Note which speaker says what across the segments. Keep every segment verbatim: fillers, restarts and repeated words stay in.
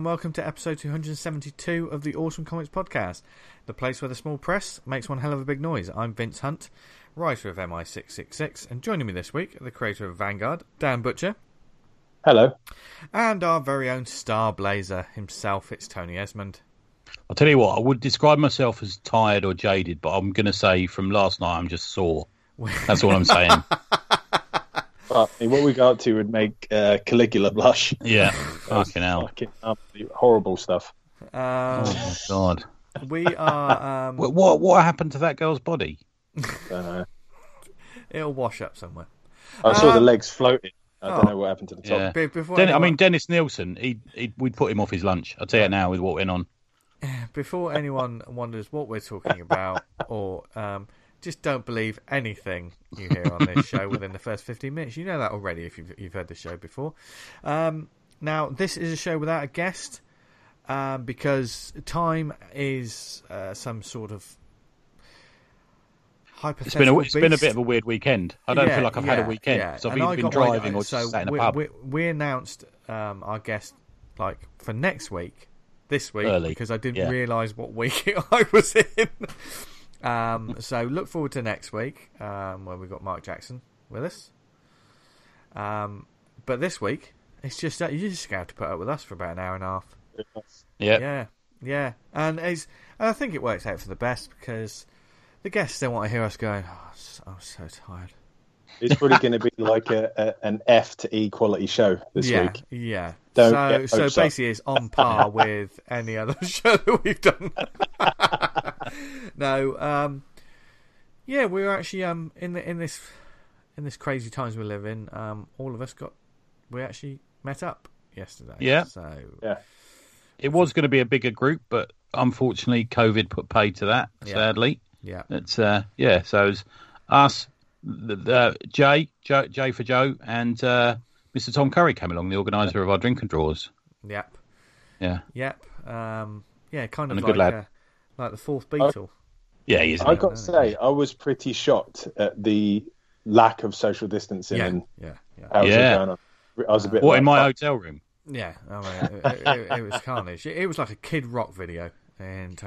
Speaker 1: welcome to episode two hundred seventy-two of the Awesome Comics Podcast, the place where the small press makes one hell of a big noise. I'm Vince Hunt, writer of M I six six six, and joining me this week, the creator of Vanguard, Dan Butcher.
Speaker 2: Hello.
Speaker 1: And our very own star blazer himself, it's Tony Esmond.
Speaker 3: I'll tell you what, I would describe myself as tired or jaded, but I'm going to say from last night I'm just sore. That's all I'm saying.
Speaker 2: But what we got up to would make uh, Caligula blush.
Speaker 3: Yeah, fucking hell.
Speaker 2: Fucking horrible stuff.
Speaker 1: Um,
Speaker 3: oh, my God.
Speaker 1: We are... Um,
Speaker 3: what, what what happened to that girl's body?
Speaker 2: Don't know.
Speaker 1: It'll wash up somewhere.
Speaker 2: I saw
Speaker 1: um,
Speaker 2: the legs floating. I
Speaker 1: oh,
Speaker 2: don't know what happened to the top.
Speaker 3: Yeah.
Speaker 1: Be- before
Speaker 3: Den-
Speaker 1: anyone,
Speaker 3: I mean, Dennis Nielsen, he, he, we'd put him off his lunch. I'll tell you now with what went on.
Speaker 1: Before anyone wonders what we're talking about, or... Um, just don't believe anything you hear on this show within the first fifteen minutes. You know that already if you've, you've heard the show before. Um, now, this is a show without a guest um, because time is uh, some sort of hypothetical
Speaker 3: It's been a, it's
Speaker 1: beast.
Speaker 3: been a bit of a weird weekend. I don't
Speaker 1: yeah,
Speaker 3: feel like I've
Speaker 1: yeah,
Speaker 3: had a weekend
Speaker 1: yeah.
Speaker 3: because I've
Speaker 1: And
Speaker 3: either
Speaker 1: I
Speaker 3: been
Speaker 1: got
Speaker 3: driving
Speaker 1: my,
Speaker 3: or just
Speaker 1: so
Speaker 3: sat in a
Speaker 1: we,
Speaker 3: pub.
Speaker 1: We, we announced um, our guest like for next week, this week,
Speaker 3: Early.
Speaker 1: because I didn't
Speaker 3: Yeah.
Speaker 1: realise what week I was in. Um, so look forward to next week, um, where we've got Mark Jackson with us. Um, but this week, it's just that you just have to put up with us for about an hour and a half.
Speaker 3: Yeah.
Speaker 1: Yeah, yeah, and it's, and I think it works out for the best because the guests don't want to hear us going, oh, I'm so tired.
Speaker 2: It's probably going to be like a, a an F to E quality show this
Speaker 1: yeah,
Speaker 2: week.
Speaker 1: Yeah,
Speaker 2: Don't
Speaker 1: so
Speaker 2: get
Speaker 1: so
Speaker 2: hopes up.
Speaker 1: basically it's on par with any other show that we've done. No, um, yeah, we were actually um in the in this in this crazy times we live in. Um, all of us got we actually met up yesterday.
Speaker 3: Yeah.
Speaker 1: So
Speaker 2: Yeah.
Speaker 3: It was going to be a bigger group, but unfortunately COVID put paid to that,
Speaker 1: Yeah.
Speaker 3: sadly.
Speaker 1: yeah,
Speaker 3: It's, uh, yeah, so it was us, the, the, Jay, Joe, Jay for Joe, and uh, Mister Tom Curry came along, the organiser of our drink and draws.
Speaker 1: yep,
Speaker 3: Yeah.
Speaker 1: yep. Um, yeah, kind of
Speaker 3: And a
Speaker 1: like
Speaker 3: good lad.
Speaker 1: uh, like the fourth Beatle.
Speaker 3: Yeah, he is.
Speaker 2: I got to say, I was pretty shocked at the lack of social distancing
Speaker 1: Yeah,
Speaker 2: and
Speaker 1: yeah, yeah.
Speaker 2: how it was
Speaker 3: Yeah.
Speaker 2: going on. I was a bit
Speaker 3: What,
Speaker 2: like,
Speaker 3: in my
Speaker 2: fuck.
Speaker 3: hotel room?
Speaker 1: Yeah, I mean, it, it, it was carnage. It, it was like a Kid Rock video. And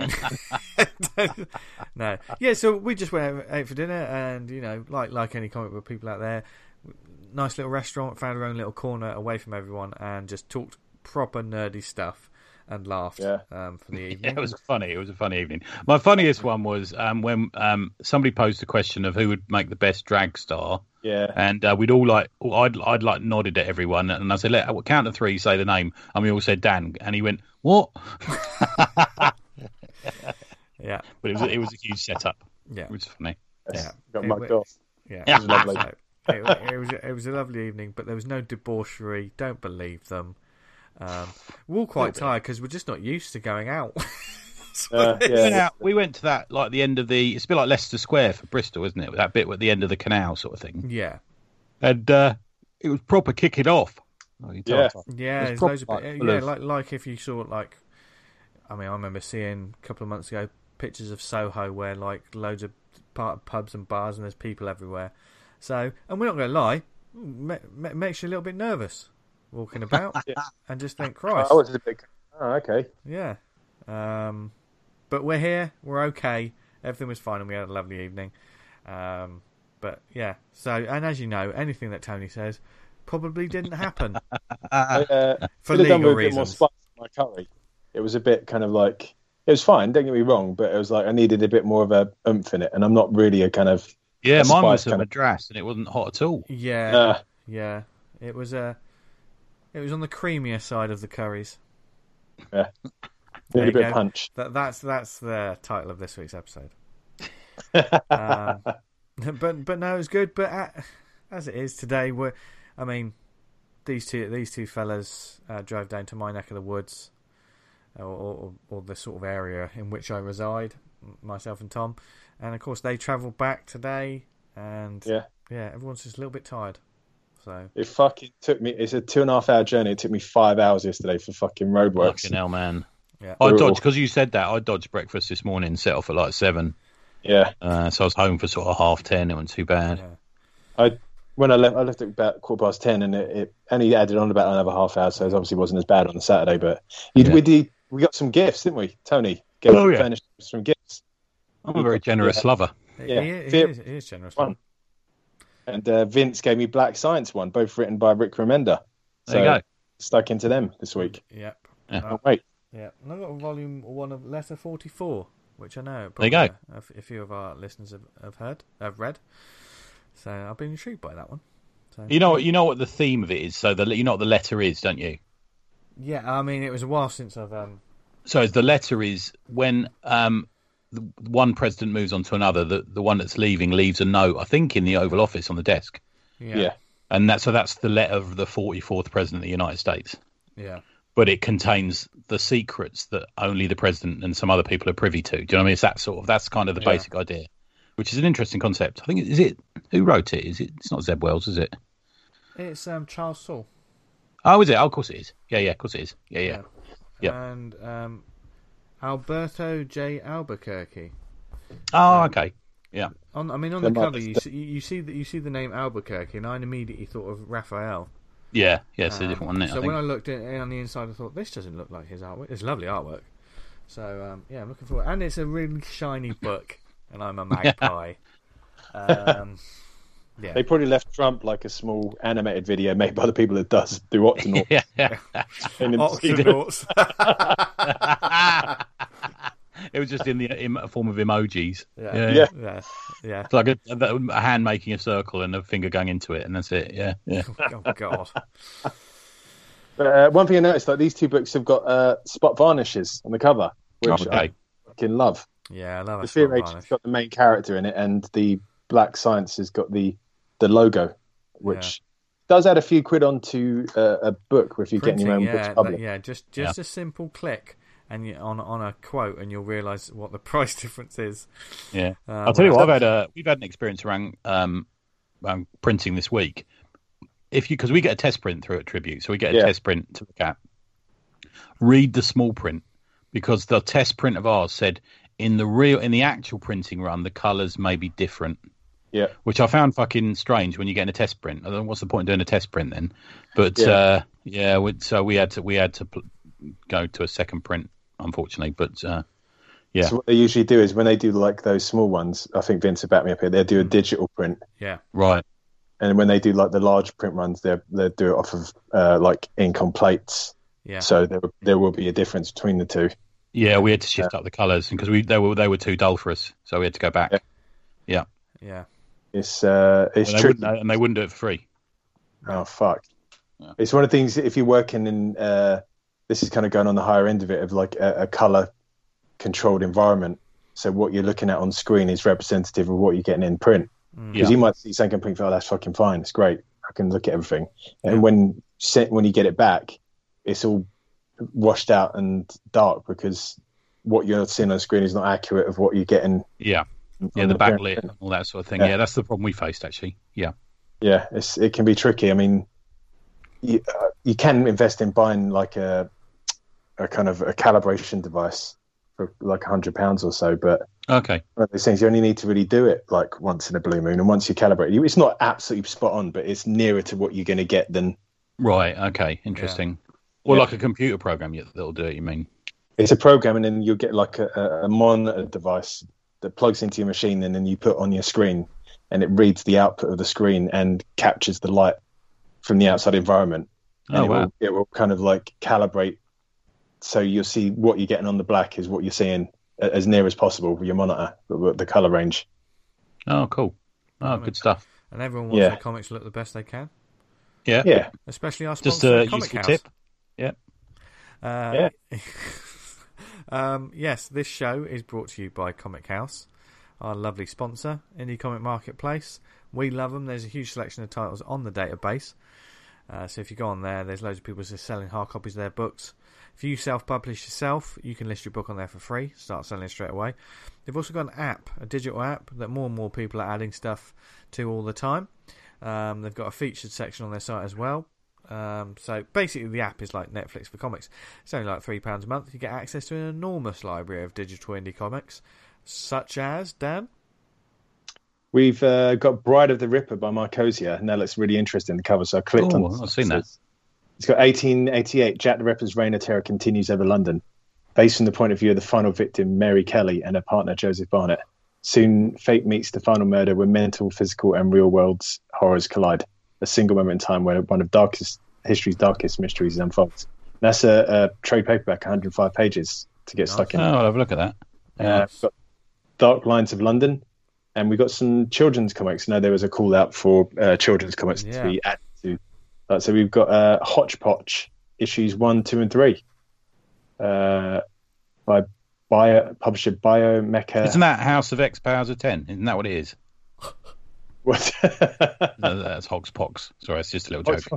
Speaker 1: no, yeah. So we just went out, ate for dinner, and you know, like like any comic book people out there, nice little restaurant, found our own little corner away from everyone, and just talked proper nerdy stuff and laughed
Speaker 2: Yeah.
Speaker 1: um, for the
Speaker 3: Yeah,
Speaker 1: evening.
Speaker 3: it was funny. It was a funny evening. My funniest one was um, when um, somebody posed the question of who would make the best drag star.
Speaker 2: Yeah.
Speaker 3: And uh, we'd all like, I'd, I'd like nodded at everyone, and I said, "Let count to three, say the name," and we all said Dan, and he went, "What?"
Speaker 1: Yeah,
Speaker 3: But it was, it was a huge setup.
Speaker 1: yeah,
Speaker 3: It was funny.
Speaker 2: Yes,
Speaker 1: yeah.
Speaker 2: got
Speaker 1: It
Speaker 2: mugged
Speaker 1: wa-
Speaker 2: off.
Speaker 1: yeah.
Speaker 3: Yeah.
Speaker 2: It was lovely.
Speaker 1: So, it, it was it was a lovely evening, but there was no debauchery. Don't believe them. Um, we're all quite tired because we're just not used to going out.
Speaker 2: Uh,
Speaker 3: We went,
Speaker 2: yeah.
Speaker 3: out, we went to that like the end of the. It's a bit like Leicester Square for Bristol, isn't it? That bit at the end of the canal, sort of thing.
Speaker 1: Yeah,
Speaker 3: And uh, it was proper kicking off. Oh, you
Speaker 2: Yeah.
Speaker 3: tell-
Speaker 1: yeah.
Speaker 3: It's
Speaker 1: There's
Speaker 3: proper
Speaker 1: loads of
Speaker 3: like
Speaker 1: yeah,
Speaker 3: full of-
Speaker 1: like like if you saw like, I mean, I remember seeing a couple of months ago pictures of Soho where like loads of part of pubs and bars and there's people everywhere. So, and we're not going to lie, ma- ma- makes you a little bit nervous walking about and just think, Christ,
Speaker 2: I was a bit. Oh, okay.
Speaker 1: yeah. Um, but we're here, we're okay. Everything was fine, and we had a lovely evening. Um, but yeah, so and as you know, anything that Tony says probably didn't happen
Speaker 2: I, uh,
Speaker 1: for
Speaker 2: could have done
Speaker 1: legal
Speaker 2: with a bit more
Speaker 1: reasons.
Speaker 2: spice in my curry. It was a bit kind of like it was fine. Don't get me wrong, but it was like I needed a bit more of a oomph in it, and I'm not really a kind of
Speaker 3: Yeah,
Speaker 2: a
Speaker 3: mine was
Speaker 2: spice
Speaker 3: a
Speaker 2: kind of-
Speaker 3: Madras, and it wasn't hot at all.
Speaker 1: Yeah,
Speaker 2: Uh,
Speaker 1: yeah. It was a, it was on the creamier side of the curries.
Speaker 2: yeah,
Speaker 1: There
Speaker 2: need
Speaker 1: you
Speaker 2: a bit
Speaker 1: go.
Speaker 2: of punch.
Speaker 1: That that's that's the title of this week's episode. um, but but no, it was good. But uh, as it is today, we're, I mean, these two these two fellas uh, drove down to my neck of the woods, or, or or the sort of area in which I reside, myself and Tom, and of course they travelled back today, and
Speaker 2: Yeah.
Speaker 1: yeah, everyone's just a little bit tired. So
Speaker 2: It fucking took me. It's a two and a half hour journey. It took me five hours yesterday for fucking roadworks.
Speaker 3: Fucking hell, man.
Speaker 1: yeah,
Speaker 3: I
Speaker 2: Brutal.
Speaker 3: dodged, because you said that, I dodged breakfast this morning, set off at like seven.
Speaker 2: Yeah,
Speaker 3: Uh, so I was home for sort of half ten. It wasn't too bad.
Speaker 1: yeah.
Speaker 2: I when I left, I left at about quarter past ten, and it, it only added on about another half hour, so it obviously wasn't as bad on the Saturday. But you,
Speaker 3: Yeah.
Speaker 2: we did, we got some gifts, didn't we? Tony gave
Speaker 3: Oh, yeah.
Speaker 2: furnished some gifts.
Speaker 3: I'm a very generous lover.
Speaker 2: Yeah.
Speaker 1: He, he,
Speaker 2: Fear-
Speaker 1: is, he is generous.
Speaker 2: One. And uh, Vince gave me Black Science one, both written by Rick Remender. So
Speaker 3: There you go.
Speaker 2: stuck into them this week.
Speaker 1: Yep.
Speaker 3: Yeah.
Speaker 1: Uh,
Speaker 2: Oh, wait.
Speaker 1: yeah. And I've got volume one of Letter forty-four, which I know
Speaker 3: There you go.
Speaker 1: probably a, a few of our listeners have, have heard, have read. So I've been intrigued by that one. So,
Speaker 3: You know what? You know what the theme of it is. So the you know what the letter is, don't you?
Speaker 1: yeah, I mean, it was a while since I've. Um,
Speaker 3: So the letter is when um, the one president moves on to another, the, the one that's leaving leaves a note, I think, in the Oval Office on the desk.
Speaker 1: yeah.
Speaker 2: Yeah.
Speaker 3: And that, so that's the letter of the forty-fourth president of the United States.
Speaker 1: Yeah.
Speaker 3: But it contains the secrets that only the president and some other people are privy to. Do you know what I mean? It's that sort of, that's kind of the
Speaker 2: Yeah.
Speaker 3: basic idea, which is an interesting concept. I think, is it, who wrote it? Is it, it's not Zeb Wells, is it?
Speaker 1: It's um, Charles Saul.
Speaker 3: Oh, is it? Oh, of course it is. Yeah, yeah, of course it is. Yeah, yeah. Yeah.
Speaker 1: And um, Alberto J. Albuquerque.
Speaker 3: Oh, okay. Yeah.
Speaker 1: On, I mean, on
Speaker 2: There
Speaker 1: the
Speaker 2: might
Speaker 1: cover,
Speaker 2: be-
Speaker 1: you see, you see that you see the name Albuquerque, and I immediately thought of Raphael.
Speaker 3: Yeah, yeah, it's a
Speaker 1: Um,
Speaker 3: different one, isn't it?
Speaker 1: So
Speaker 3: I think.
Speaker 1: when I looked at it on the inside, I thought this doesn't look like his artwork. It's lovely artwork. So um, yeah, I'm looking forward, and it's a really shiny book, and I'm a magpie. um, yeah,
Speaker 2: They probably left Trump like a small animated video made by the people that does do Octonauts.
Speaker 3: yeah, yeah.
Speaker 2: And
Speaker 1: Octonauts.
Speaker 3: It was just in the in a form of emojis.
Speaker 1: Yeah.
Speaker 3: yeah.
Speaker 2: Yeah.
Speaker 1: yeah, yeah.
Speaker 3: It's like a, a hand making a circle and a finger going into it, and that's it. Yeah, yeah.
Speaker 1: Oh God.
Speaker 2: But uh, one thing I noticed, like these two books have got uh, spot varnishes on the cover, which
Speaker 3: Okay.
Speaker 2: I fucking love.
Speaker 1: Yeah, I love
Speaker 2: The
Speaker 1: a
Speaker 2: Fear
Speaker 1: spot
Speaker 2: Age has
Speaker 1: varnish.
Speaker 2: got the main character in it, and the Black Science has got the the logo, which does add a few quid onto uh, a book if you're getting your own
Speaker 1: Printing,
Speaker 2: books
Speaker 1: yeah,
Speaker 2: published.
Speaker 1: that- yeah, just just a simple click and you, on on a quote, and you'll realise what the price difference is.
Speaker 3: Yeah,
Speaker 1: Um,
Speaker 3: I'll tell you what. I've had a we've had an experience around um, around printing this week. If you because we get a test print through at Tribute, so we get a
Speaker 2: Yeah.
Speaker 3: test print to look at. Read the small print because the test print of ours said in the real in the actual printing run the colours may be different.
Speaker 2: Yeah.
Speaker 3: Which I found fucking strange when you get in a test print. I don't know what's the point in doing a test print then? But
Speaker 2: Yeah.
Speaker 3: uh, yeah, we, so we had to we had to pl- go to a second print, unfortunately. But uh, yeah,
Speaker 2: So what they usually do is when they do like those small ones, I think Vince will back me up here. They do a digital print,
Speaker 1: Yeah,
Speaker 3: right.
Speaker 2: and when they do like the large print runs, they they do it off of uh, like ink on plates.
Speaker 1: yeah,
Speaker 2: So there there will be a difference between the two.
Speaker 3: Yeah, we had to shift up the colours because we they were they were too dull for us, so we had to go back.
Speaker 2: Yeah.
Speaker 3: Yeah,
Speaker 1: yeah.
Speaker 2: It's uh, it's
Speaker 3: and they,
Speaker 2: tricky.
Speaker 3: wouldn't, and they wouldn't do it for free.
Speaker 2: Oh fuck!
Speaker 3: Yeah.
Speaker 2: It's one of the things if you're working in. Uh, this is kind of going on the higher end of it of like a, a color controlled environment. So what you're looking at on screen is representative of what you're getting in print. Because
Speaker 3: Yeah.
Speaker 2: you might see something and think, "Oh, that's fucking fine. It's great. I can look at everything." And when set when you get it back, it's all washed out and dark because what you're seeing on screen is not accurate of what you're getting.
Speaker 3: Yeah, yeah,
Speaker 2: on
Speaker 3: the
Speaker 2: print.
Speaker 3: backlit and all that sort of thing.
Speaker 2: Yeah.
Speaker 3: Yeah. That's the problem we faced actually. Yeah,
Speaker 2: Yeah, it's, it can be tricky. I mean, you, uh, you can invest in buying like a a kind of a calibration device for like a hundred pounds or so, but
Speaker 3: okay.
Speaker 2: one of those things you only need to really do it like once in a blue moon, and once you calibrate, you it's not absolutely spot on, but it's nearer to what you're going to get than
Speaker 3: Right. Okay. Interesting. Or
Speaker 2: Yeah.
Speaker 3: like a computer program you- that'll do it. You mean?
Speaker 2: it's a program, and then you'll get like a, a, a monitor device that plugs into your machine, and then you put on your screen, and it reads the output of the screen and captures the light from the outside environment. And
Speaker 3: Oh
Speaker 2: it,
Speaker 3: wow.
Speaker 2: will, it will kind of like calibrate, so you'll see what you're getting on the black is what you're seeing a- as near as possible with your monitor, the, the color range.
Speaker 3: Oh, cool. Oh, good stuff.
Speaker 1: And everyone wants
Speaker 2: Yeah.
Speaker 1: their comics to look the best they can,
Speaker 3: Yeah.
Speaker 2: Yeah,
Speaker 1: especially our
Speaker 3: Just
Speaker 1: sponsor,
Speaker 3: a
Speaker 1: Comic
Speaker 3: useful
Speaker 1: House.
Speaker 3: tip. Yeah.
Speaker 1: Uh, um, yes, this show is brought to you by Comic House, our lovely sponsor, Indie Comic Marketplace. We love them. There's a huge selection of titles on the database. Uh, so if you go on there, there's loads of people just selling hard copies of their books. If you self-publish yourself, you can list your book on there for free. Start selling it straight away. They've also got an app, a digital app, that more and more people are adding stuff to all the time. Um, they've got a featured section on their site as well. Um, so basically the app is like Netflix for comics. It's only like three pounds a month. You get access to an enormous library of digital indie comics, such as, Dan?
Speaker 2: We've uh, got Bride of the Ripper by Mark Osier, and that looks really interesting, the cover. So I clicked
Speaker 3: Oh,
Speaker 2: on
Speaker 3: I've seen that.
Speaker 2: It's got eighteen eighty-eight, Jack the Ripper's reign of terror continues over London. Based from the point of view of the final victim, Mary Kelly, and her partner, Joseph Barnett. Soon, fate meets the final murder where mental, physical, and real world's horrors collide. A single moment in time where one of darkest history's darkest mysteries unfolds. That's a, a trade paperback, one hundred five pages to get
Speaker 1: Nice.
Speaker 2: stuck in.
Speaker 3: Oh, I'll have a look at that.
Speaker 2: Uh, we've got Dark Lines of London, and we got some children's comics. I know there was a call out for uh, children's comics
Speaker 1: Yeah.
Speaker 2: to be added to. Uh, so we've got uh, Hodgepodge issues one, two, and three uh, by Bio, publisher Biomecha.
Speaker 3: Isn't that House of X Powers of ten? Isn't that what it is?
Speaker 2: What?
Speaker 3: No, that's Hogspox. Sorry, it's just a little joke.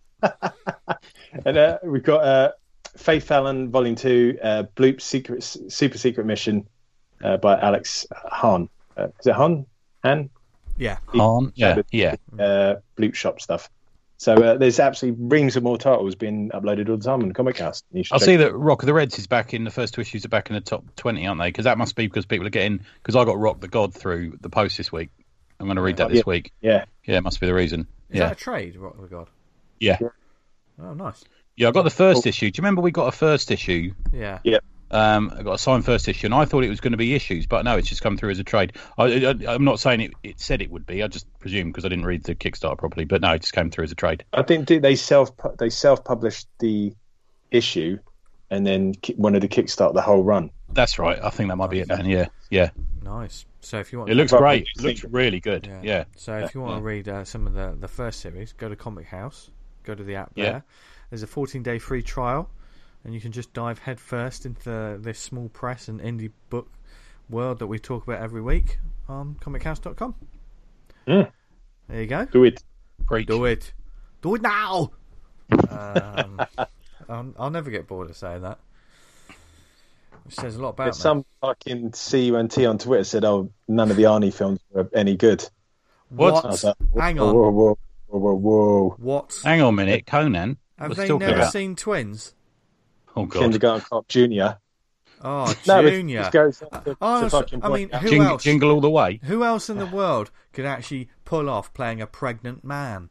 Speaker 2: And uh, we've got uh, Faith Allen, Volume Two, uh, Bloop Secret Super Secret Mission uh, by Alex Hahn. Uh, is it Hahn? Han?
Speaker 1: Yeah.
Speaker 3: Han? Yeah, yeah.
Speaker 2: Uh, Bloop Shop stuff. So uh, there's absolutely reams of more titles being uploaded all the time on the Comic House. You should
Speaker 3: I
Speaker 2: check-
Speaker 3: see that Rock of the Reds is back in the first two issues are back in the top twenty, aren't they? Because that must be because people are getting. Because I got Rock the God through the post this week. I'm going to read that this
Speaker 2: Yeah.
Speaker 3: week.
Speaker 2: Yeah.
Speaker 3: Yeah, it must be the reason.
Speaker 1: Is
Speaker 3: yeah,
Speaker 1: that a trade, Rock the God?
Speaker 3: yeah,
Speaker 1: Oh, nice.
Speaker 3: yeah. I got the first issue. Do you remember we got a first issue?
Speaker 1: Yeah.
Speaker 2: Yeah.
Speaker 3: Um, I got a signed first issue, and I thought it was going to be issues, but no, it's just come through as a trade. I, I, I'm not saying it, it said it would be. I just presumed because I didn't read the Kickstarter properly, but no, it just came through as a trade.
Speaker 2: I think they self they self published the issue, and then ki- wanted to kickstart the whole run.
Speaker 3: That's right. I think that might be it. Then, yeah, yeah.
Speaker 1: Nice. So if you want,
Speaker 3: It looks
Speaker 2: Probably
Speaker 3: great. It looks
Speaker 2: think-
Speaker 3: really good.
Speaker 1: Yeah.
Speaker 3: Yeah.
Speaker 1: So if you want
Speaker 3: Yeah.
Speaker 1: to read uh, some of the, the first series, go to Comic House, go to the app
Speaker 3: Yeah.
Speaker 1: there. There's a fourteen day free trial, and you can just dive headfirst into this small press and indie book world that we talk about every week on comic house dot com.
Speaker 2: Mm.
Speaker 1: There you go.
Speaker 2: Do it.
Speaker 3: Preach.
Speaker 1: Do it. Do it now! um, I'll, I'll never get bored of saying that. Which says a lot about
Speaker 2: There's
Speaker 1: me.
Speaker 2: some fucking C U N T on Twitter said, "Oh, none of the Arnie films were any good."
Speaker 3: What?
Speaker 2: I was like, whoa,
Speaker 1: Hang
Speaker 2: whoa,
Speaker 1: on.
Speaker 2: Whoa, whoa, whoa, whoa, whoa.
Speaker 1: What?
Speaker 3: Hang on a minute, Conan.
Speaker 1: Have
Speaker 3: What's
Speaker 1: they
Speaker 3: talking
Speaker 1: never
Speaker 3: about?
Speaker 1: seen Twins?
Speaker 3: Oh God.
Speaker 2: Kindergarten Cop Junior
Speaker 1: Oh,
Speaker 2: No, it
Speaker 1: Junior.
Speaker 2: just goes to, to
Speaker 1: Oh, so-
Speaker 2: fucking
Speaker 1: I
Speaker 2: point
Speaker 1: mean,
Speaker 2: out-
Speaker 1: who
Speaker 3: Jing-
Speaker 1: else?
Speaker 3: Jingle all the way.
Speaker 1: Who else in the world could actually pull off playing a pregnant man?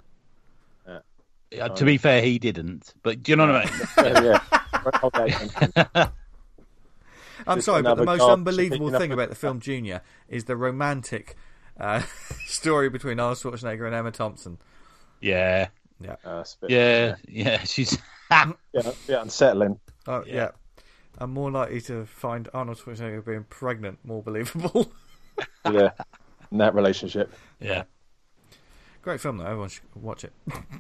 Speaker 3: Uh, to be fair, he didn't. But do you know what I mean?
Speaker 2: yeah, yeah. Okay.
Speaker 1: I'm
Speaker 2: Just
Speaker 1: sorry, but the
Speaker 2: another
Speaker 1: most
Speaker 2: garbage
Speaker 1: unbelievable
Speaker 2: picking up
Speaker 1: thing
Speaker 2: a-
Speaker 1: about the film Junior is the romantic uh, story between Arnold Schwarzenegger and Emma Thompson.
Speaker 3: Yeah,
Speaker 1: Yeah.
Speaker 2: Uh, it's a bit-
Speaker 3: yeah, yeah. She's
Speaker 2: yeah, a bit unsettling.
Speaker 1: Oh, yeah.
Speaker 3: Yeah.
Speaker 1: I'm more likely to find Arnold Schwarzenegger being pregnant more believable.
Speaker 2: Yeah, in that relationship.
Speaker 3: yeah.
Speaker 1: Great film, though. Everyone should watch it.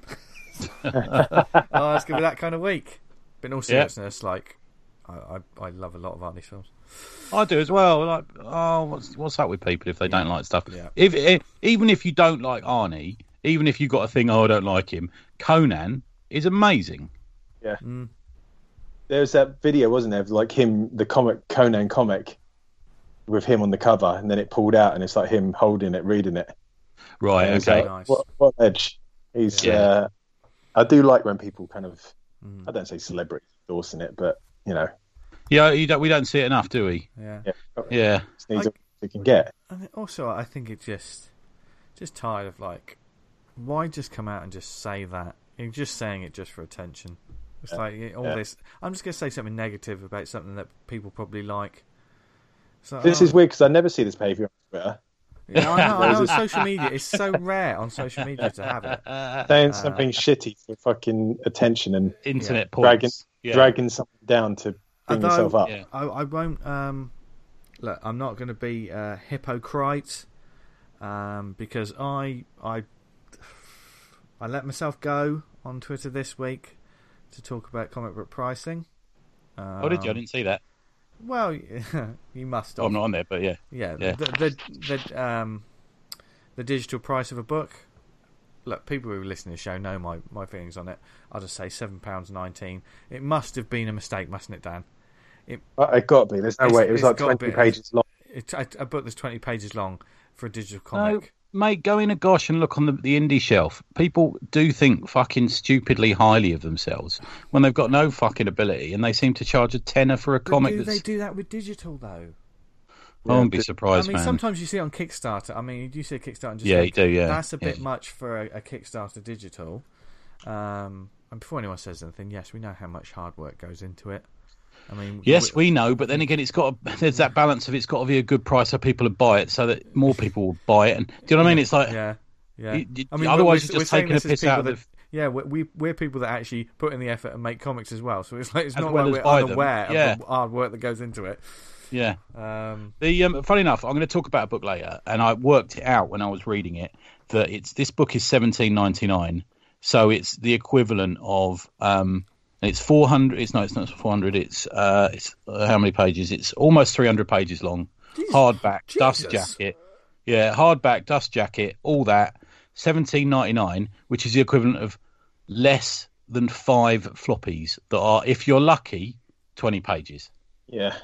Speaker 1: Oh, it's going to be that kind of week. But in all seriousness, like, I, I, I love a lot of Arnie's films.
Speaker 3: I do as well. Like, oh, what's what's up with people if they don't like stuff?
Speaker 1: Yeah.
Speaker 3: If, if even if you don't like Arnie, even if you got a thing, oh, I don't like him. Conan is amazing.
Speaker 2: Yeah.
Speaker 1: Mm.
Speaker 2: There was that video, wasn't there, of like him, the comic Conan comic, with him on the cover, and then it pulled out, and it's like him holding it, reading it.
Speaker 3: Right.
Speaker 2: And it's
Speaker 3: Okay.
Speaker 2: like,
Speaker 1: Nice.
Speaker 2: what, what edge? He's.
Speaker 3: Yeah.
Speaker 2: Uh, I do like when people kind of.
Speaker 1: Mm.
Speaker 2: I don't say celebrities endorsing it, but you know,
Speaker 3: Yeah. You don't, we don't see it enough, do we?
Speaker 1: Yeah.
Speaker 2: yeah,
Speaker 3: Yeah.
Speaker 2: just needs
Speaker 1: I-
Speaker 2: what you can get.
Speaker 1: And also, I think it just, just tired of like, why just come out and just say that? You're just saying it just for attention. It's
Speaker 2: Yeah.
Speaker 1: like all
Speaker 2: Yeah.
Speaker 1: this. I'm just going to say something negative about something that people probably like. So,
Speaker 2: This is weird because I never see this behaviour on Twitter.
Speaker 1: Yeah, I know. I know on social media, it's so rare on social media to have it.
Speaker 2: Saying something shitty for fucking attention and
Speaker 3: Internet
Speaker 2: dragging,
Speaker 3: points. Yeah.
Speaker 2: dragging something down to bring
Speaker 1: Although-
Speaker 2: yourself up.
Speaker 3: Yeah.
Speaker 1: I, I won't. Um, look, I'm not going to be a hypocrite um, because I I I let myself go on Twitter this week to talk about comic book pricing. Um,
Speaker 3: Oh, did you? I didn't see that.
Speaker 1: Well, you must
Speaker 3: Oh,
Speaker 1: have.
Speaker 3: I'm not on there, but yeah.
Speaker 1: Yeah,
Speaker 3: Yeah.
Speaker 1: The, the the um the digital price of a book. Look, people who listen to the show know my, my feelings on it. I'll just say seven pounds nineteen. It must have been a mistake, mustn't it, Dan?
Speaker 2: Uh, It got to be. There's no
Speaker 1: It's-
Speaker 2: way. It was
Speaker 1: it's
Speaker 2: like
Speaker 1: gotta
Speaker 2: twenty
Speaker 1: be.
Speaker 2: pages long.
Speaker 1: It's a, a book that's twenty pages long for a digital
Speaker 3: No,
Speaker 1: comic.
Speaker 3: mate, go in a gosh and look on the, the indie shelf. People do think fucking stupidly highly of themselves when they've got no fucking ability, and they seem to charge a tenner for a
Speaker 1: But
Speaker 3: comic
Speaker 1: do
Speaker 3: that's.
Speaker 1: they do that with digital though?
Speaker 3: I wouldn't be
Speaker 2: Yeah.
Speaker 3: surprised,
Speaker 1: I mean,
Speaker 3: man.
Speaker 1: sometimes you see it on Kickstarter. I mean, you do see a Kickstarter and just
Speaker 3: Yeah,
Speaker 1: think,
Speaker 3: you do, yeah.
Speaker 1: that's a bit
Speaker 3: Yeah.
Speaker 1: much for a, a Kickstarter digital. Um, and before anyone says anything, yes, we know how much hard work goes into it. I mean,
Speaker 3: Yes, we know, but then again, it's got to, there's that balance of it's got to be a good price so people will buy it, so that more people will buy it. And do you know what I mean? It's like,
Speaker 1: yeah, yeah.
Speaker 3: you- you-
Speaker 1: I mean,
Speaker 3: otherwise
Speaker 1: we're,
Speaker 3: you're
Speaker 1: we're
Speaker 3: just
Speaker 1: saying
Speaker 3: taking a
Speaker 1: this as
Speaker 3: piss
Speaker 1: people
Speaker 3: out of
Speaker 1: that,
Speaker 3: the.
Speaker 1: yeah, we we- we're people that actually put in the effort and make comics as well. So it's like it's
Speaker 3: As
Speaker 1: not
Speaker 3: well
Speaker 1: like
Speaker 3: as
Speaker 1: we're
Speaker 3: buy them.
Speaker 1: unaware
Speaker 3: Yeah.
Speaker 1: of the hard work that goes into it.
Speaker 3: Yeah.
Speaker 1: Um,
Speaker 3: The um, funny enough, I'm going to talk about a book later, and I worked it out when I was reading it that it's this book is seventeen ninety-nine, so it's the equivalent of um, it's four hundred. It's no, it's not four hundred. It's uh, it's uh, how many pages? It's almost three hundred pages long. Hardback, dust
Speaker 1: Jesus.
Speaker 3: jacket, yeah, hardback, dust jacket, all that. seventeen ninety-nine, which is the equivalent of less than five floppies that are, if you're lucky, twenty pages.
Speaker 2: Yeah.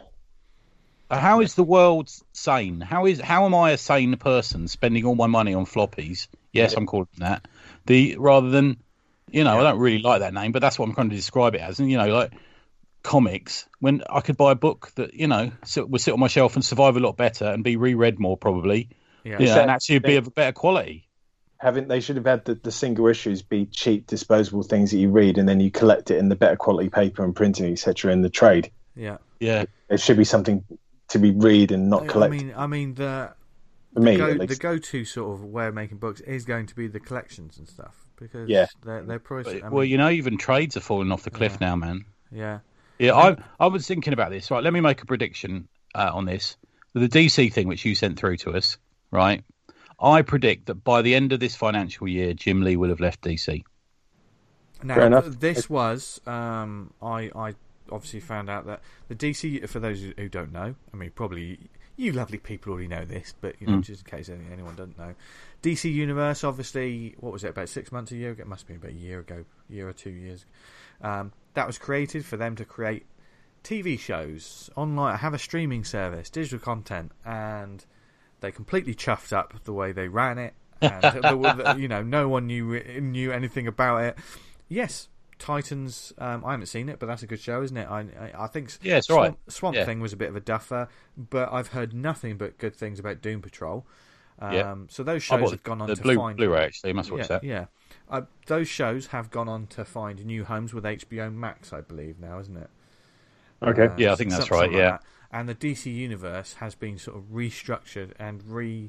Speaker 3: How is the world sane? How is how am I a sane person spending all my money on floppies? Yes,
Speaker 2: Yeah.
Speaker 3: I'm calling them that. The rather than, you know,
Speaker 1: Yeah.
Speaker 3: I don't really like that name, but that's what I'm trying to describe it as. And you know, like comics, when I could buy a book that you know sit, would sit on my shelf and survive a lot better and be reread more probably,
Speaker 1: yeah,
Speaker 3: you know,
Speaker 2: that
Speaker 3: and actually be of better quality.
Speaker 2: Haven't they should have had the, the single issues be cheap, disposable things that you read, and then you collect it in the better quality paper and printing, et cetera, in the trade.
Speaker 1: yeah.
Speaker 3: Yeah,
Speaker 2: It should be something to be read and not
Speaker 1: I
Speaker 2: collect.
Speaker 1: mean, I mean the
Speaker 2: for me,
Speaker 1: go,
Speaker 2: at
Speaker 1: the
Speaker 2: least.
Speaker 1: go-to sort of way of making books is going to be the collections and stuff because
Speaker 2: Yeah.
Speaker 1: they're they're process.
Speaker 3: but,
Speaker 1: I
Speaker 3: well,
Speaker 1: mean,
Speaker 3: you know, even trades are falling off the cliff
Speaker 1: Yeah.
Speaker 3: now, man.
Speaker 1: yeah,
Speaker 3: Yeah, I I was thinking about this. Right, let me make a prediction uh, on this. The D C thing, which you sent through to us, right? I predict that by the end of this financial year, Jim Lee will have left D C.
Speaker 1: Now,
Speaker 2: Fair enough.
Speaker 1: th- this was um, I I obviously found out that the D C. For those who don't know, I mean, probably you lovely people already know this, but you know,
Speaker 3: Mm.
Speaker 1: just in case any- anyone doesn't know, D C Universe. Obviously, what was it? About six months, a year ago? It must be about a year ago, year or two years. Um, that was created for them to create T V shows online, have a streaming service, digital content, and they completely chuffed up the way they ran it. And the, the, you know, no one knew knew anything about it. Yes, Titans. Um, I haven't seen it, but that's a good show, isn't it? I I, I think
Speaker 3: Yeah, it's
Speaker 1: Swamp,
Speaker 3: right.
Speaker 1: Swamp
Speaker 3: Yeah.
Speaker 1: Thing was a bit of a duffer, but I've heard nothing but good things about Doom Patrol. Um,
Speaker 3: Yeah.
Speaker 1: So those
Speaker 3: I
Speaker 1: shows
Speaker 3: bought
Speaker 1: have gone on
Speaker 3: the
Speaker 1: to
Speaker 3: Blu-
Speaker 1: find
Speaker 3: Blu-ray. Actually, you must watch
Speaker 1: yeah,
Speaker 3: that.
Speaker 1: yeah. Uh, those shows have gone on to find new homes with H B O Max, I believe now, isn't it?
Speaker 2: Okay.
Speaker 1: Uh,
Speaker 3: Yeah, I think that's
Speaker 1: something
Speaker 3: right,
Speaker 1: like
Speaker 3: yeah.
Speaker 1: that. And the D C universe has been sort of restructured and re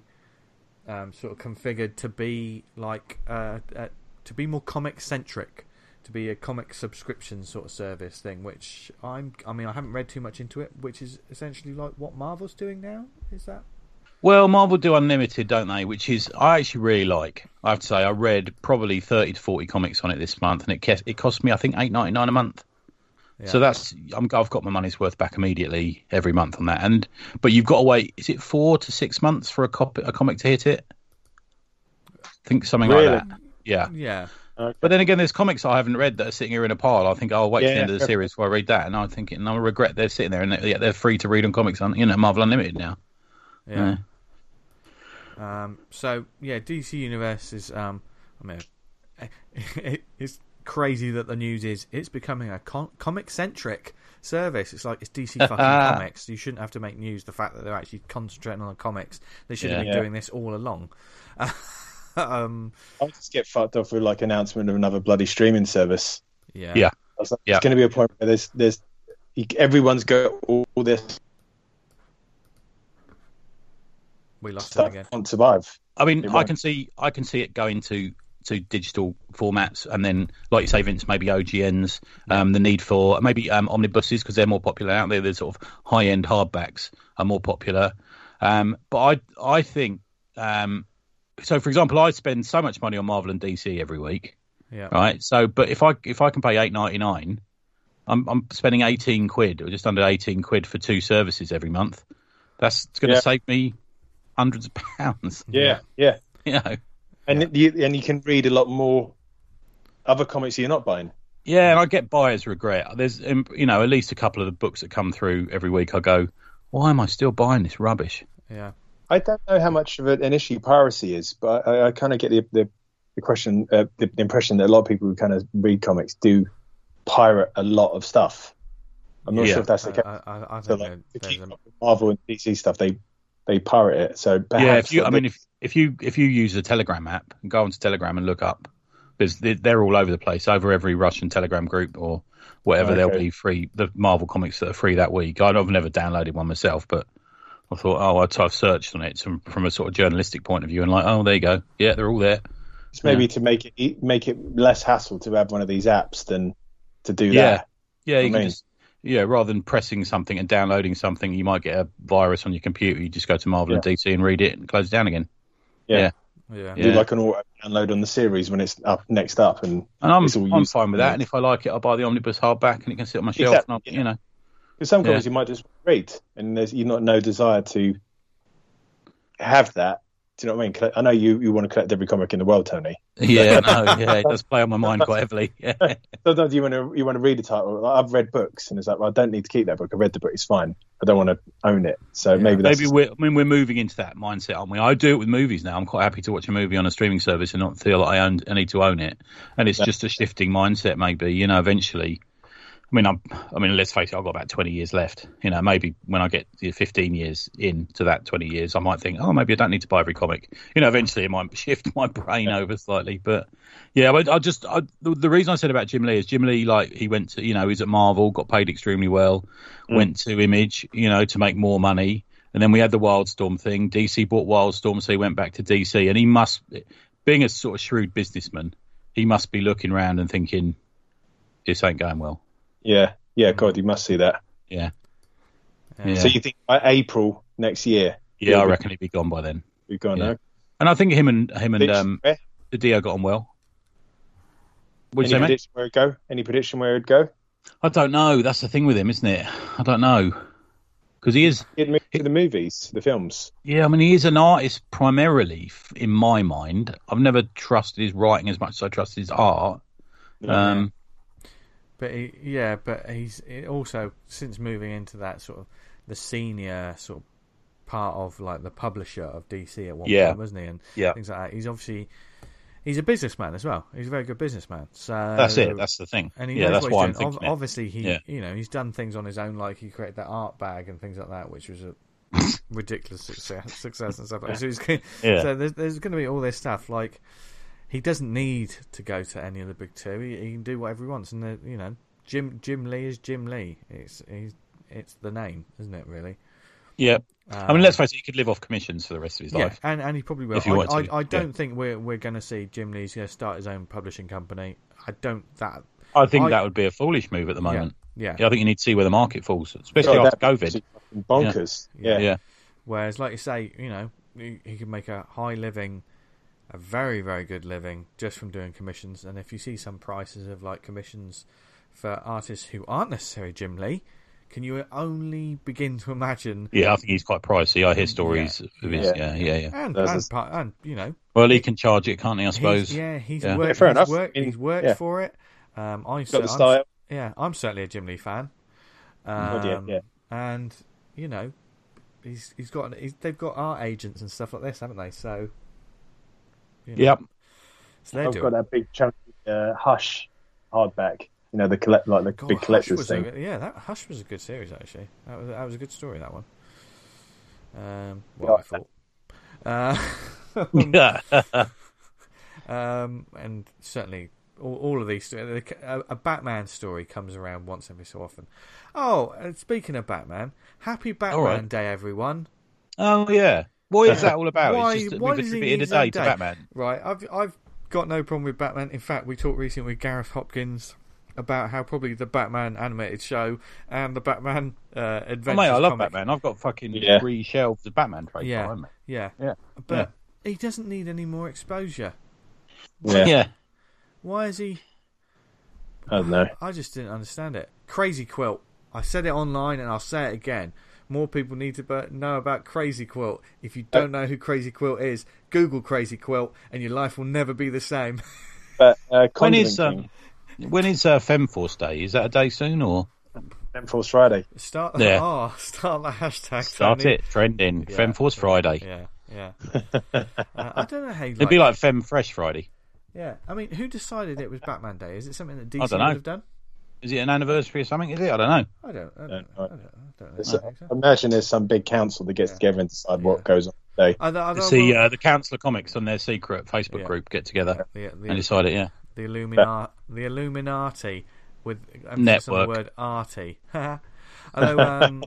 Speaker 1: um, sort of configured to be like uh, uh, to be more comic centric, to be a comic subscription sort of service thing. Which I'm, I mean, I haven't read too much into it. Which is essentially like what Marvel's doing now. Is that?
Speaker 3: Well, Marvel do Unlimited, don't they? Which is I actually really like. I have to say, I read probably thirty to forty comics on it this month, and it cost, it cost me I think eight ninety nine a month.
Speaker 1: Yeah.
Speaker 3: So that's I'm, I've got my money's worth back immediately every month on that. And but you've got to wait. Is it four to six months for a cop a comic to hit it? I think something
Speaker 2: Really?
Speaker 3: like that. Yeah.
Speaker 1: yeah.
Speaker 2: Okay.
Speaker 3: But then again, there's comics I haven't read that are sitting here in a pile. I think, oh, I'll wait to the
Speaker 2: Yeah.
Speaker 3: end of the series before I read that, and I'm thinking, and I regret they're sitting there and they're, yeah, they're free to read on comics on you know Marvel Unlimited now.
Speaker 1: Yeah. Um, so yeah, D C Universe is. Um, I mean, it, it's crazy that the news is it's becoming a con- comic centric service. It's like it's D C fucking comics. You shouldn't have to make news. The fact that they're actually concentrating on the comics, they should have
Speaker 3: Yeah.
Speaker 1: been
Speaker 2: Yeah.
Speaker 1: doing this all along. um,
Speaker 2: I'll just get fucked off with like announcement of another bloody streaming service.
Speaker 1: yeah,
Speaker 3: Yeah.
Speaker 2: I was like,
Speaker 3: Yeah.
Speaker 2: It's going to be a point where there's there's everyone's got all this
Speaker 1: We lost it
Speaker 2: stuff
Speaker 1: again.
Speaker 2: on survive.
Speaker 3: I mean,
Speaker 2: It
Speaker 3: I
Speaker 2: won't.
Speaker 3: can see, I can see it going to to digital formats, and then, like you say, Vince, maybe O G Ns, um, the need for maybe um, omnibuses because they're more popular out there. The sort of high end hardbacks are more popular, um, but I, I think, um, so for example, I spend so much money on Marvel and D C every week,
Speaker 1: Yeah,
Speaker 3: right? So, but if I if I can pay eight ninety nine, I'm I'm spending eighteen quid or just under eighteen quid for two services every month. That's going to
Speaker 2: Yeah.
Speaker 3: save me hundreds of pounds.
Speaker 2: Yeah, yeah.
Speaker 3: You know.
Speaker 2: And you and you can read a lot more other comics you're not buying.
Speaker 3: Yeah, and I get buyer's regret. There's, um, you know, at least a couple of the books that come through every week. I go, why am I still buying this rubbish?
Speaker 1: yeah,
Speaker 2: I don't know how much of an issue piracy is, but I, I kind of get the the, the question, uh, the, the impression that a lot of people who kind of read comics do pirate a lot of stuff. I'm not
Speaker 3: Yeah.
Speaker 2: sure if that's the case.
Speaker 1: I, I, I
Speaker 2: So
Speaker 1: think
Speaker 2: like
Speaker 1: there-
Speaker 2: to
Speaker 1: there's
Speaker 2: keep
Speaker 1: a,
Speaker 2: up with Marvel and D C stuff, they they pirate it. So perhaps
Speaker 3: yeah, if you, I
Speaker 2: they-
Speaker 3: mean, if if you if you use the Telegram app and go onto Telegram and look up, there's they're all over the place, over every Russian Telegram group or whatever.
Speaker 2: Okay.
Speaker 3: There'll be free the Marvel comics that are free that week. I've never downloaded one myself, but I thought, oh, I'd, I've searched on it from, from a sort of journalistic point of view, and like, oh, there you go, yeah, they're all there.
Speaker 2: it's maybe
Speaker 3: yeah.
Speaker 2: to make it e- make it less hassle to have one of these apps than to do
Speaker 3: Yeah.
Speaker 2: that.
Speaker 3: Yeah, you
Speaker 2: I
Speaker 3: can
Speaker 2: mean-
Speaker 3: just yeah, rather than pressing something and downloading something, you might get a virus on your computer. You just go to Marvel and
Speaker 2: Yeah.
Speaker 3: D C and read it and close it down again.
Speaker 2: Yeah.
Speaker 1: Yeah.
Speaker 3: Yeah.
Speaker 2: Do like an auto download on the series when it's up next up, and
Speaker 3: And I'm
Speaker 2: it's all
Speaker 3: I'm
Speaker 2: used-
Speaker 3: fine with that. And if I like it, I'll buy the omnibus hardback and it can sit on my shelf.
Speaker 2: Exactly,
Speaker 3: And I'll,
Speaker 2: yeah.
Speaker 3: you know,
Speaker 2: because some
Speaker 3: Yeah.
Speaker 2: comics you might just read, and there's you not no desire to have that. Do you know what I mean? Collect- I know you, you want to collect every comic in the world, Tony.
Speaker 3: yeah, no, yeah, it does play on my mind quite heavily. Yeah,
Speaker 2: Sometimes you want to you want to read a title. Like, I've read books, and it's like, well, I don't need to keep that book. I read the book; it's fine. I don't want to own it. So maybe that's
Speaker 3: maybe we're. I mean, we're moving into that mindset, aren't we? I do it with movies now. I'm quite happy to watch a movie on a streaming service and not feel like I own, I need to own it. And it's just a shifting mindset, maybe. You know, eventually. I mean, I'm. I mean, let's face it. I've got about twenty years left. You know, maybe when I get fifteen years into that twenty years, I might think, oh, maybe I don't need to buy every comic. You know, eventually it might shift my brain over slightly. But yeah, I, I just I, the, the reason I said about Jim Lee is Jim Lee, like he went to, you know, he's at Marvel, got paid extremely well,
Speaker 2: Mm.
Speaker 3: went to Image, you know, to make more money, and then we had the Wildstorm thing. D C bought Wildstorm, so he went back to D C, and he must, being a sort of shrewd businessman, he must be looking around and thinking, this ain't going well.
Speaker 2: yeah, yeah. God, you must see that.
Speaker 3: Yeah.
Speaker 1: Yeah.
Speaker 2: So you think by April next year?
Speaker 3: Yeah, I
Speaker 2: he'll be-
Speaker 3: reckon he'd be gone by then.
Speaker 2: We've gone
Speaker 3: Yeah.
Speaker 2: now.
Speaker 3: And I think him and him and
Speaker 2: Prediction
Speaker 3: um,
Speaker 2: where?
Speaker 3: the Dio got on well. What
Speaker 2: Any
Speaker 3: you say, mate?
Speaker 2: prediction where it'd go? Any prediction where it'd go?
Speaker 3: I don't know. That's the thing with him, isn't it? I don't know because he is.
Speaker 2: He'd move to the movies, the films.
Speaker 3: Yeah, I mean, he is an artist primarily, f- in my mind. I've never trusted his writing as much as I trust his art. Um,
Speaker 1: But he, yeah, but he's he also since moving into that sort of the senior sort of part of like the publisher of D C at one
Speaker 3: Yeah.
Speaker 1: point, wasn't he? And
Speaker 3: Yeah.
Speaker 1: things like that. He's obviously he's a businessman as well. He's a very good businessman. So
Speaker 3: that's it. That's the thing.
Speaker 1: and he
Speaker 3: Yeah,
Speaker 1: knows
Speaker 3: that's
Speaker 1: what
Speaker 3: why
Speaker 1: he's
Speaker 3: I'm
Speaker 1: doing.
Speaker 3: thinking
Speaker 1: Ob-
Speaker 3: it.
Speaker 1: obviously, he
Speaker 3: Yeah.
Speaker 1: you know he's done things on his own, like he created that art bag and things like that, which was a ridiculous success, success and stuff like that. So, he's,
Speaker 3: Yeah.
Speaker 1: so there's, there's going to be all this stuff like. He doesn't need to go to any of the big two. He, he can do whatever he wants, and the, you know, Jim Jim Lee is Jim Lee. It's he's, it's the name, isn't it? Really.
Speaker 3: Yeah.
Speaker 1: Um,
Speaker 3: I mean, let's face it. He could live off commissions for the rest of his
Speaker 1: yeah,
Speaker 3: life.
Speaker 1: and and he probably will.
Speaker 3: If you
Speaker 1: I,
Speaker 3: want
Speaker 1: I,
Speaker 3: to,
Speaker 1: I
Speaker 3: yeah.
Speaker 1: don't think we're we're going to see Jim Lee's going to start his own publishing company. I don't that.
Speaker 3: I think
Speaker 1: I-
Speaker 3: that would be a foolish move at the moment.
Speaker 1: Yeah.
Speaker 3: Yeah, I think you need to see where the market falls, especially
Speaker 2: God,
Speaker 3: after
Speaker 2: that'd be
Speaker 3: COVID.
Speaker 2: fucking bonkers.
Speaker 1: Yeah.
Speaker 2: Yeah.
Speaker 3: Yeah.
Speaker 1: Whereas, like you say, you know, he, he could make a high living, a very very good living just from doing commissions. And if you see some prices of like commissions for artists who aren't necessarily Jim Lee, can you only begin to imagine?
Speaker 3: Yeah, I think he's quite pricey. I hear stories of his.
Speaker 2: Yeah.
Speaker 3: Yeah, yeah, yeah.
Speaker 1: And
Speaker 2: That's
Speaker 1: and,
Speaker 2: a-
Speaker 1: part- and you know,
Speaker 3: Well, he can charge it, can't he? I suppose.
Speaker 1: he's, yeah, he's
Speaker 3: Yeah.
Speaker 1: worked.
Speaker 2: Yeah, fair
Speaker 1: he's
Speaker 2: enough.
Speaker 1: worked,
Speaker 2: I mean,
Speaker 1: he's worked
Speaker 2: yeah.
Speaker 1: for it. Um, I
Speaker 2: Got the style.
Speaker 1: Yeah, I'm certainly a Jim Lee fan. Um,
Speaker 2: God, yeah, yeah.
Speaker 1: And you know, he's he's got he's, they've got art agents and stuff like this, haven't they? So, you know,
Speaker 3: Yep.
Speaker 1: so they're
Speaker 2: I've
Speaker 1: doing.
Speaker 2: got that big chunky uh, Hush hardback. You know, the collect like the
Speaker 1: God,
Speaker 2: big
Speaker 1: Hush
Speaker 2: collector's
Speaker 1: was
Speaker 2: thing.
Speaker 1: A, yeah, that Hush was a good series actually. That was that was a good story. That one. Um, what I thought. Uh,
Speaker 3: Yeah.
Speaker 1: um, and certainly all, all of these. A, a Batman story comes around once every so often. Oh, and speaking of Batman, happy Batman
Speaker 3: right.
Speaker 1: Day, everyone!
Speaker 3: Oh yeah. What is that all about?
Speaker 1: Why-
Speaker 3: it's just that
Speaker 1: why
Speaker 3: we've
Speaker 1: does he
Speaker 3: attributed
Speaker 1: need
Speaker 3: a
Speaker 1: his own
Speaker 3: day to
Speaker 1: day?
Speaker 3: Batman.
Speaker 1: Right, I've I've got no problem with Batman. In fact, we talked recently with Gareth Hopkins about how probably the Batman animated show and the Batman uh,
Speaker 3: Oh,
Speaker 1: Adventures
Speaker 3: mate, I love
Speaker 1: comic,
Speaker 3: Batman. I've got fucking
Speaker 2: Yeah.
Speaker 3: three shelves of Batman trades.
Speaker 1: Yeah.
Speaker 3: behind me.
Speaker 1: Yeah,
Speaker 3: Yeah.
Speaker 1: but he doesn't need any more exposure.
Speaker 2: Yeah.
Speaker 3: Yeah.
Speaker 1: Why is he?
Speaker 2: I don't know.
Speaker 1: I just didn't understand it. Crazy Quilt. I said it online and I'll say it again. More people need to be- know about Crazy Quilt. If you don't know who Crazy Quilt is, Google Crazy Quilt and your life will never be the same.
Speaker 2: But uh,
Speaker 3: When is
Speaker 2: Condiment
Speaker 3: um, when is uh, Femforce Day? Is that a day soon or
Speaker 2: King, Force Friday.
Speaker 1: Start
Speaker 3: Yeah.
Speaker 1: oh, start the hashtag.
Speaker 3: start
Speaker 1: Tony.
Speaker 3: it trending?
Speaker 1: Yeah.
Speaker 3: Femforce Friday.
Speaker 1: Yeah, yeah. uh, I don't know how you
Speaker 3: It'd be like Fem Fresh Friday.
Speaker 1: Yeah, I mean, who decided it was Batman Day? Is it something that D C
Speaker 3: I
Speaker 1: would
Speaker 3: don't know.
Speaker 1: have done?
Speaker 3: Is it an anniversary or something? Is it? I don't know.
Speaker 1: I don't. I don't. I don't, I don't, I
Speaker 2: It's-
Speaker 1: don't think so.
Speaker 2: I imagine there's some big council that gets
Speaker 1: Yeah.
Speaker 2: together and decide
Speaker 1: Yeah.
Speaker 2: what goes on today.
Speaker 1: Although, although
Speaker 3: It's the
Speaker 1: we'll-
Speaker 3: uh, the Council of Comics on their secret Facebook
Speaker 1: Yeah.
Speaker 3: group get together
Speaker 1: the,
Speaker 3: and
Speaker 1: the,
Speaker 3: decide it. Yeah.
Speaker 1: the Illuminati, the Illuminati, with emphasis on the
Speaker 3: Network.
Speaker 1: word arty. Although, um,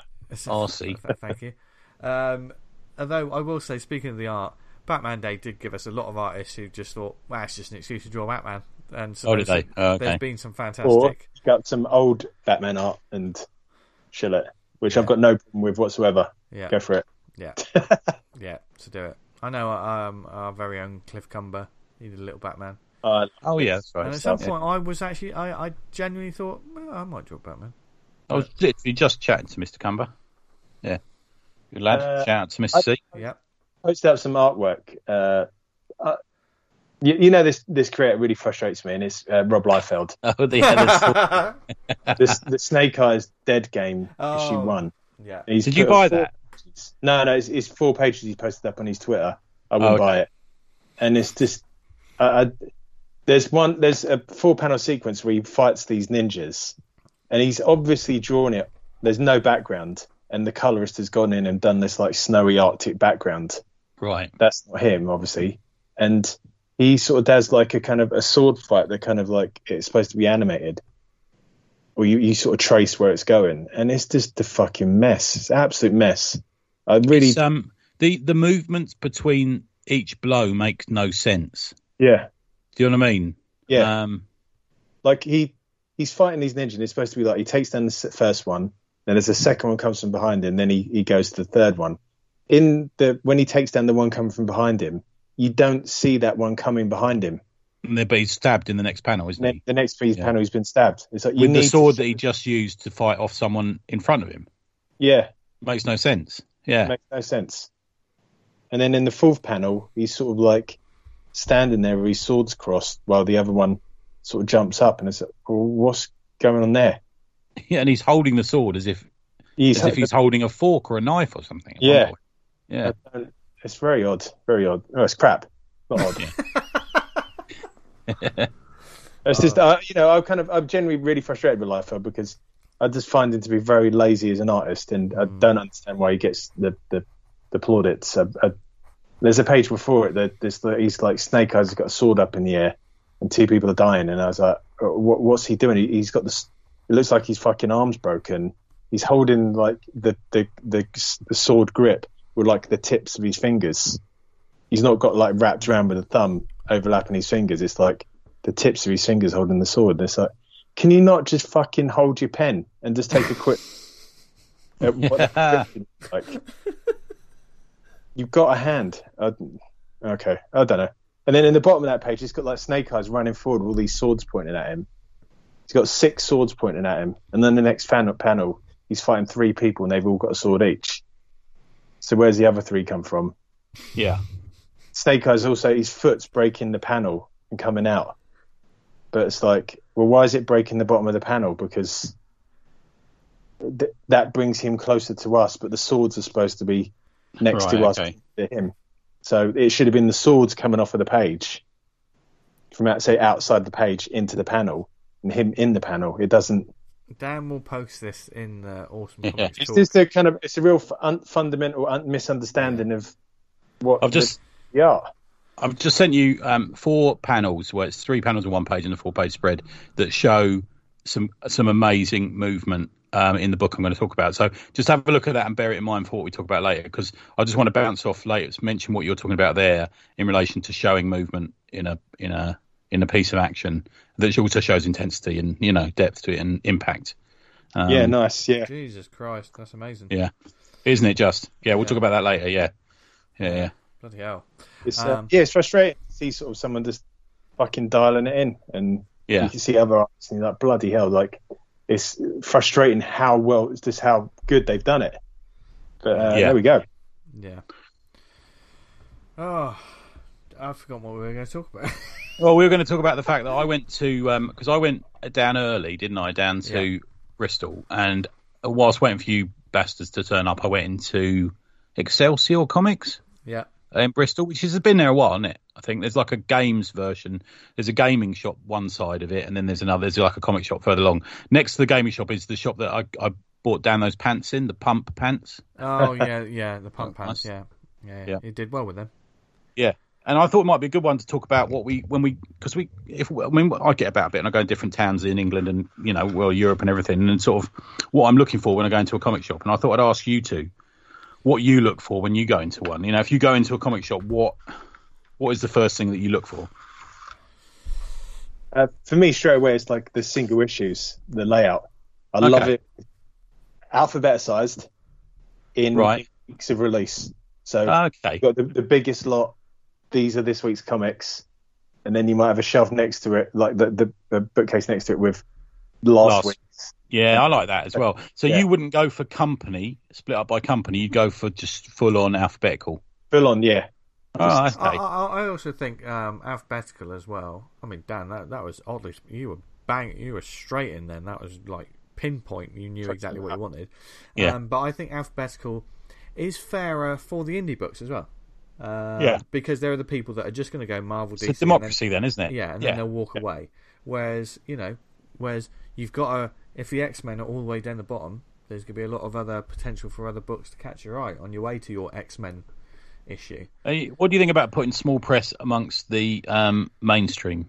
Speaker 3: R C.
Speaker 1: th- thank you. Um, although I will say, speaking of the art, Batman Day did give us a lot of artists who just thought, well, it's just an excuse to draw Batman. And so
Speaker 3: Oh, did
Speaker 1: there's,
Speaker 3: they? Oh, okay.
Speaker 1: there's been some
Speaker 2: Or
Speaker 1: fantastic.
Speaker 2: you got some old Batman art and chill it, which I've got no problem with whatsoever.
Speaker 1: Yeah,
Speaker 2: Go for it.
Speaker 1: yeah, yeah. To do it, I know. Um, our very own Cliff Cumber, he did a little Batman.
Speaker 2: Uh,
Speaker 3: Oh yeah, that's right.
Speaker 1: And at some
Speaker 3: Yeah.
Speaker 1: point, I was actually, I, I genuinely thought, well, I might draw Batman.
Speaker 3: I was literally just chatting to Mister Cumber. Yeah. Good lad.
Speaker 2: Uh,
Speaker 3: Shout out to Mister C.
Speaker 1: Yeah,
Speaker 2: posted up some artwork. Uh, uh, you, you know, this this creator really frustrates me, and it's uh, Rob Liefeld.
Speaker 3: Oh, the other
Speaker 2: This the Snake Eyes Dead game
Speaker 1: Oh.
Speaker 2: issue one.
Speaker 1: yeah.
Speaker 2: He's
Speaker 3: Did you
Speaker 2: put
Speaker 3: buy
Speaker 2: four
Speaker 3: that?
Speaker 2: pages. No, no, it's, it's four pages he posted up on his Twitter. I wouldn't
Speaker 3: Oh, okay.
Speaker 2: buy it, and it's just uh, I, there's one there's a four panel sequence where he fights these ninjas, and he's obviously drawn it. There's no background, and the colorist has gone in and done this like snowy Arctic background.
Speaker 3: Right.
Speaker 2: That's not him, obviously. And he sort of does like a kind of a sword fight that kind of like it's supposed to be animated, or you, you sort of trace where it's going, and it's just a fucking mess. It's an absolute mess. I really,
Speaker 3: It's, um, the the movements between each blow make no sense.
Speaker 2: yeah,
Speaker 3: Do you know what I mean?
Speaker 2: yeah.
Speaker 3: Um,
Speaker 2: Like he he's fighting these ninjas. And it's supposed to be like he takes down the s- first one, then there's a second one comes from behind him, then he he goes to the third one. In the when he takes down the one coming from behind him, you don't see that one coming behind him.
Speaker 3: and they'll be stabbed in the next panel, isn't
Speaker 2: Ne-
Speaker 3: he?
Speaker 2: the next piece
Speaker 3: Yeah.
Speaker 2: panel, he's been stabbed. It's like you
Speaker 3: With
Speaker 2: need
Speaker 3: the sword
Speaker 2: to-
Speaker 3: that he just used to fight off someone in front of him.
Speaker 2: yeah.
Speaker 3: Makes no sense. Yeah.
Speaker 2: Makes no sense. And then in the fourth panel, he's sort of like standing there with his swords crossed while the other one sort of jumps up, and it's like, well, what's going on there?
Speaker 3: Yeah, and he's holding the sword as if
Speaker 2: He's,
Speaker 3: as if he's holding a fork or a knife or something.
Speaker 2: Yeah.
Speaker 3: Yeah.
Speaker 2: It's very odd. Very odd. Oh, it's crap. Not odd. It's just, uh, you know, I'm kind of, I'm generally really frustrated with Liefeld because I just find him to be very lazy as an artist, and I don't understand why he gets the the, the plaudits. Uh, uh, there's a page before it that this he's like Snake Eyes has got a sword up in the air, and two people are dying, and I was like, what, what's he doing? He, he's got this. It looks like his fucking arm's broken. He's holding like the the the, the sword grip with like the tips of his fingers. He's not got like wrapped around with a thumb overlapping his fingers. It's like the tips of his fingers holding the sword. And it's like, can you not just fucking hold your pen and just take a quick? uh, what the frick, like, you've got a hand. I, okay, I don't know. And then in the bottom of that page, he's got like Snake Eyes running forward with all these swords pointing at him. He's got six swords pointing at him, and then the next fan panel, he's fighting three people, and they've all got a sword each. So where's the other three come from?
Speaker 3: Yeah.
Speaker 2: Snake Eyes also, his foot's breaking the panel and coming out. But it's like, well, why is it breaking the bottom of the panel? Because th- that brings him closer to us, but the swords are supposed to be next
Speaker 3: Right,
Speaker 2: to us
Speaker 3: okay.
Speaker 2: to him. So it should have been the swords coming off of the page from out, say outside the page into the panel, and him in the panel. It doesn't.
Speaker 1: Dan will post this in the Awesome
Speaker 3: Yeah.
Speaker 1: Comics
Speaker 2: It's
Speaker 1: Talk.
Speaker 2: just a kind of. It's a real f- un- fundamental un- misunderstanding of what
Speaker 3: I've just
Speaker 2: the, the art.
Speaker 3: I've just sent you um, four panels where it's three panels on one page and a four page spread that show some some amazing movement um, in the book I'm going to talk about. So just have a look at that and bear it in mind for what we talk about later, because I just want to bounce off later to mention what you're talking about there in relation to showing movement in a in a in a piece of action that also shows intensity and, you know, depth to it and impact. Um,
Speaker 2: Yeah, nice. Yeah,
Speaker 1: Jesus Christ, that's amazing.
Speaker 3: Yeah. Isn't it just? Yeah, we'll
Speaker 1: Yeah.
Speaker 3: talk about that later. Yeah. Yeah, yeah.
Speaker 1: Bloody hell.
Speaker 2: it's uh,
Speaker 1: Um,
Speaker 2: yeah, it's frustrating to see sort of someone just fucking dialing it in, and
Speaker 3: Yeah.
Speaker 2: you can see other artists and you're like, bloody hell, like it's frustrating how well, it's just how good they've done it. But uh,
Speaker 3: Yeah.
Speaker 2: there we go.
Speaker 1: Yeah. Oh, I forgot what we were going to talk about.
Speaker 3: Well, we were going to talk about the fact that I went to, because um, I went down early, didn't I, down to
Speaker 1: Yeah.
Speaker 3: Bristol. And whilst waiting for you bastards to turn up, I went into Excelsior Comics
Speaker 1: Yeah.
Speaker 3: in Bristol, which has been there a while, isn't it? I think there's like a games version. There's a gaming shop one side of it, and then there's another. There's like a comic shop further along. Next to the gaming shop is the shop that I, I bought down those pants in, the pump pants.
Speaker 1: Oh yeah, yeah, the pump
Speaker 3: Oh,
Speaker 1: pants.
Speaker 3: nice.
Speaker 1: Yeah. yeah,
Speaker 3: Yeah.
Speaker 1: He did well with them.
Speaker 3: Yeah, and I thought it might be a good one to talk about what we when we because we if I mean I get about a bit and I go in different towns in England and you know well Europe and everything and sort of what I'm looking for when I go into a comic shop, and I thought I'd ask you two what you look for when you go into one. You know, if you go into a comic shop, what what is the first thing that you look for?
Speaker 2: Uh, for me, straight away, it's like the single issues, the layout. I
Speaker 3: Okay.
Speaker 2: love it. Alphabetized in
Speaker 3: Right.
Speaker 2: weeks of release. So
Speaker 3: Okay.
Speaker 2: you've got the, the biggest lot. These are this week's comics, and then you might have a shelf next to it, like the the, the bookcase next to it with last,
Speaker 3: Last.
Speaker 2: week's.
Speaker 3: Yeah, I like that as well. So
Speaker 2: Yeah.
Speaker 3: you wouldn't go for company, split up by company. You'd go for just full on alphabetical.
Speaker 2: Full on, yeah.
Speaker 3: Oh,
Speaker 1: I,
Speaker 3: okay.
Speaker 1: I, I also think um, alphabetical as well. I mean, Dan, that that was oddly you were bang, you were straight in. Then that was like pinpoint. You knew exactly what you wanted.
Speaker 3: Yeah.
Speaker 1: Um, but I think alphabetical is fairer for the indie books as well. Uh,
Speaker 3: Yeah.
Speaker 1: Because they're the people that are just going to go Marvel, D C.
Speaker 3: It's a
Speaker 1: and then-
Speaker 3: democracy then, isn't it?
Speaker 1: Yeah, and
Speaker 3: yeah.
Speaker 1: then they'll walk away. Whereas, you know, whereas you've got a if the X-Men are all the way down the bottom, there's going to be a lot of other potential for other books to catch your eye on your way to your X-Men issue.
Speaker 3: Hey, what do you think about putting small press amongst the um, mainstream?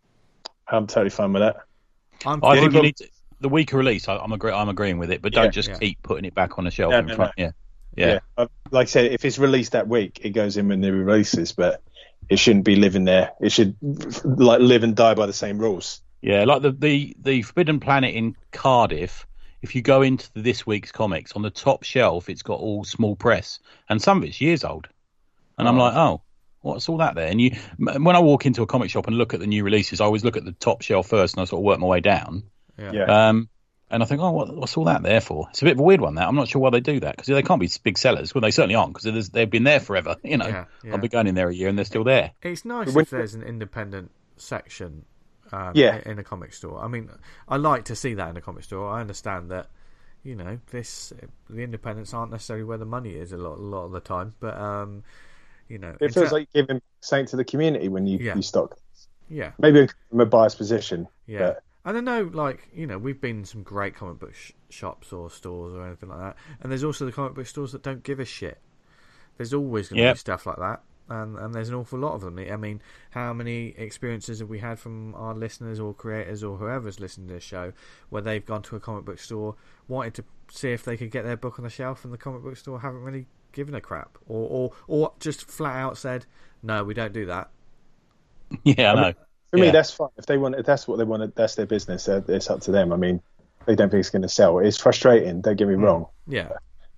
Speaker 2: I'm totally fine with that.
Speaker 1: I'm
Speaker 3: I
Speaker 2: Yeah,
Speaker 3: think
Speaker 2: but-
Speaker 3: you need to, the weaker release. I, I'm agree, I'm agreeing with it, but don't
Speaker 2: Yeah,
Speaker 3: just
Speaker 1: yeah.
Speaker 3: keep putting it back on the shelf
Speaker 2: No,
Speaker 3: in
Speaker 2: no,
Speaker 3: front.
Speaker 2: no.
Speaker 3: Yeah, yeah,
Speaker 2: Uh, Like I said, if it's released that week, it goes in when the releases, but it shouldn't be living there. It should like live and die by the same rules.
Speaker 3: yeah. Like the, the the Forbidden Planet in Cardiff. If you go into this week's comics, on the top shelf, it's got all small press, and some of it's years old. And I'm
Speaker 1: Oh.
Speaker 3: like, oh, what's all that there? And you, m- when I walk into a comic shop and look at the new releases, I always look at the top shelf first, and I sort of work my way down.
Speaker 1: yeah.
Speaker 2: Yeah.
Speaker 3: Um, and I think, oh, what, what's all that there for? It's a bit of a weird one. That I'm not sure why they do that because they can't be big sellers. Well, they certainly aren't because they've been there forever. You know,
Speaker 1: Yeah, yeah.
Speaker 3: I'll be going in there a year and they're still there.
Speaker 1: It's nice
Speaker 2: When-
Speaker 1: if there's an independent section um,
Speaker 2: Yeah.
Speaker 1: in a comic store. I mean, I like to see that in a comic store. I understand that, you know, this the independents aren't necessarily where the money is a lot, a lot of the time. But, um, you know...
Speaker 2: It
Speaker 1: in
Speaker 2: feels
Speaker 1: ter-
Speaker 2: like giving something to the community when you,
Speaker 1: Yeah.
Speaker 2: you stock.
Speaker 1: Yeah,
Speaker 2: Maybe from a biased position.
Speaker 1: yeah.
Speaker 2: But
Speaker 1: And I know, like, you know, we've been in some great comic book sh- shops or stores or anything like that. And there's also the comic book stores that don't give a shit. There's always going to
Speaker 3: Yep.
Speaker 1: be stuff like that. And, and there's an awful lot of them. I mean, how many experiences have we had from our listeners or creators or whoever's listened to this show where they've gone to a comic book store, wanted to see if they could get their book on the shelf, and the comic book store haven't really given a crap? Or, or, or just flat out said, no, we don't do that.
Speaker 3: Yeah, I know.
Speaker 2: for
Speaker 3: Yeah.
Speaker 2: me, that's fine. If they want, if that's what they want, that's their business. Uh, It's up to them. I mean, they don't think it's going to sell. It's frustrating. Don't get me wrong.
Speaker 1: Yeah.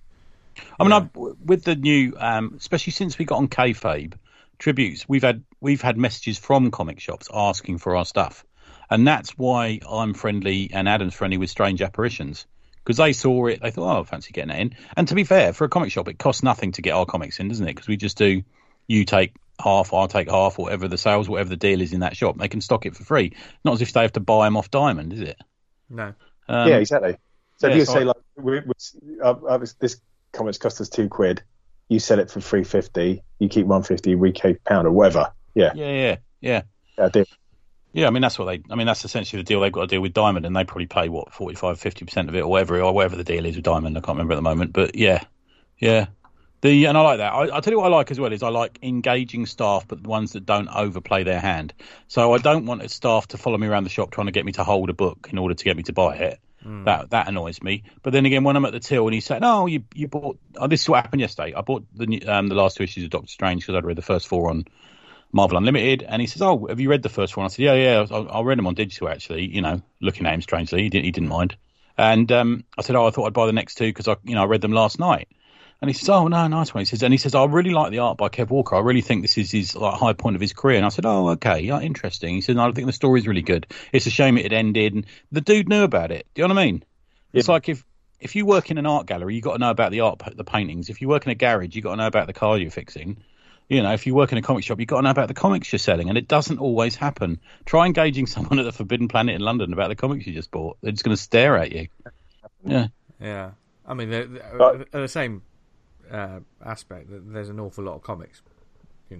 Speaker 3: I mean,
Speaker 1: Yeah.
Speaker 3: I've, with the new, um, especially since we got on Kayfabe tributes, we've had we've had messages from comic shops asking for our stuff, and that's why I'm friendly and Adam's friendly with Strange Apparitions because they saw it, they thought, oh, I fancy getting that in. And to be fair, for a comic shop, it costs nothing to get our comics in, doesn't it? Because we just do, you take half, I'll take half, whatever the sales, whatever the deal is in that shop, they can stock it for free. Not as if they have to buy them off Diamond, is it?
Speaker 1: No.
Speaker 3: Um,
Speaker 2: Yeah, exactly. So
Speaker 3: yeah,
Speaker 2: if you
Speaker 3: so
Speaker 2: say
Speaker 3: I-
Speaker 2: like, we, we, uh, uh, this comics cost us two quid, you sell it for three fifty, you keep one fifty, we keep pound or whatever. Yeah,
Speaker 3: yeah, yeah, yeah.
Speaker 2: yeah, I do.
Speaker 3: Yeah, I mean that's what they. I mean that's essentially the deal they've got to deal with Diamond, and they probably pay what forty-five, fifty percent of it, or whatever, or whatever the deal is with Diamond. I can't remember at the moment, but yeah, yeah. The and I like that. I, I tell you what I like as well is I like engaging staff, but the ones that don't overplay their hand. So I don't want a staff to follow me around the shop trying to get me to hold a book in order to get me to buy it.
Speaker 1: Mm.
Speaker 3: That that annoys me. But then again, when I'm at the till and he's saying, "Oh, you you bought," oh, this is what happened yesterday. I bought the new- um the last two issues of Doctor Strange because I'd read the first four on Marvel Unlimited, and he says, "Oh, have you read the first one?" I said, "Yeah, yeah, I, I read them on digital actually." You know, looking at him strangely, he didn't he didn't mind. And um, I said, "Oh, I thought I'd buy the next two because I you know I read them last night." And he says, "Oh no, nice one." He says, and he says, "I really like the art by Kev Walker. I really think this is his like high point of his career." And I said, "Oh, okay, yeah, interesting." He said, "No, I think the story's really good. It's a shame it had ended." And the dude knew about it. Do you know what I mean? It's like if if you work in an art gallery, you got to know about the art, the paintings. If you work in a garage, you got to know about the car you're fixing. You know, if you work in a comic shop, you got to know about the comics you're selling, and it doesn't always happen. Try engaging someone at the Forbidden Planet in London about the comics you just bought. They're just going to stare at you. Yeah.
Speaker 1: Yeah. I mean, they're, they're,
Speaker 2: But-
Speaker 1: at the same uh, aspect, there's an awful lot of comics, you know.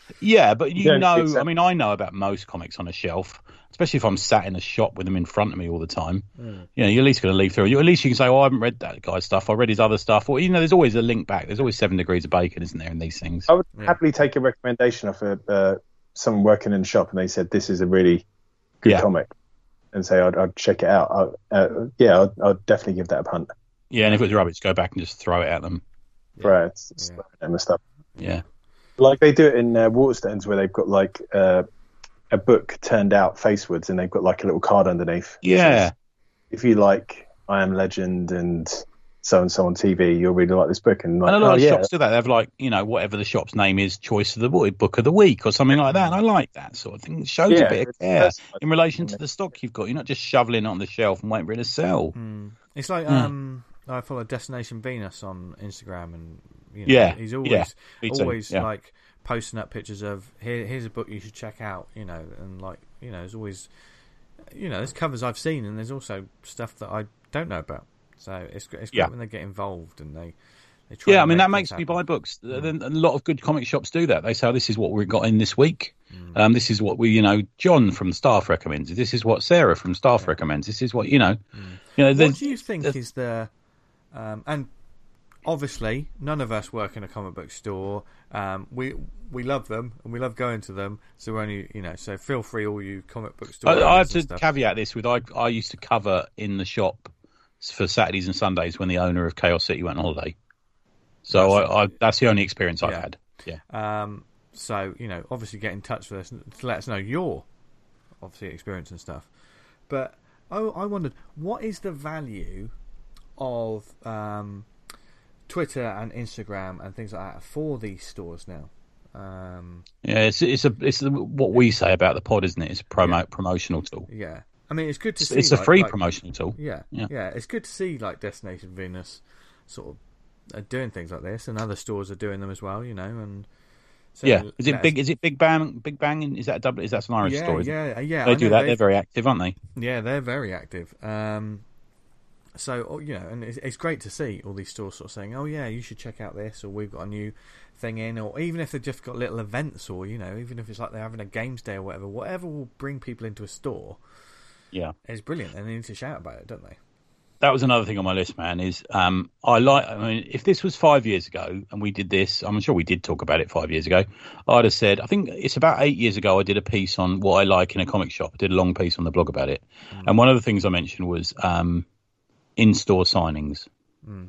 Speaker 3: Yeah, but you
Speaker 2: Yeah,
Speaker 3: know,
Speaker 2: exactly.
Speaker 3: I mean, I know about most comics on a shelf, especially if I'm sat in a shop with them in front of me all the time.
Speaker 1: Mm.
Speaker 3: You know, you're at least going to leaf through. You at least you can say, "Oh, I haven't read that guy's stuff. I read his other stuff." Or you know, there's always a link back. There's always seven degrees of bacon, isn't there, in these things?
Speaker 2: I would
Speaker 1: Yeah.
Speaker 2: happily take a recommendation off a, uh, someone working in the shop, and they said this is a really good
Speaker 3: Yeah.
Speaker 2: comic, and say I'd, I'd check it out. I, uh, yeah, I'd, I'd definitely give that a punt.
Speaker 3: Yeah, and if it was rubbish, go back and just throw it at them.
Speaker 2: Yeah. Right, it's, it's
Speaker 1: Yeah.
Speaker 2: and stuff.
Speaker 3: Yeah.
Speaker 2: Like they do it in uh, Waterstones, where they've got like uh, a book turned out facewards, and they've got like a little card underneath.
Speaker 3: Yeah.
Speaker 2: Says, if you like I Am Legend and so and so on T V, you'll really like this book. And, like,
Speaker 3: And a lot
Speaker 2: oh,
Speaker 3: of
Speaker 2: yeah.
Speaker 3: shops do that. They have like, you know, whatever the shop's name is, choice of the week, book of the week or something like that. And I like that sort of thing. It shows
Speaker 2: Yeah,
Speaker 3: a bit of
Speaker 2: it's
Speaker 3: care
Speaker 2: personalised.
Speaker 3: in relation to the stock you've got. You're not just shoveling it on the shelf and waiting for it to sell.
Speaker 1: Mm. It's like
Speaker 3: Mm.
Speaker 1: um, I follow Destination Venus on Instagram, and you know,
Speaker 3: Yeah,
Speaker 1: he's always
Speaker 3: yeah, me too,
Speaker 1: always
Speaker 3: yeah.
Speaker 1: like posting up pictures of here. Here's a book you should check out. You know, and like you know, there's always you know, there's covers I've seen, and there's also stuff that I don't know about. So it's it's great
Speaker 3: Yeah.
Speaker 1: when they get involved and they. They try
Speaker 3: Yeah,
Speaker 1: to
Speaker 3: I mean,
Speaker 1: make
Speaker 3: that
Speaker 1: things
Speaker 3: makes me
Speaker 1: happen.
Speaker 3: buy books.
Speaker 1: Mm.
Speaker 3: Then A lot of good comic shops do that. They say, oh, this is what we've got in this week.
Speaker 1: Mm.
Speaker 3: Um, this is what we, you know, John from Staff recommends. This is what Sarah from Staff
Speaker 1: Yeah.
Speaker 3: recommends. This is what, you know.
Speaker 1: Mm.
Speaker 3: you know.
Speaker 1: What
Speaker 3: there's-
Speaker 1: do you think
Speaker 3: there's-
Speaker 1: is the um, and obviously none of us work in a comic book store. Um, we we love them and we love going to them. So we're only you know. So feel free, all you comic book store.
Speaker 3: I, I have
Speaker 1: owners
Speaker 3: to
Speaker 1: and stuff.
Speaker 3: caveat this with I, I used to cover in the shop for Saturdays and Sundays when the owner of Chaos City went on holiday. So
Speaker 1: That's-
Speaker 3: I, I, that's the only experience I've
Speaker 1: Yeah.
Speaker 3: had. Yeah.
Speaker 1: Um, so you know, obviously get in touch with us to let us know your obviously experience and stuff. But oh, I wondered what is the value of um, Twitter and Instagram and things like that for these stores now. Um,
Speaker 3: Yeah, it's it's a it's a, what we say about the pod, isn't it? It's a promo
Speaker 1: Yeah.
Speaker 3: promotional tool.
Speaker 1: yeah, I mean it's good to
Speaker 3: It's,
Speaker 1: see.
Speaker 3: it's a
Speaker 1: like-
Speaker 3: free
Speaker 1: like-
Speaker 3: promotional tool.
Speaker 1: Yeah,
Speaker 3: Yeah.
Speaker 1: yeah, it's good to see like Destination Venus sort of uh, doing things like this, and other stores are doing them as well. You know, and so
Speaker 3: Yeah, is
Speaker 1: let
Speaker 3: it
Speaker 1: us-
Speaker 3: big? Is it Big Bang? Big Bang? in- Is that a double? Is that an Irish
Speaker 1: Yeah,
Speaker 3: store? Is it?
Speaker 1: yeah, yeah.
Speaker 3: They
Speaker 1: I
Speaker 3: do
Speaker 1: know
Speaker 3: that.
Speaker 1: they-
Speaker 3: They're very active, aren't they?
Speaker 1: Yeah, they're very active. Um, so oh, you know, and it's, it's great to see all these stores sort of saying, "Oh yeah, you should check out this," or "We've got a new thing in," or even if they've just got little events, or you know, even if it's like they're having a games day or whatever, whatever will bring people into a store
Speaker 3: Yeah.
Speaker 1: is brilliant, and they need to shout about it, don't they?
Speaker 3: That was another thing on my list, man. Is um, I like. I mean, if this was five years ago and we did this, I'm sure we did talk about it five years ago. I'd have said. I think it's about eight years ago. I did a piece on what I like in a comic shop. I did a long piece on the blog about it,
Speaker 1: Mm.
Speaker 3: and one of the things I mentioned was um, in-store signings.
Speaker 1: Mm.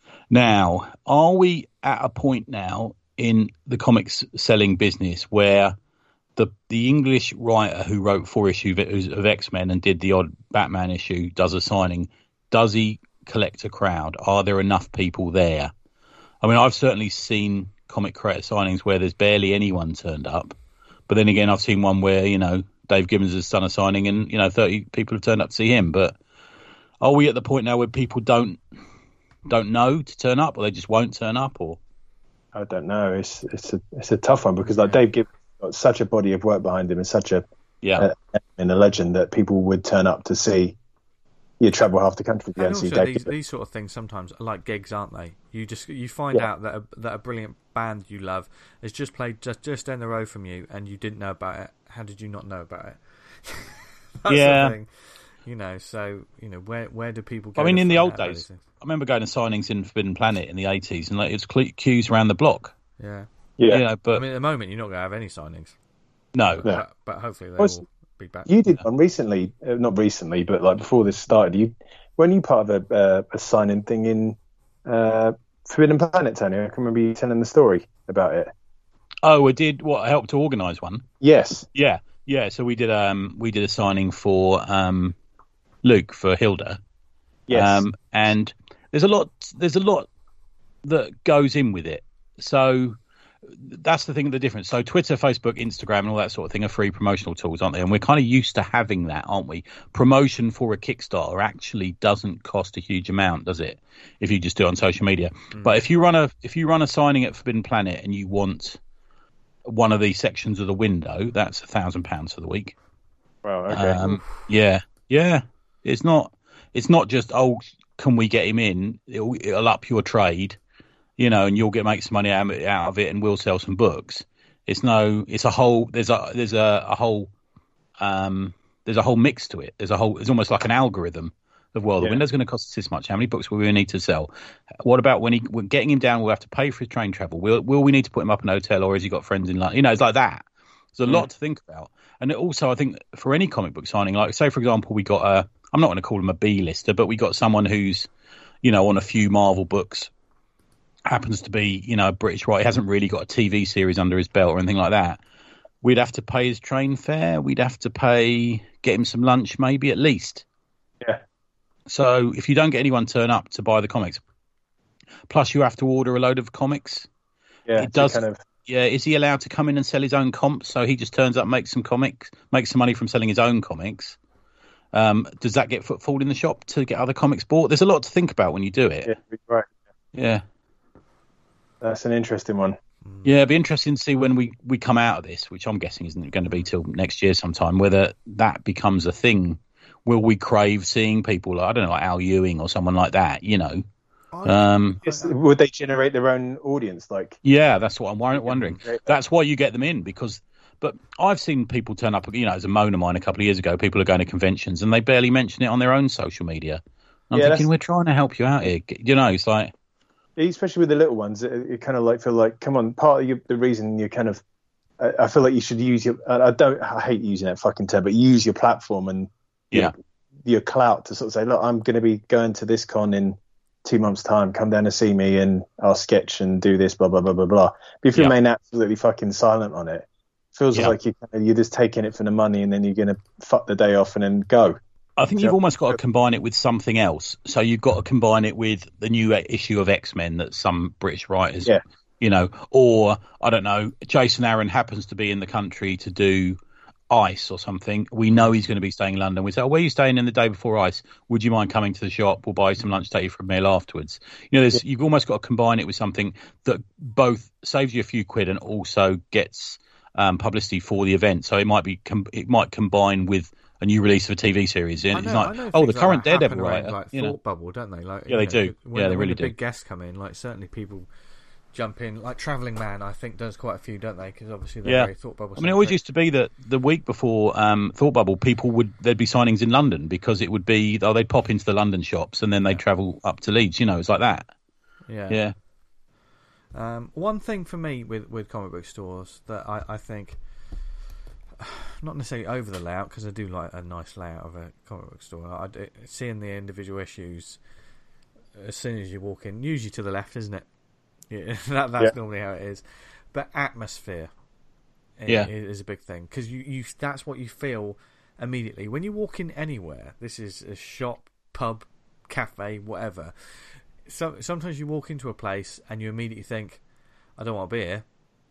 Speaker 3: Now, are we at a point now in the comics selling business where the the English writer who wrote four issues of X-Men and did the odd Batman issue does a signing? Does he collect a crowd? Are there enough people there? I mean, I've certainly seen comic creator signings where there's barely anyone turned up. But then again, I've seen one where, you know, Dave Gibbons has done a signing and, you know, thirty people have turned up to see him. But are we at the point now where people don't don't know to turn up, or they just won't turn up? Or
Speaker 2: I don't know. It's it's a it's a tough one because like Dave Gibbons got such a body of work behind him and such a
Speaker 3: yeah,
Speaker 2: uh, and a legend that people would turn up to see. You travel half the country to go
Speaker 1: And
Speaker 2: and see
Speaker 1: also,
Speaker 2: Dave
Speaker 1: these,
Speaker 2: Gibbons.
Speaker 1: these sort of things sometimes are like gigs, aren't they? You just you find
Speaker 2: Yeah.
Speaker 1: out that a, that a brilliant band you love has just played just just down the road from you, and you didn't know about it. How did you not know about it? That's
Speaker 3: Yeah.
Speaker 1: the thing. You know, so you know where where do people go?
Speaker 3: I mean,
Speaker 1: to
Speaker 3: in the
Speaker 1: find
Speaker 3: old
Speaker 1: out about
Speaker 3: days,
Speaker 1: these things?
Speaker 3: I remember going to signings in Forbidden Planet in the eighties, and like, it was cle- queues around the block.
Speaker 1: Yeah.
Speaker 2: Yeah,
Speaker 3: You know, but
Speaker 1: I mean, at the moment, you're not going to have any signings,
Speaker 3: no,
Speaker 2: Yeah.
Speaker 1: but, but hopefully they
Speaker 2: Was-
Speaker 1: will be back.
Speaker 2: you did one recently, uh, not recently, but like before this started. You weren't you part of a uh, a signing thing in uh, Forbidden Planet, Tony? I can remember you telling the story about it.
Speaker 3: oh, I did what? I helped to organise one.
Speaker 2: Yes.
Speaker 3: Yeah, yeah. So we did um we did a signing for um Luke for Hilda.
Speaker 2: Yes.
Speaker 3: Um, and there's a lot there's a lot that goes in with it. So that's the thing, the difference. So Twitter, Facebook, Instagram, and all that sort of thing are free promotional tools, aren't they? And we're kind of used to having that, aren't we? Promotion for a Kickstarter actually doesn't cost a huge amount, does it? If you just do it on social media.
Speaker 1: Mm.
Speaker 3: But if you run a if you run a signing at Forbidden Planet and you want one of these sections of the window, that's a thousand pounds for the week.
Speaker 2: Well, okay.
Speaker 3: Um, yeah, yeah. It's not. It's not just oh, can we get him in? It'll, it'll up your trade, you know, and you'll get make some money out of it, out of it and we'll sell some books. It's no. It's a whole. There's a there's a, a whole. Um, there's a whole mix to it. There's a whole. It's almost like an algorithm of well, the
Speaker 2: Yeah.
Speaker 3: window's going to cost us this much. How many books will we need to sell? What about when he we're getting him down? We'll have to pay for his train travel. Will Will we need to put him up in a hotel, or has he got friends in London? You know, it's like that. There's a
Speaker 2: Mm.
Speaker 3: lot to think about. And also, I think for any comic book signing, like say for example, we got a. I'm not going to call him a B-lister, but we got someone who's, you know, on a few Marvel books, happens to be, you know, a British writer, hasn't really got a T V series under his belt or anything like that. We'd have to pay his train fare. We'd have to pay, get him some lunch, maybe at least.
Speaker 2: Yeah.
Speaker 3: So if you don't get anyone turn up to buy the comics, plus you have to order a load of comics.
Speaker 2: Yeah.
Speaker 3: It does.
Speaker 2: Kind of.
Speaker 3: Yeah. Is he allowed to come in and sell his own comps? So he just turns up, makes some comics, makes some money from selling his own comics. Um, does that get footfall in the shop to get other comics bought? There's a lot to think about when you do it.
Speaker 2: Yeah. Right.
Speaker 3: Yeah.
Speaker 2: That's an interesting one.
Speaker 3: Yeah, it'd be interesting to see when we, we come out of this, which I'm guessing isn't going to be till next year sometime, whether that becomes a thing. Will we crave seeing people, like, I don't know, like Al Ewing or someone like that, you know? Um,
Speaker 2: Yes, would they generate their own audience? Like,
Speaker 3: yeah, that's what I'm wor- wondering. That's why you get them in, because... But I've seen people turn up, you know, as a moan of mine a couple of years ago, people are going to conventions and they barely mention it on their own social media. I'm
Speaker 2: Yeah,
Speaker 3: thinking,
Speaker 2: that's-
Speaker 3: we're trying to help you out here. You know, it's like...
Speaker 2: especially with the little ones, it, it kind of like feel like, come on, part of your, the reason you kind of, I, I feel like you should use your, I I don't, I hate using that fucking term, but use your platform and
Speaker 3: Yeah.
Speaker 2: your, your clout to sort of say, look, I'm going to be going to this con in two months' time. Come down and see me, and I'll sketch and do this, blah blah blah blah blah. But if you
Speaker 3: Yeah.
Speaker 2: remain absolutely fucking silent on it, feels
Speaker 3: Yeah.
Speaker 2: like you kind of, you're just taking it for the money, and then you're going to fuck the day off and then go.
Speaker 3: I think
Speaker 2: So-
Speaker 3: you've almost got to combine it with something else. So you've got to combine it with the new issue of X-Men that some British writers,
Speaker 2: Yeah.
Speaker 3: you know, or I don't know, Jason Aaron happens to be in the country to do Ice or something. We know he's going to be staying in London. We say, oh, where are you staying in the day before Ice? Would you mind coming to the shop? We'll buy you some lunch, take you for a meal afterwards. You know, there's, you've almost got to combine it with something that both saves you a few quid and also gets um, publicity for the event. So it might be, com- it might combine with a new release of a T V series. And
Speaker 1: I
Speaker 3: it's
Speaker 1: know,
Speaker 3: like,
Speaker 1: I know
Speaker 3: oh, the
Speaker 1: things like
Speaker 3: current
Speaker 1: that happen
Speaker 3: Daredevil
Speaker 1: around,
Speaker 3: writer.
Speaker 1: like
Speaker 3: You know,
Speaker 1: Thought Bubble, don't they? Like,
Speaker 3: Yeah, they
Speaker 1: you know,
Speaker 3: do.
Speaker 1: When,
Speaker 3: Yeah, they
Speaker 1: when
Speaker 3: really
Speaker 1: the
Speaker 3: do.
Speaker 1: big guests come in, like certainly people jump in. Like Travelling Man, I think does quite a few, don't they? Because obviously they're
Speaker 3: Yeah.
Speaker 1: very Thought Bubble.
Speaker 3: I mean, it always
Speaker 1: centric.
Speaker 3: used to be that the week before um, Thought Bubble, people would there'd be signings in London because it would be oh they'd pop into the London shops and then they'd travel up to Leeds. You know, it's like that.
Speaker 1: Yeah.
Speaker 3: Yeah,
Speaker 1: Um, one thing for me with, with comic book stores that I, I think, not necessarily over the layout, because I do like a nice layout of a comic book store. I do, seeing the individual issues as soon as you walk in, usually to the left, isn't it? Yeah, that, that's
Speaker 2: Yeah.
Speaker 1: normally how it is. But atmosphere i-
Speaker 3: Yeah.
Speaker 1: is a big thing, because you, you that's what you feel immediately when you walk in anywhere. This is a shop, pub, cafe, whatever. So sometimes you walk into a place and you immediately think, I don't want to be here.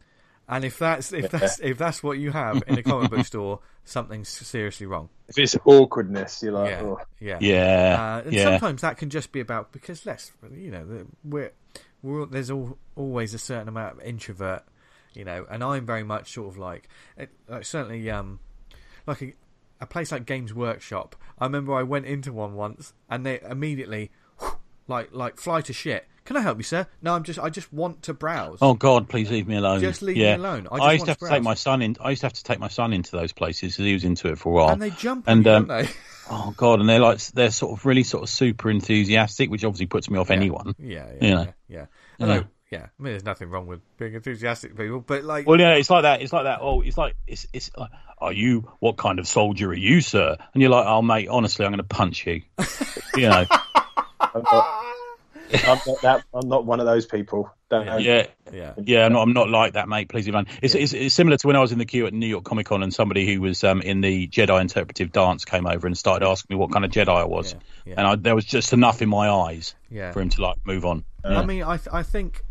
Speaker 1: And if that's if that's if that's what you have in a comic book store, something's seriously wrong.
Speaker 2: If it's awkwardness, you're like,
Speaker 1: Yeah,
Speaker 2: oh.
Speaker 1: yeah,
Speaker 3: yeah,
Speaker 1: Uh, and
Speaker 3: yeah.
Speaker 1: sometimes that can just be about, because let's you know the- we're we're there's all, always a certain amount of introvert, you know, and I'm very much sort of like, it, like certainly um like a, a place like Games Workshop. I remember I went into one once and they immediately like like fly to shit. Can I help you, sir? No, I'm just I just want to browse.
Speaker 3: Oh God, please leave me alone.
Speaker 1: Just leave
Speaker 3: yeah.
Speaker 1: me alone. I, just
Speaker 3: I used
Speaker 1: want
Speaker 3: to have to
Speaker 1: browse.
Speaker 3: take my son in. I used to have to take my son into those places because he was into it for a while.
Speaker 1: And they jump on
Speaker 3: And,
Speaker 1: you,
Speaker 3: um,
Speaker 1: don't they?
Speaker 3: Oh God, and they're like they're sort of really sort of super enthusiastic, which obviously puts me off anyone.
Speaker 1: Yeah, yeah,
Speaker 3: You
Speaker 1: yeah,
Speaker 3: know.
Speaker 1: yeah.
Speaker 3: Yeah.
Speaker 1: Although, yeah. I mean, there's nothing wrong with being enthusiastic people, but like,
Speaker 3: Well, yeah, it's like that. It's like that. Oh, it's like it's it's like, are you? What kind of soldier are you, sir? And you're like, oh, mate, honestly, I'm going to punch you. You know.
Speaker 2: I'm not, I'm not that. I'm not one of those people. Don't know.
Speaker 3: Yeah.
Speaker 1: yeah,
Speaker 3: Yeah, I'm not, I'm not like that, mate. Please leave me alone. It's,
Speaker 1: Yeah.
Speaker 3: it's, it's similar to when I was in the queue at New York Comic Con and somebody who was um, in the Jedi interpretive dance came over and started asking me what kind of Jedi I was.
Speaker 1: Yeah, yeah.
Speaker 3: And I, there was just enough in my eyes
Speaker 1: yeah.
Speaker 3: for him to like move on.
Speaker 1: I mean, I th- I think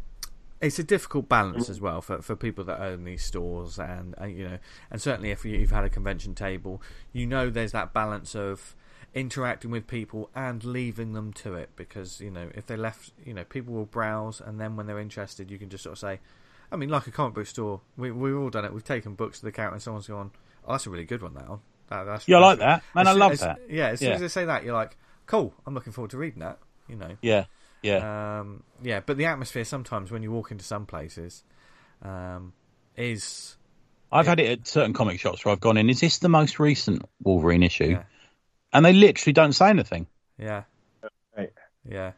Speaker 1: it's a difficult balance as well for, for people that own these stores, and, and you know, and certainly if you've had a convention table, you know, there's that balance of interacting with people and leaving them to it, because you know if they left, you know, people will browse, and then when they're interested, you can just sort of say, I mean, like a comic book store, we we've all done it. We've taken books to the counter, and someone's gone, "Oh, that's a really good one." That one, that, that's
Speaker 3: Yeah, I like
Speaker 1: that's-
Speaker 3: that. Man,
Speaker 1: as
Speaker 3: I
Speaker 1: soon-
Speaker 3: love
Speaker 1: as-
Speaker 3: that.
Speaker 1: Yeah, as soon
Speaker 3: Yeah.
Speaker 1: as they say that, you're like, "Cool, I'm looking forward to reading that." You know.
Speaker 3: Yeah, yeah.
Speaker 1: Um, yeah, but the atmosphere sometimes when you walk into some places, um, is.
Speaker 3: I've had it at certain comic shops where I've gone in. Is this the most recent Wolverine issue?
Speaker 1: Yeah.
Speaker 3: And they literally don't say anything.
Speaker 1: Yeah.
Speaker 2: Right.
Speaker 1: Yeah.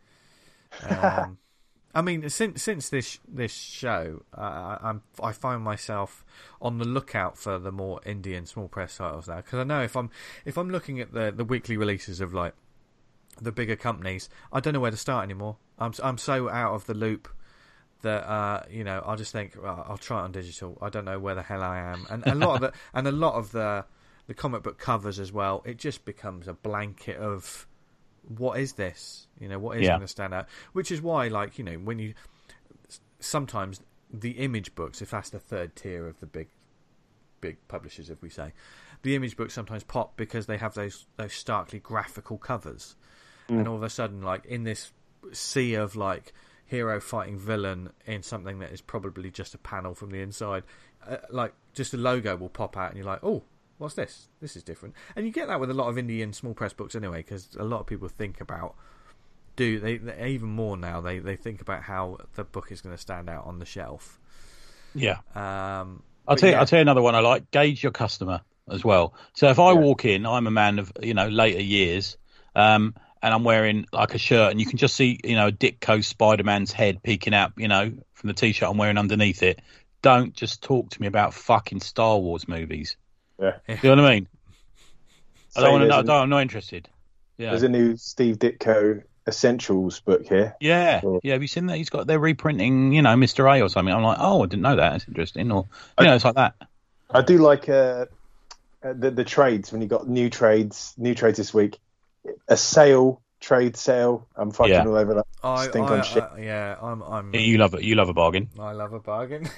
Speaker 1: Um, I mean, since since this this show, uh, I'm I find myself on the lookout for the more indie and small press titles now, because I know if I'm if I'm looking at the, the weekly releases of like the bigger companies, I don't know where to start anymore. I'm I'm so out of the loop that uh, you know I'll just think, well, I'll try it on digital. I don't know where the hell I am, and a lot of the and a lot of the the comic book covers as well. It just becomes a blanket of. What is this? You know, what is
Speaker 3: Yeah.
Speaker 1: going to stand out? Which is why, like, you know, when you sometimes the Image books, if that's the third tier of the big, big publishers, if we say, the Image books sometimes pop because they have those those starkly graphical covers, mm. and all of a sudden, like in this sea of like hero fighting villain in something that is probably just a panel from the inside, uh, like just a logo will pop out, and you're like, oh. What's this? This is different. And you get that with a lot of indie and small press books anyway, because a lot of people think about, do they, they even more now, they, they think about how the book is going to stand out on the shelf.
Speaker 3: Yeah.
Speaker 1: Um,
Speaker 3: I'll tell you,
Speaker 1: yeah.
Speaker 3: I'll tell you another one I like. Gauge your customer as well. So if I
Speaker 2: Yeah.
Speaker 3: walk in, I'm a man of, you know, later years, um, and I'm wearing like a shirt and you can just see, you know, Ditko Spider-Man's head peeking out, you know, from the T-shirt I'm wearing underneath it. Don't just talk to me about fucking Star Wars movies.
Speaker 2: Yeah.
Speaker 3: You know what I mean? I
Speaker 2: So
Speaker 3: don't want to
Speaker 2: there's
Speaker 3: know.
Speaker 2: a-
Speaker 3: I'm not interested. Yeah.
Speaker 2: There's a new Steve Ditko Essentials book here.
Speaker 3: Yeah,
Speaker 2: Or-
Speaker 3: yeah. Have you seen that? He's got they're reprinting, you know, Mister A or something. I'm like, oh, I didn't know that. That's interesting. Or you know, it's like that.
Speaker 2: I do like uh, uh, the the trades when you got new trades, new trades this week. A sale, trade sale. I'm fucking
Speaker 3: Yeah.
Speaker 2: all over that.
Speaker 1: I,
Speaker 2: Stink
Speaker 1: I,
Speaker 2: on shit.
Speaker 1: I, yeah, I'm, I'm,
Speaker 3: Yeah, You love it. You love a bargain.
Speaker 1: I love a bargain.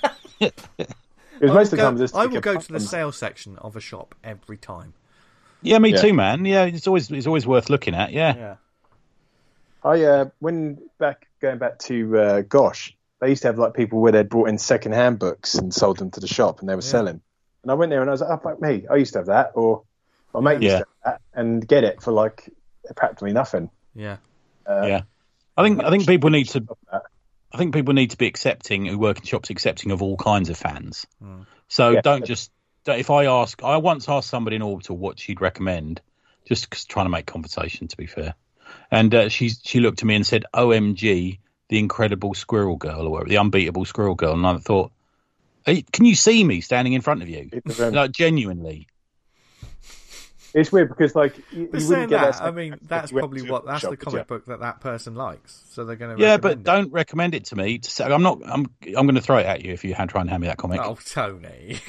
Speaker 2: Because
Speaker 1: I
Speaker 2: most
Speaker 1: will
Speaker 2: of the time,
Speaker 1: go,
Speaker 2: there's
Speaker 1: I will go to the sales section of a shop every time.
Speaker 3: Yeah, me
Speaker 2: Yeah.
Speaker 3: too, man. Yeah, it's always it's always worth looking at. Yeah,
Speaker 1: Yeah.
Speaker 2: I uh, when back going back to uh, Gosh, they used to have like people where they'd brought in second hand books and sold them to the shop, and they were
Speaker 1: Yeah.
Speaker 2: selling. And I went there and I was like, "Oh fuck me! I used to have that," or my mate used
Speaker 3: Yeah.
Speaker 2: to have that, and get it for like practically nothing.
Speaker 1: Yeah.
Speaker 2: Uh,
Speaker 3: yeah. I think I think people need to.
Speaker 2: that.
Speaker 3: I think people need to be accepting who work in shops, accepting of all kinds of fans.
Speaker 1: Mm.
Speaker 3: So
Speaker 2: Yeah.
Speaker 3: don't just. Don't, if I ask, I once asked somebody in Orbital what she'd recommend, just 'cause trying to make conversation. To be fair, and uh, she she looked at me and said, "O M G, the Incredible Squirrel Girl, or whatever, the Unbeatable Squirrel Girl." And I thought, hey, can you see me standing in front of you?
Speaker 2: It's, um,
Speaker 3: Like genuinely.
Speaker 2: it's weird because like you,
Speaker 1: But
Speaker 2: you
Speaker 1: saying
Speaker 2: wouldn't get
Speaker 1: that,
Speaker 2: that.
Speaker 1: I mean, that's
Speaker 2: if you went
Speaker 1: probably
Speaker 2: to
Speaker 1: what
Speaker 2: a
Speaker 1: that's
Speaker 2: shop,
Speaker 1: the
Speaker 2: would
Speaker 1: comic
Speaker 2: you?
Speaker 1: book that that person likes. So they're going to
Speaker 3: Yeah, but
Speaker 1: recommend it.
Speaker 3: don't recommend it to me. To say, I'm not. I'm. I'm going to throw it at you if you try and hand me that comic.
Speaker 1: Oh, Tony.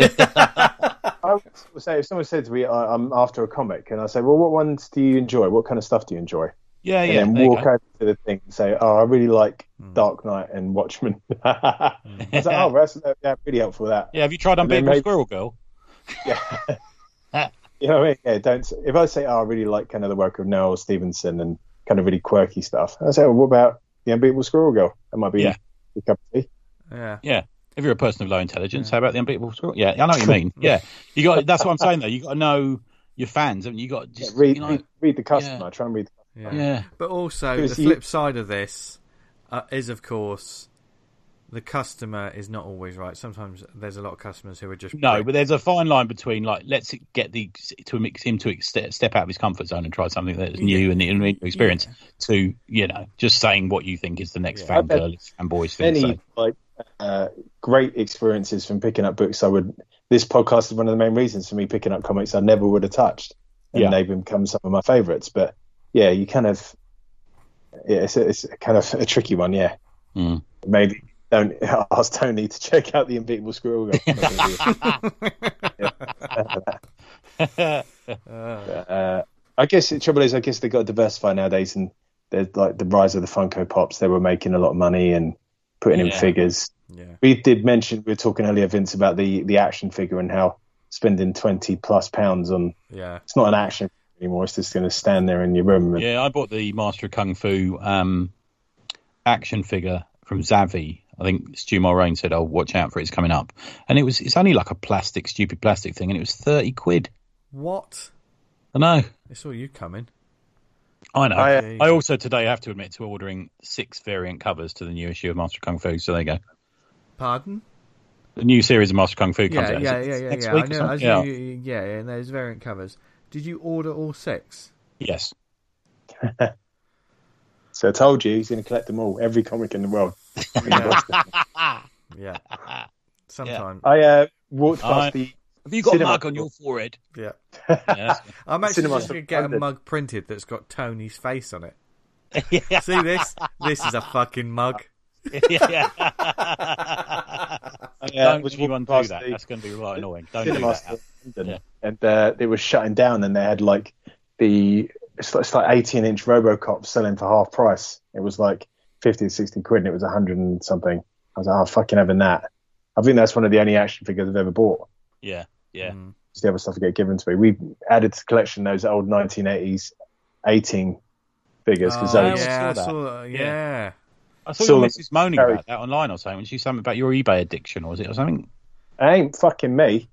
Speaker 2: I would say if someone said to me, I, "I'm after a comic," and I say, "Well, what ones do you enjoy? What kind of stuff do you enjoy?"
Speaker 3: Yeah,
Speaker 2: And
Speaker 3: yeah.
Speaker 2: then
Speaker 3: there you
Speaker 2: walk
Speaker 3: go.
Speaker 2: over to the thing and say, "Oh, I really like
Speaker 1: Hmm.
Speaker 2: Dark Knight and Watchmen." I was like, "Oh, that's yeah, really helpful with that."
Speaker 3: Yeah, have you tried
Speaker 2: And then
Speaker 3: Unbeatable
Speaker 2: maybe-
Speaker 3: Squirrel Girl?
Speaker 2: Yeah. You know what I mean? Yeah, don't. If I say, "Oh, I really like kind of the work of Noel Stevenson and kind of really quirky stuff," I say, "Well, what about the Unbeatable Squirrel Girl?" That might be
Speaker 3: Yeah.
Speaker 2: a cup of tea.
Speaker 1: Yeah.
Speaker 3: Yeah. If you're a person of low intelligence, how about the Unbeatable Squirrel? Yeah, I know what you mean. Yeah, you got. That's what I'm saying though. You got to know your fans, haven't you? You got to
Speaker 2: Yeah,
Speaker 3: just
Speaker 2: read,
Speaker 3: you know,
Speaker 2: read, read the customer.
Speaker 3: yeah.
Speaker 2: Try and read. The
Speaker 1: Yeah.
Speaker 3: Yeah.
Speaker 1: But also, the
Speaker 2: Because you-
Speaker 1: flip side of this uh, is, of course, the customer is not always right. Sometimes there's a lot of customers who are just
Speaker 3: No,
Speaker 1: bricks.
Speaker 3: but there's a fine line between like let's get the to mix him to ex- step out of his comfort zone and try something that's new
Speaker 1: Yeah.
Speaker 3: and a new experience.
Speaker 1: Yeah.
Speaker 3: To you know, just saying what you think is the next
Speaker 1: Yeah.
Speaker 3: fangirl, fanboys thing. to
Speaker 2: Any
Speaker 3: say.
Speaker 2: like uh, great experiences from picking up books. I would. This podcast is one of the main reasons for me picking up comics I never would have touched, and
Speaker 3: Yeah.
Speaker 2: they've become some of my favourites. But yeah, you kind of. Yeah, it's, a, it's a kind of a tricky one. Yeah,
Speaker 3: Mm.
Speaker 2: maybe don't ask Tony to check out the Unbeatable Squirrel Girl. uh, I guess the trouble is, I guess they got to diversify nowadays, and there's like the rise of the Funko Pops. They were making a lot of money and putting in
Speaker 3: Yeah.
Speaker 2: figures.
Speaker 1: Yeah.
Speaker 2: We did mention we were talking earlier, Vince, about the the action figure and how spending twenty plus pounds on
Speaker 1: Yeah.
Speaker 2: it's not an action anymore. It's just going to stand there in your room. And,
Speaker 3: Yeah, I bought the Master of Kung Fu um, action figure from Zavi. I think Stu Mulrain said, "Oh, watch out for it, it's coming up." And it was it's only like a plastic, stupid plastic thing, and it was thirty quid.
Speaker 1: What?
Speaker 3: I know.
Speaker 1: I saw you coming.
Speaker 3: I know.
Speaker 2: I,
Speaker 3: I,
Speaker 2: uh,
Speaker 3: also today have to admit to ordering six variant covers to the new issue of Master of Kung Fu. So there you go.
Speaker 1: Pardon?
Speaker 3: The new series of Master Kung Fu comes
Speaker 1: Yeah,
Speaker 3: out.
Speaker 1: yeah,
Speaker 3: Is it
Speaker 1: yeah, yeah,
Speaker 3: next
Speaker 1: yeah.
Speaker 3: week
Speaker 1: I
Speaker 3: or
Speaker 1: know.
Speaker 3: something?
Speaker 1: I
Speaker 3: Yeah.
Speaker 1: see, yeah, yeah, and there's variant covers. Did you order all six?
Speaker 3: Yes.
Speaker 2: So I told you he's going to collect them all, every comic in the world.
Speaker 1: Yeah. Yeah. Sometime.
Speaker 2: I uh, walked
Speaker 3: I-
Speaker 2: past the.
Speaker 3: Have you got
Speaker 2: Cinema
Speaker 3: a mug on your forehead?
Speaker 1: Yeah.
Speaker 3: Yeah, that's good.
Speaker 1: I'm actually
Speaker 2: Cinema
Speaker 1: just going to get a
Speaker 2: London.
Speaker 1: mug printed that's got Tony's face on it.
Speaker 3: yeah.
Speaker 1: See this? This is a fucking mug.
Speaker 3: yeah.
Speaker 2: I, uh,
Speaker 3: Don't
Speaker 2: was
Speaker 3: anyone
Speaker 2: walking
Speaker 3: do
Speaker 2: past
Speaker 3: that.
Speaker 2: the
Speaker 3: That's going to be right annoying. Don't do
Speaker 2: cinema
Speaker 3: that.
Speaker 2: store in London,
Speaker 3: Yeah.
Speaker 2: and uh, they were shutting down, and they had like the it's like, it's like eighteen inch RoboCop selling for half price. It was like fifty or sixty quid, and it was a hundred and something. I was like, oh, fucking having that. I think that's one of the only action figures I've ever bought.
Speaker 3: Yeah, yeah.
Speaker 1: Mm.
Speaker 2: Just the other stuff to get given to me. We added to the collection those old nineteen eighties eighteen figures because
Speaker 1: Oh,
Speaker 3: those-
Speaker 2: those.
Speaker 1: yeah, I
Speaker 3: I saw that.
Speaker 1: saw that. Yeah.
Speaker 3: I saw
Speaker 2: Saw
Speaker 3: your
Speaker 2: them
Speaker 3: missus moaning
Speaker 2: very-
Speaker 3: about that online or something. When she something about your eBay addiction, or was it or something?
Speaker 2: It ain't fucking me.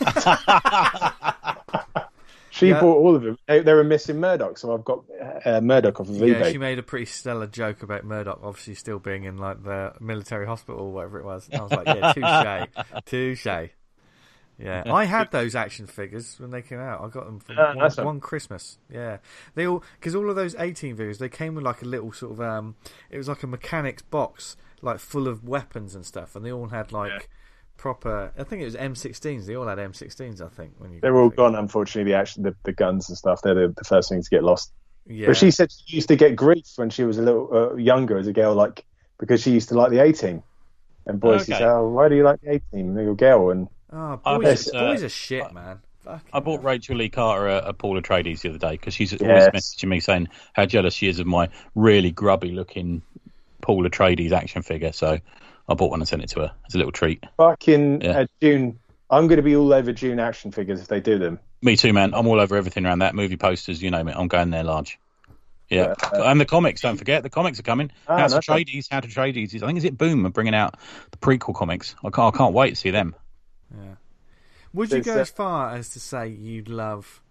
Speaker 2: She
Speaker 1: Yeah.
Speaker 2: bought all of them. They, they were missing Murdoch, so I've got uh, Murdoch off of
Speaker 1: Yeah,
Speaker 2: eBay.
Speaker 1: she made a pretty stellar joke about Murdoch obviously still being in like the military hospital or whatever it was. And I was like, yeah, touche. Touche. Yeah. I had those action figures when they came out. I got them for
Speaker 2: Ah,
Speaker 1: one,
Speaker 2: nice one.
Speaker 1: one Christmas. Yeah. They all, because all of those eighteen figures, they came with like a little sort of, um, it was like a mechanic's box, like full of weapons and stuff. And they all had like
Speaker 2: Yeah.
Speaker 1: proper, I think it was M sixteens. They all had M sixteens, I think. When you
Speaker 2: They were all gone, unfortunately. The action, the, the guns and stuff. They're the, the first things to get lost.
Speaker 1: Yeah.
Speaker 2: But she said she used to get grief when she was a little uh, younger as a girl, like because she used to like the eighteen. And boys
Speaker 3: Okay.
Speaker 2: used to say, "Oh, why do you like the eighteen, little girl?" And
Speaker 1: Oh,
Speaker 3: I
Speaker 1: boys,
Speaker 3: bet, uh,
Speaker 1: boys are shit, man. Fucking
Speaker 3: I bought
Speaker 1: hell.
Speaker 3: Rachel Lee Carter a, a Paul Atreides the other day because she's always
Speaker 2: Yes.
Speaker 3: messaging me saying how jealous she is of my really grubby looking Paul Atreides action figure. So I bought one and sent it to her as a little treat.
Speaker 2: fucking
Speaker 3: Yeah.
Speaker 2: uh, June, I'm going to be all over June action figures if they do them.
Speaker 3: Me too, man. I'm all over everything around that. Movie posters, you name it. I'm going there large. Yeah,
Speaker 2: Uh,
Speaker 3: and the comics. Don't forget, the comics are coming.
Speaker 2: Ah,
Speaker 3: House of
Speaker 2: nice one.
Speaker 3: Atreides, How to Atreides. I think is it Boom are bringing out the prequel comics. I can't. I can't wait to see them.
Speaker 1: Yeah. Would you
Speaker 2: There's,
Speaker 1: go
Speaker 2: uh,
Speaker 1: as far as to say you'd love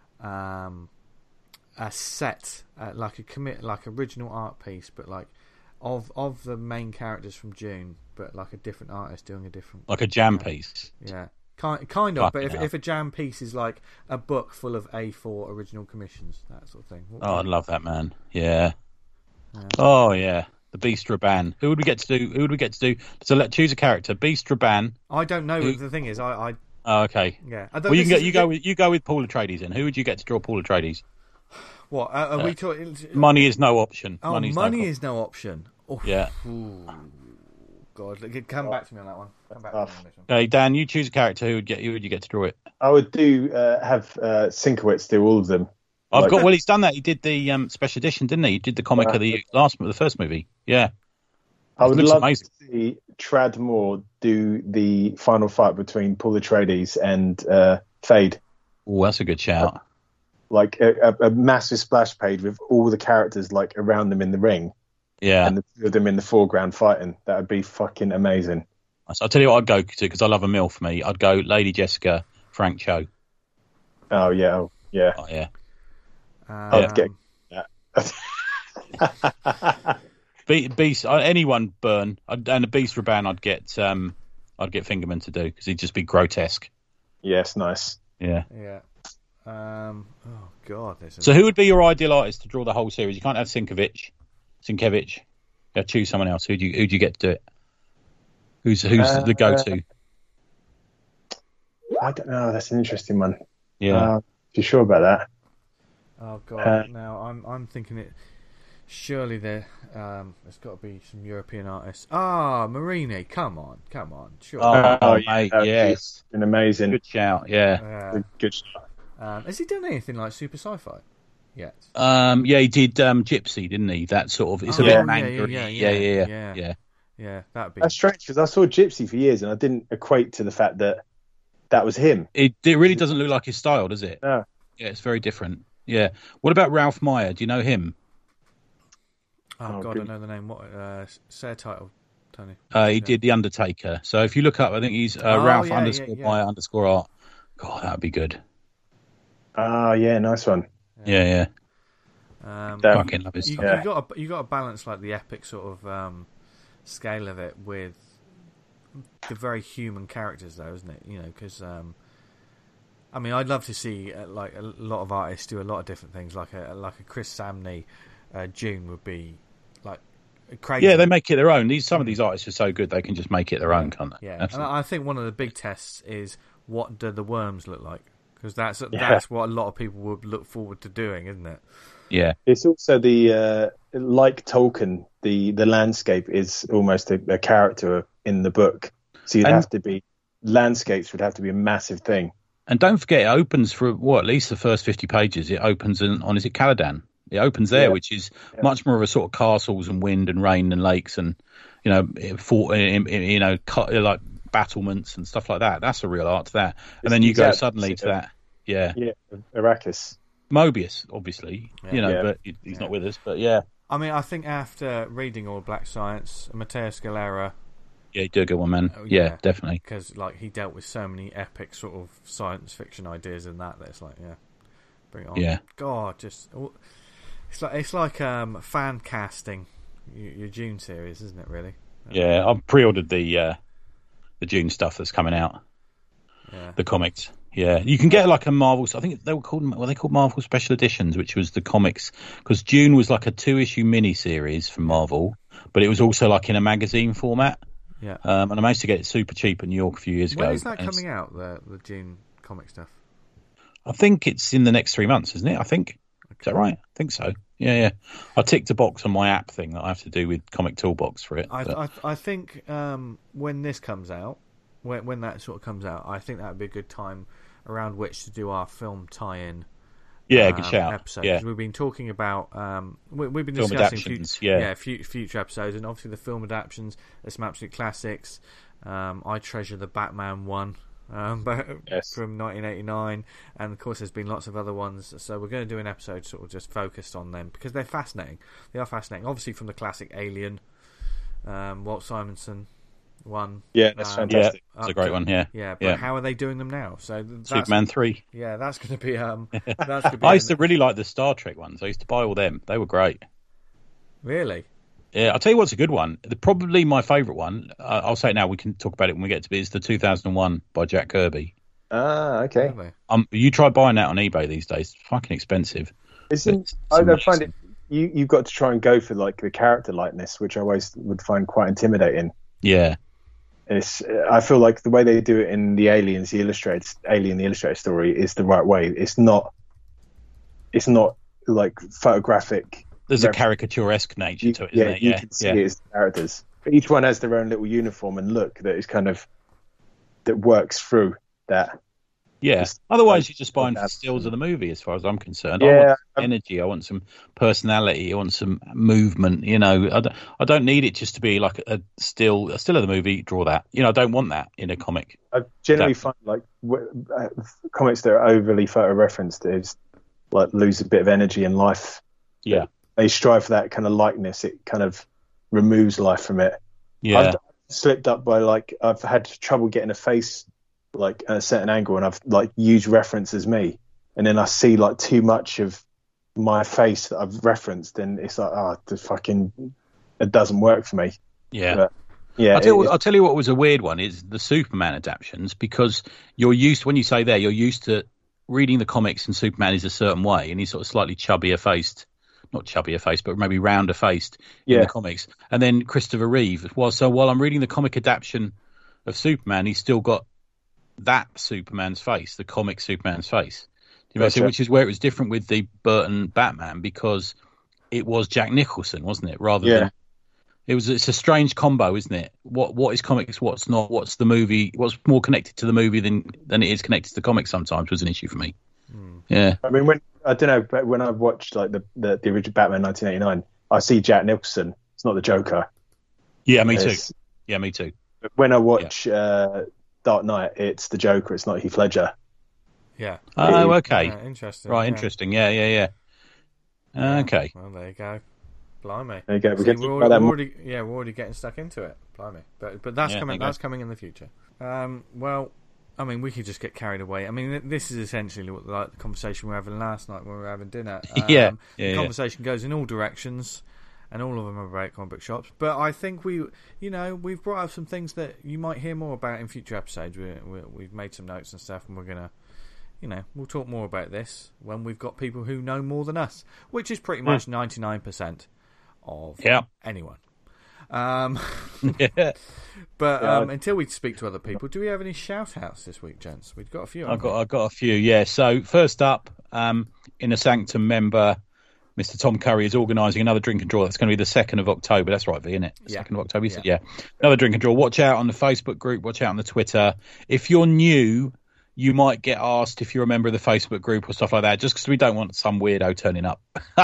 Speaker 1: um, a set, uh, like a commit, like original art piece, but like of of the main characters from June, but like a different artist doing a different,
Speaker 3: Like a jam piece.
Speaker 1: yeah, kind kind of. But if
Speaker 3: Fucking hell.
Speaker 1: if a jam piece is like a book full of A four original commissions, that sort of thing. What
Speaker 3: Oh,
Speaker 1: would
Speaker 3: I'd
Speaker 1: you-
Speaker 3: love that, man. Yeah.
Speaker 1: Yeah.
Speaker 3: Oh yeah, the Beast Raban. Who would we get to do? Who would we get to do? So let choose a character. Beast Raban.
Speaker 1: I don't know.
Speaker 3: Who-
Speaker 1: The thing is, I, I
Speaker 3: Oh, okay.
Speaker 1: yeah. I don't,
Speaker 3: Well, you
Speaker 1: this
Speaker 3: can
Speaker 1: is-
Speaker 3: get you go with you go with Paul Atreides. Then who would you get to draw Paul Atreides?
Speaker 1: What uh, are we talking?
Speaker 3: Money is no option.
Speaker 1: Oh,
Speaker 3: Money's
Speaker 1: money
Speaker 3: no
Speaker 1: is no option. Oh,
Speaker 3: Yeah.
Speaker 1: ooh. God, look, come back to me on that one. Come back
Speaker 2: Tough.
Speaker 1: to me on this one.
Speaker 3: Okay, Dan, you choose a character. Who would get? Who would you get to draw it?
Speaker 2: I would do uh, have uh, Sienkiewicz do all of them.
Speaker 3: I've
Speaker 2: Like-
Speaker 3: got. Well, he's done that. He did the um, special edition, didn't he? He did the comic
Speaker 2: Yeah.
Speaker 3: of the last, the first movie. Yeah.
Speaker 2: I
Speaker 3: It
Speaker 2: would
Speaker 3: looks
Speaker 2: love
Speaker 3: amazing.
Speaker 2: to see Trad Moore do the final fight between Paul Atreides and uh, Fade.
Speaker 3: Oh, that's a good shout.
Speaker 2: Like a, a, a massive splash page with all the characters like around them in the ring
Speaker 3: Yeah.
Speaker 2: and the two of them in the foreground fighting. That would be fucking amazing.
Speaker 3: So I'll tell you what I'd go to because I love a mill for me. I'd go Lady Jessica, Frank Cho.
Speaker 2: Oh yeah, oh, yeah.
Speaker 3: Oh, yeah.
Speaker 2: I'd
Speaker 1: Um,
Speaker 2: get
Speaker 3: Be- Beast, uh, anyone burn, I'd, and a Beast Raban, I'd get, um, I'd get Fingerman to do because he'd just be grotesque.
Speaker 2: Yes, nice.
Speaker 3: Yeah.
Speaker 1: Yeah. Um. Oh God. There's a...
Speaker 3: So who would be your ideal artist to draw the whole series? You can't have Sienkiewicz. Sienkiewicz. You got to choose someone else. Who do you who do you get to do it? Who's who's
Speaker 2: Uh,
Speaker 3: the go-to?
Speaker 2: I don't know. That's an interesting one.
Speaker 3: Yeah.
Speaker 2: Uh, you sure about that?
Speaker 1: Oh God.
Speaker 2: Uh,
Speaker 1: now I'm I'm thinking it. Surely there um there's got to be some European artists. Ah, Marini. Come on, come on. Sure.
Speaker 3: oh,
Speaker 2: oh,
Speaker 3: mate,
Speaker 2: yeah,
Speaker 3: yes.
Speaker 2: An amazing,
Speaker 3: Good shout. Yeah.
Speaker 1: Yeah.
Speaker 2: good, good shot.
Speaker 1: Um, has he done anything like Super Sci-Fi yet?
Speaker 3: Um. Yeah, he did um, Gypsy, didn't he? That sort of. It's a
Speaker 1: Oh,
Speaker 3: bit
Speaker 2: yeah,
Speaker 3: manga.
Speaker 1: yeah,
Speaker 3: Yeah,
Speaker 1: yeah,
Speaker 3: yeah, yeah,
Speaker 1: yeah,
Speaker 3: yeah. yeah.
Speaker 1: Yeah, that'd be.
Speaker 2: That's strange because I saw Gypsy for years and I didn't equate to the fact that that was him.
Speaker 3: It it really doesn't look like his style, does it?
Speaker 2: No.
Speaker 3: Yeah, it's very different. Yeah. What about Ralph Meyer? Do you know him?
Speaker 1: Oh,
Speaker 2: Oh,
Speaker 1: God,
Speaker 2: good.
Speaker 1: I know the name. What? Uh, say a title, Tony.
Speaker 3: Uh, he
Speaker 1: Yeah.
Speaker 3: did The Undertaker. So if you look up, I think he's uh,
Speaker 1: Oh,
Speaker 3: Ralph
Speaker 1: yeah,
Speaker 3: underscore
Speaker 1: yeah, yeah.
Speaker 3: Meyer underscore art. God, that would be good.
Speaker 2: Ah, yeah, nice one.
Speaker 3: Yeah, yeah.
Speaker 1: Um,
Speaker 2: That-
Speaker 3: Fucking love his
Speaker 1: you,
Speaker 3: stuff.
Speaker 2: Yeah.
Speaker 1: you got to, you got to balance like the epic sort of um, scale of it with the very human characters, though, isn't it? You know, because um, I mean, I'd love to see uh, like a lot of artists do a lot of different things. Like a like a Chris Samney, uh, June would be like crazy.
Speaker 3: Yeah, they make it their own. These some of these artists are so good they can just make it their own, can't they?
Speaker 1: Yeah,
Speaker 3: Absolutely.
Speaker 1: and I think one of the big tests is what do the worms look like? Because that's yeah. that's what a lot of people would look forward to doing, isn't it?
Speaker 3: Yeah,
Speaker 2: it's also the uh, like Tolkien, the the landscape is almost a, a character in the book, so you'd and, have to be landscapes would have to be a massive thing.
Speaker 3: And don't forget, it opens for what at least the first fifty pages. It opens in, on is it Caladan? It opens there, yeah. which is yeah. much more of a sort of castles and wind and rain and lakes and you know fort, you know like battlements and stuff like that. That's a real art to that. And it's then you exactly. go suddenly to that. Yeah,
Speaker 2: yeah, Arrakis.
Speaker 3: Mobius, obviously, yeah. you know, yeah. but he's yeah. not with us. But yeah,
Speaker 1: I mean, I think after reading all Black Science, Matteo Scalera,
Speaker 3: yeah, he did a good one, man. Yeah, yeah definitely,
Speaker 1: because like he dealt with so many epic sort of science fiction ideas in that. That it's like, yeah, bring it on.
Speaker 3: Yeah,
Speaker 1: God, just it's like it's like um, fan casting your, your June series, isn't it? Really?
Speaker 3: Yeah, I've pre-ordered the uh, the June stuff that's coming out.
Speaker 1: Yeah,
Speaker 3: the comics. Yeah, you can get like a Marvel. I think they were called. Were they called Marvel Special Editions? Which was the comics because June was like a two-issue mini series from Marvel, but it was also like in a magazine format.
Speaker 1: Yeah,
Speaker 3: um, and I managed to get it super cheap in New York a few years
Speaker 1: when
Speaker 3: ago.
Speaker 1: When is that coming out? The the June comic stuff.
Speaker 3: I think it's in the next three months, isn't it? I think. Okay. Is that right? I think so. Yeah, yeah. I ticked a box on my app thing that I have to do with Comic Toolbox for it.
Speaker 1: I I, I think um, when this comes out, when when that sort of comes out, I think that would be a good time around which to do our film tie-in.
Speaker 3: Yeah,
Speaker 1: um,
Speaker 3: good shout.
Speaker 1: Episode.
Speaker 3: Yeah,
Speaker 1: we've been talking about um, we, we've been
Speaker 3: film
Speaker 1: discussing
Speaker 3: adaptions.
Speaker 1: Future,
Speaker 3: yeah,
Speaker 1: yeah, future, future episodes, and obviously the film adaptions. There's some absolute classics. Um, I treasure the Batman one um,
Speaker 2: yes.
Speaker 1: from nineteen eighty-nine, and of course there's been lots of other ones. So we're going to do an episode sort of just focused on them because they're fascinating. They are fascinating. Obviously from the classic Alien, um, Walt Simonson. One,
Speaker 2: yeah, that's
Speaker 1: um,
Speaker 2: fantastic.
Speaker 3: Yeah, that's a great
Speaker 1: to,
Speaker 3: one. Yeah,
Speaker 1: yeah. But
Speaker 3: yeah.
Speaker 1: how are they doing them now? So that's,
Speaker 3: Superman three.
Speaker 1: Yeah, that's going to be. Um, that's going to be.
Speaker 3: I used to really like the Star Trek ones. I used to buy all them. They were great.
Speaker 1: Really?
Speaker 3: Yeah, I'll tell you what's a good one. The, probably my favourite one. Uh, I'll say it now. We can talk about it when we get to it. Is the two thousand one by Jack Kirby.
Speaker 2: Ah, okay.
Speaker 1: Really?
Speaker 3: Um, you try buying that on eBay these days. It's fucking expensive.
Speaker 2: Isn't I, I find it. You you've got to try and go for like the character likeness, which I always would find quite intimidating.
Speaker 3: Yeah.
Speaker 2: It's, I feel like the way they do it in the Aliens, the illustrated Alien, the illustrated story is the right way. It's not, it's not like photographic.
Speaker 3: There's a caricaturesque nature to it, isn't
Speaker 2: yeah,
Speaker 3: it?
Speaker 2: you
Speaker 3: Yeah,
Speaker 2: can see
Speaker 3: yeah.
Speaker 2: it as the characters. But each one has their own little uniform and look that is kind of that works through that.
Speaker 3: Yeah.
Speaker 2: Just,
Speaker 3: Otherwise,
Speaker 2: like,
Speaker 3: you're just buying stills of the movie, as far as I'm concerned.
Speaker 2: Yeah,
Speaker 3: I want some energy. I want some personality. I want some movement. You know, I don't, I don't need it just to be like a still, a still of the movie. Draw that. You know, I don't want that in a comic.
Speaker 2: I generally
Speaker 3: that,
Speaker 2: find like w- uh, comics that are overly photo referenced is like lose a bit of energy in life.
Speaker 3: Yeah,
Speaker 2: they strive for that kind of likeness. It kind of removes life from it.
Speaker 3: Yeah,
Speaker 2: I've slipped up by like I've had trouble getting a face like at a certain angle, and I've like used reference as me, and then I see like too much of my face that I've referenced, and it's like, oh, the fucking, it doesn't work for me.
Speaker 3: Yeah.
Speaker 2: But, yeah.
Speaker 3: I'll tell,
Speaker 2: it,
Speaker 3: I'll tell you what was a weird one is the Superman adaptions, because you're used, when you say there, you're used to reading the comics and Superman is a certain way, and he's sort of slightly chubbier faced, not chubbier faced, but maybe rounder faced in
Speaker 2: yeah.
Speaker 3: the comics. And then Christopher Reeve, well, so while I'm reading the comic adaptation of Superman, he's still got that Superman's face, the comic Superman's face. You know,
Speaker 2: gotcha.
Speaker 3: so, which is where it was different with the Burton Batman, because it was Jack Nicholson, wasn't it? Rather
Speaker 2: yeah.
Speaker 3: than it was. It's a strange combo, isn't it? What what is comics? What's not? What's the movie? What's more connected to the movie than than it is connected to the comics? Sometimes was an issue for me.
Speaker 1: Hmm.
Speaker 3: Yeah.
Speaker 2: I mean, when I don't know, but when I watched like the the, the original Batman nineteen eighty-nine, I see Jack Nicholson. It's not the Joker.
Speaker 3: Yeah, me too.
Speaker 2: It's,
Speaker 3: yeah, me too.
Speaker 2: But when I watch yeah. uh, Dark Knight, it's the Joker. It's not Heath Ledger.
Speaker 1: Yeah.
Speaker 3: Oh, okay.
Speaker 1: Yeah, interesting.
Speaker 3: Right,
Speaker 1: yeah.
Speaker 3: interesting. Yeah, yeah, yeah.
Speaker 1: yeah.
Speaker 3: Okay.
Speaker 1: Well, there you go. Blimey.
Speaker 2: There you go. We
Speaker 1: See,
Speaker 2: get
Speaker 1: we're,
Speaker 2: already,
Speaker 1: already, we're already, yeah, we're already getting stuck into it. Blimey. But but that's
Speaker 3: yeah,
Speaker 1: coming. That's coming in the future. Um. Well, I mean, we could just get carried away. I mean, this is essentially what, like the conversation we were having last night when we were having dinner. Um,
Speaker 3: yeah. yeah.
Speaker 1: The
Speaker 3: yeah.
Speaker 1: conversation goes in all directions. and all of them are about comic book shops. But I think we, you know, we've brought up some things that you might hear more about in future episodes. We, we, we've made some notes and stuff, and we're gonna, you know, we'll talk more about this when we've got people who know more than us, which is pretty much ninety-nine percent of
Speaker 3: yeah.
Speaker 1: anyone. Um,
Speaker 3: yeah.
Speaker 1: But um, until we speak to other people, do we have any shout-outs this week, gents? We've got a few.
Speaker 3: I've got,
Speaker 1: we?
Speaker 3: I've got a few, yeah. So first up, um, Inner Sanctum member Mister Tom Curry is organising another drink and draw. That's going to be the second of October. That's right, V, isn't it?
Speaker 1: Yeah.
Speaker 3: second of October,
Speaker 1: yeah.
Speaker 3: yeah. Another drink and draw. Watch out on the Facebook group. Watch out on the Twitter. If you're new, you might get asked if you're a member of the Facebook group or stuff like that, just because we don't want some weirdo turning up.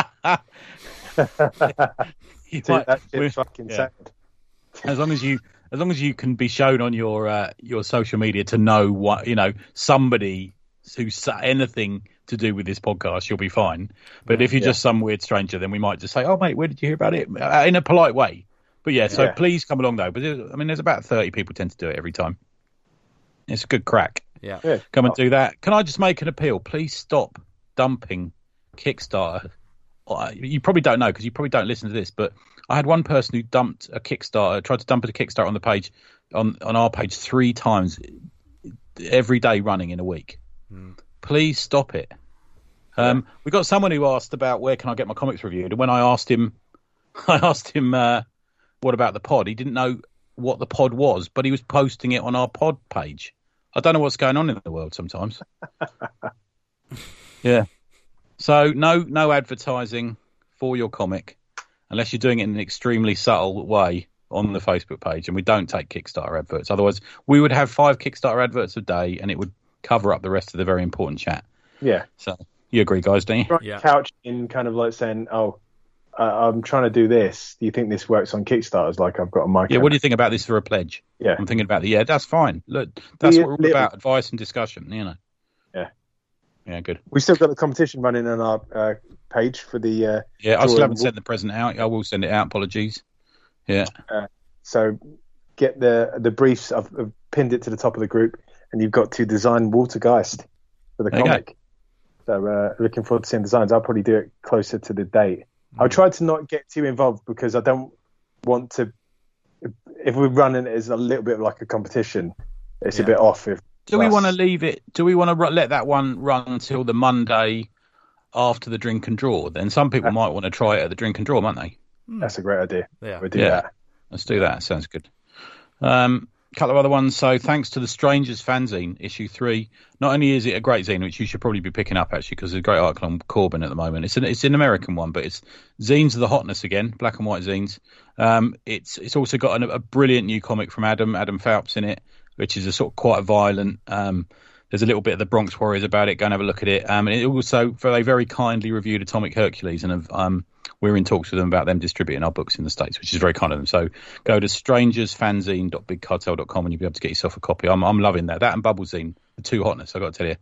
Speaker 3: you
Speaker 2: Dude,
Speaker 3: might,
Speaker 2: that shit's fucking
Speaker 3: yeah.
Speaker 2: sad.
Speaker 3: As long as you, as long as you can be shown on your uh, your social media to know what you know, somebody who's anything to do with this podcast, you'll be fine. But if you're
Speaker 2: yeah.
Speaker 3: just some weird stranger, then we might just say, "Oh, mate, where did you hear about it?" Uh, in a polite way. But yeah, so
Speaker 2: yeah.
Speaker 3: please come along though. But I mean, there's about thirty people tend to do it every time. It's a good crack.
Speaker 1: Yeah,
Speaker 2: yeah.
Speaker 3: Come and do that. Can I just make an appeal? Please stop dumping Kickstarter. You probably don't know because you probably don't listen to this, but I had one person who dumped a Kickstarter, tried to dump a Kickstarter on the page, on, on our page three times every day running in a week.
Speaker 1: Mm.
Speaker 3: Please stop it. Um, we got someone who asked about where can I get my comics reviewed, and when I asked him, I asked him uh, what about the pod. He didn't know what the pod was, but he was posting it on our pod page. I don't know what's going on in the world sometimes. yeah. So no, no advertising for your comic unless you're doing it in an extremely subtle way on the Facebook page, and we don't take Kickstarter adverts. Otherwise, we would have five Kickstarter adverts a day, and it would cover up the rest of the very important chat.
Speaker 2: Yeah.
Speaker 3: So you agree, guys, don't you?
Speaker 1: Yeah.
Speaker 2: Couch in kind of like saying, "Oh, uh, I'm trying to do this. Do you think this works on Kickstarter?" Like I've got a mic.
Speaker 3: Yeah. What do you think about this for a pledge?
Speaker 2: Yeah.
Speaker 3: I'm thinking about the yeah. That's fine. Look, that's
Speaker 2: Yeah,
Speaker 3: what we're all
Speaker 2: little-
Speaker 3: about: advice and discussion. You know.
Speaker 2: Yeah.
Speaker 3: Yeah. Good.
Speaker 2: We still got the competition running on our uh, page for the. Uh,
Speaker 3: Yeah. I still
Speaker 2: drawing.
Speaker 3: haven't sent the present out. I will send it out. Apologies. Yeah.
Speaker 2: Uh, so get the the briefs. I've, I've pinned it to the top of the group, and you've got to design Watergeist for the
Speaker 3: There you
Speaker 2: comic. So uh, looking forward to seeing designs. I'll probably do it closer to the date.
Speaker 1: Mm.
Speaker 2: I'll try to not get too involved because I don't want to. If we're running it as a little bit like a competition, it's
Speaker 1: Yeah.
Speaker 2: a bit off. If
Speaker 3: Do we
Speaker 2: us-
Speaker 3: want to leave it? Do we want to let that one run until the Monday after the drink and draw? Then some people might want to try it at the drink and draw, might they?
Speaker 2: That's a great idea.
Speaker 1: Yeah.
Speaker 2: We'll do
Speaker 3: Yeah.
Speaker 2: that.
Speaker 3: Let's do that. Sounds good. Um, a couple of other ones. So thanks to the Strangers fanzine, issue three. Not only is it a great zine, which you should probably be picking up actually, because there's a great article on Corbin at the moment. It's an it's an American one, but it's zines of the hotness again, black and white zines. Um, it's it's also got an, a brilliant new comic from Adam Adam Phelps in it, which is a sort of quite violent. Um, there's a little bit of the Bronx Warriors about it. Go and have a look at it. Um, and it also they very kindly reviewed Atomic Hercules, and have, um, we're in talks with them about them distributing our books in the States, which is very kind of them. So go to strangers fanzine dot big cartel dot com and you'll be able to get yourself a copy. I'm I'm loving that. That and Bubble Zine, the two hotness, I've got to tell you.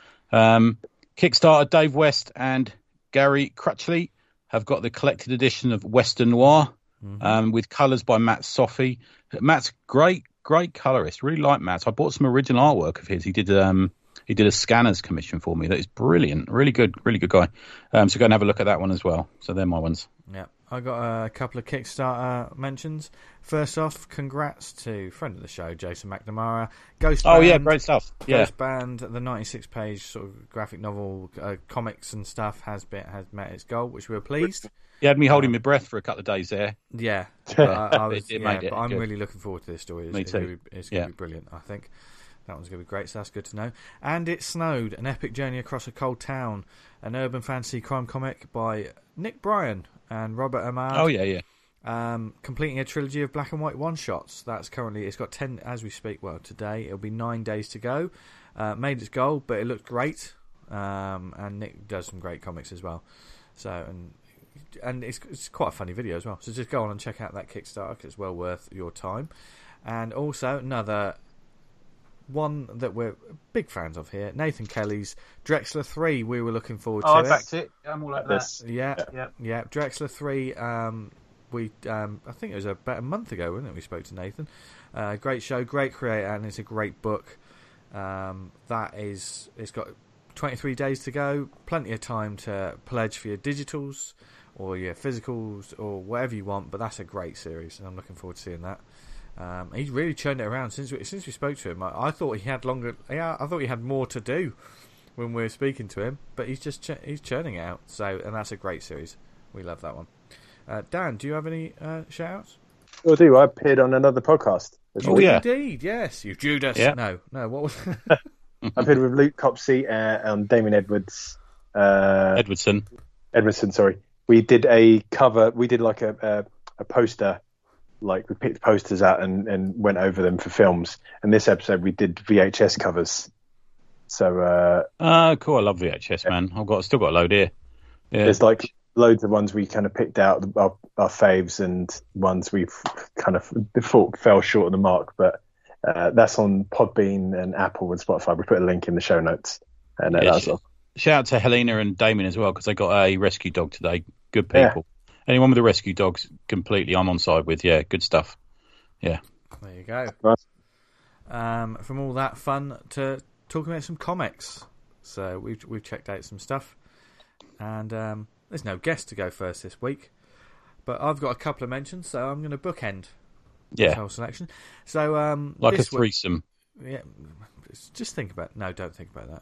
Speaker 3: Um, Kickstarter, Dave West and Gary Crutchley have got the collected edition of Western Noir, mm-hmm. um, with colours by Matt Soffey. Matt's great, great colourist. Really like Matt. I bought some original artwork of his. He did um, he did a Scanners commission for me. That is brilliant. Really good, really good guy. Um, so go and have a look at that one as well. So they're my ones.
Speaker 1: Yeah, I got a couple of Kickstarter mentions. First off, congrats to friend of the show, Jason McNamara. Ghost
Speaker 3: Oh
Speaker 1: Band,
Speaker 3: yeah, great stuff. Yeah,
Speaker 1: Ghost Band, the ninety-six page sort of graphic novel, uh, comics and stuff has been has met its goal, which we were pleased.
Speaker 3: You had me holding
Speaker 1: Um,
Speaker 3: my breath for a couple of days there.
Speaker 1: Yeah, I, I was,
Speaker 3: It- it
Speaker 1: yeah,
Speaker 3: made it
Speaker 1: but I'm
Speaker 3: good.
Speaker 1: really looking forward to this story. It's,
Speaker 3: Me
Speaker 1: it's
Speaker 3: too.
Speaker 1: Gonna be, it's going to
Speaker 3: Yeah.
Speaker 1: be brilliant, I think. That one's going to be great, so that's good to know. And It Snowed, an epic journey across a cold town, an urban fantasy crime comic by Nick Bryan and Robert Ahmad.
Speaker 3: Oh yeah, yeah.
Speaker 1: Um, completing a trilogy of black and white one-shots. That's currently, it's got ten, as we speak, well, today, it'll be nine days to go. Uh, made its goal, but it looked great. Um, and Nick does some great comics as well. So, and and it's, it's quite a funny video as well. So just go on and check out that Kickstarter, 'cause it's well worth your time. And also, another one that we're big fans of here, Nathan Kelly's Drexler three. We were looking forward
Speaker 3: Oh,
Speaker 1: to
Speaker 3: I
Speaker 1: it.
Speaker 3: backed it. I'm all like that.
Speaker 2: This.
Speaker 1: Yeah,
Speaker 3: Yeah.
Speaker 1: yeah. Drexler three. Um, we, um, I think it was about a month ago, wasn't it? We spoke to Nathan. Uh, great show, great creator, and it's a great book. Um, that is, it's got twenty-three days to go. Plenty of time to pledge for your digitals or your physicals, or whatever you want. But that's a great series, and I'm looking forward to seeing that. Um, he's really churned it around since we, since we spoke to him. I, I thought he had longer. Yeah, I thought he had more to do when we were speaking to him, but he's just ch- he's churning it out. So, and that's a great series. We love that one. Uh, Dan, do you have any uh, shout-outs?
Speaker 2: I do. I appeared on another podcast.
Speaker 3: Oh, yeah.
Speaker 1: Indeed, yes. You Judas.
Speaker 3: Yeah.
Speaker 1: No, no, what was
Speaker 2: I appeared with Luke Copsey uh, and Damien Edwards. Uh,
Speaker 3: Edwardson.
Speaker 2: Edmondson, sorry. We did a cover. We did like a a, a poster. Like we picked posters out and, and went over them for films. And this episode we did V H S covers. So uh,
Speaker 3: Oh, cool. I love V H S, man. I've got still got a load here. Yeah.
Speaker 2: there's like loads of ones we kind of picked out, our, our faves, and ones we've kind of thought fell short of the mark. But uh, that's on Podbean and Apple and Spotify. We put a link in the show notes. And uh,
Speaker 3: Yeah,
Speaker 2: that's
Speaker 3: sh-
Speaker 2: all.
Speaker 3: Shout out to Helena and Damien as well, because they got a rescue dog today. Good people. Anyone with a rescue dog's completely I'm on side with. Yeah, good stuff. Yeah.
Speaker 1: There you go.
Speaker 2: Nice.
Speaker 1: Um, from all that fun to talking about some comics. So we've we've checked out some stuff, and um, there's no guest to go first this week, but I've got a couple of mentions, so I'm going to bookend this
Speaker 3: Yeah.
Speaker 1: whole selection. So um,
Speaker 3: Like a
Speaker 1: this week-
Speaker 3: threesome.
Speaker 1: yeah, just think about no, don't think about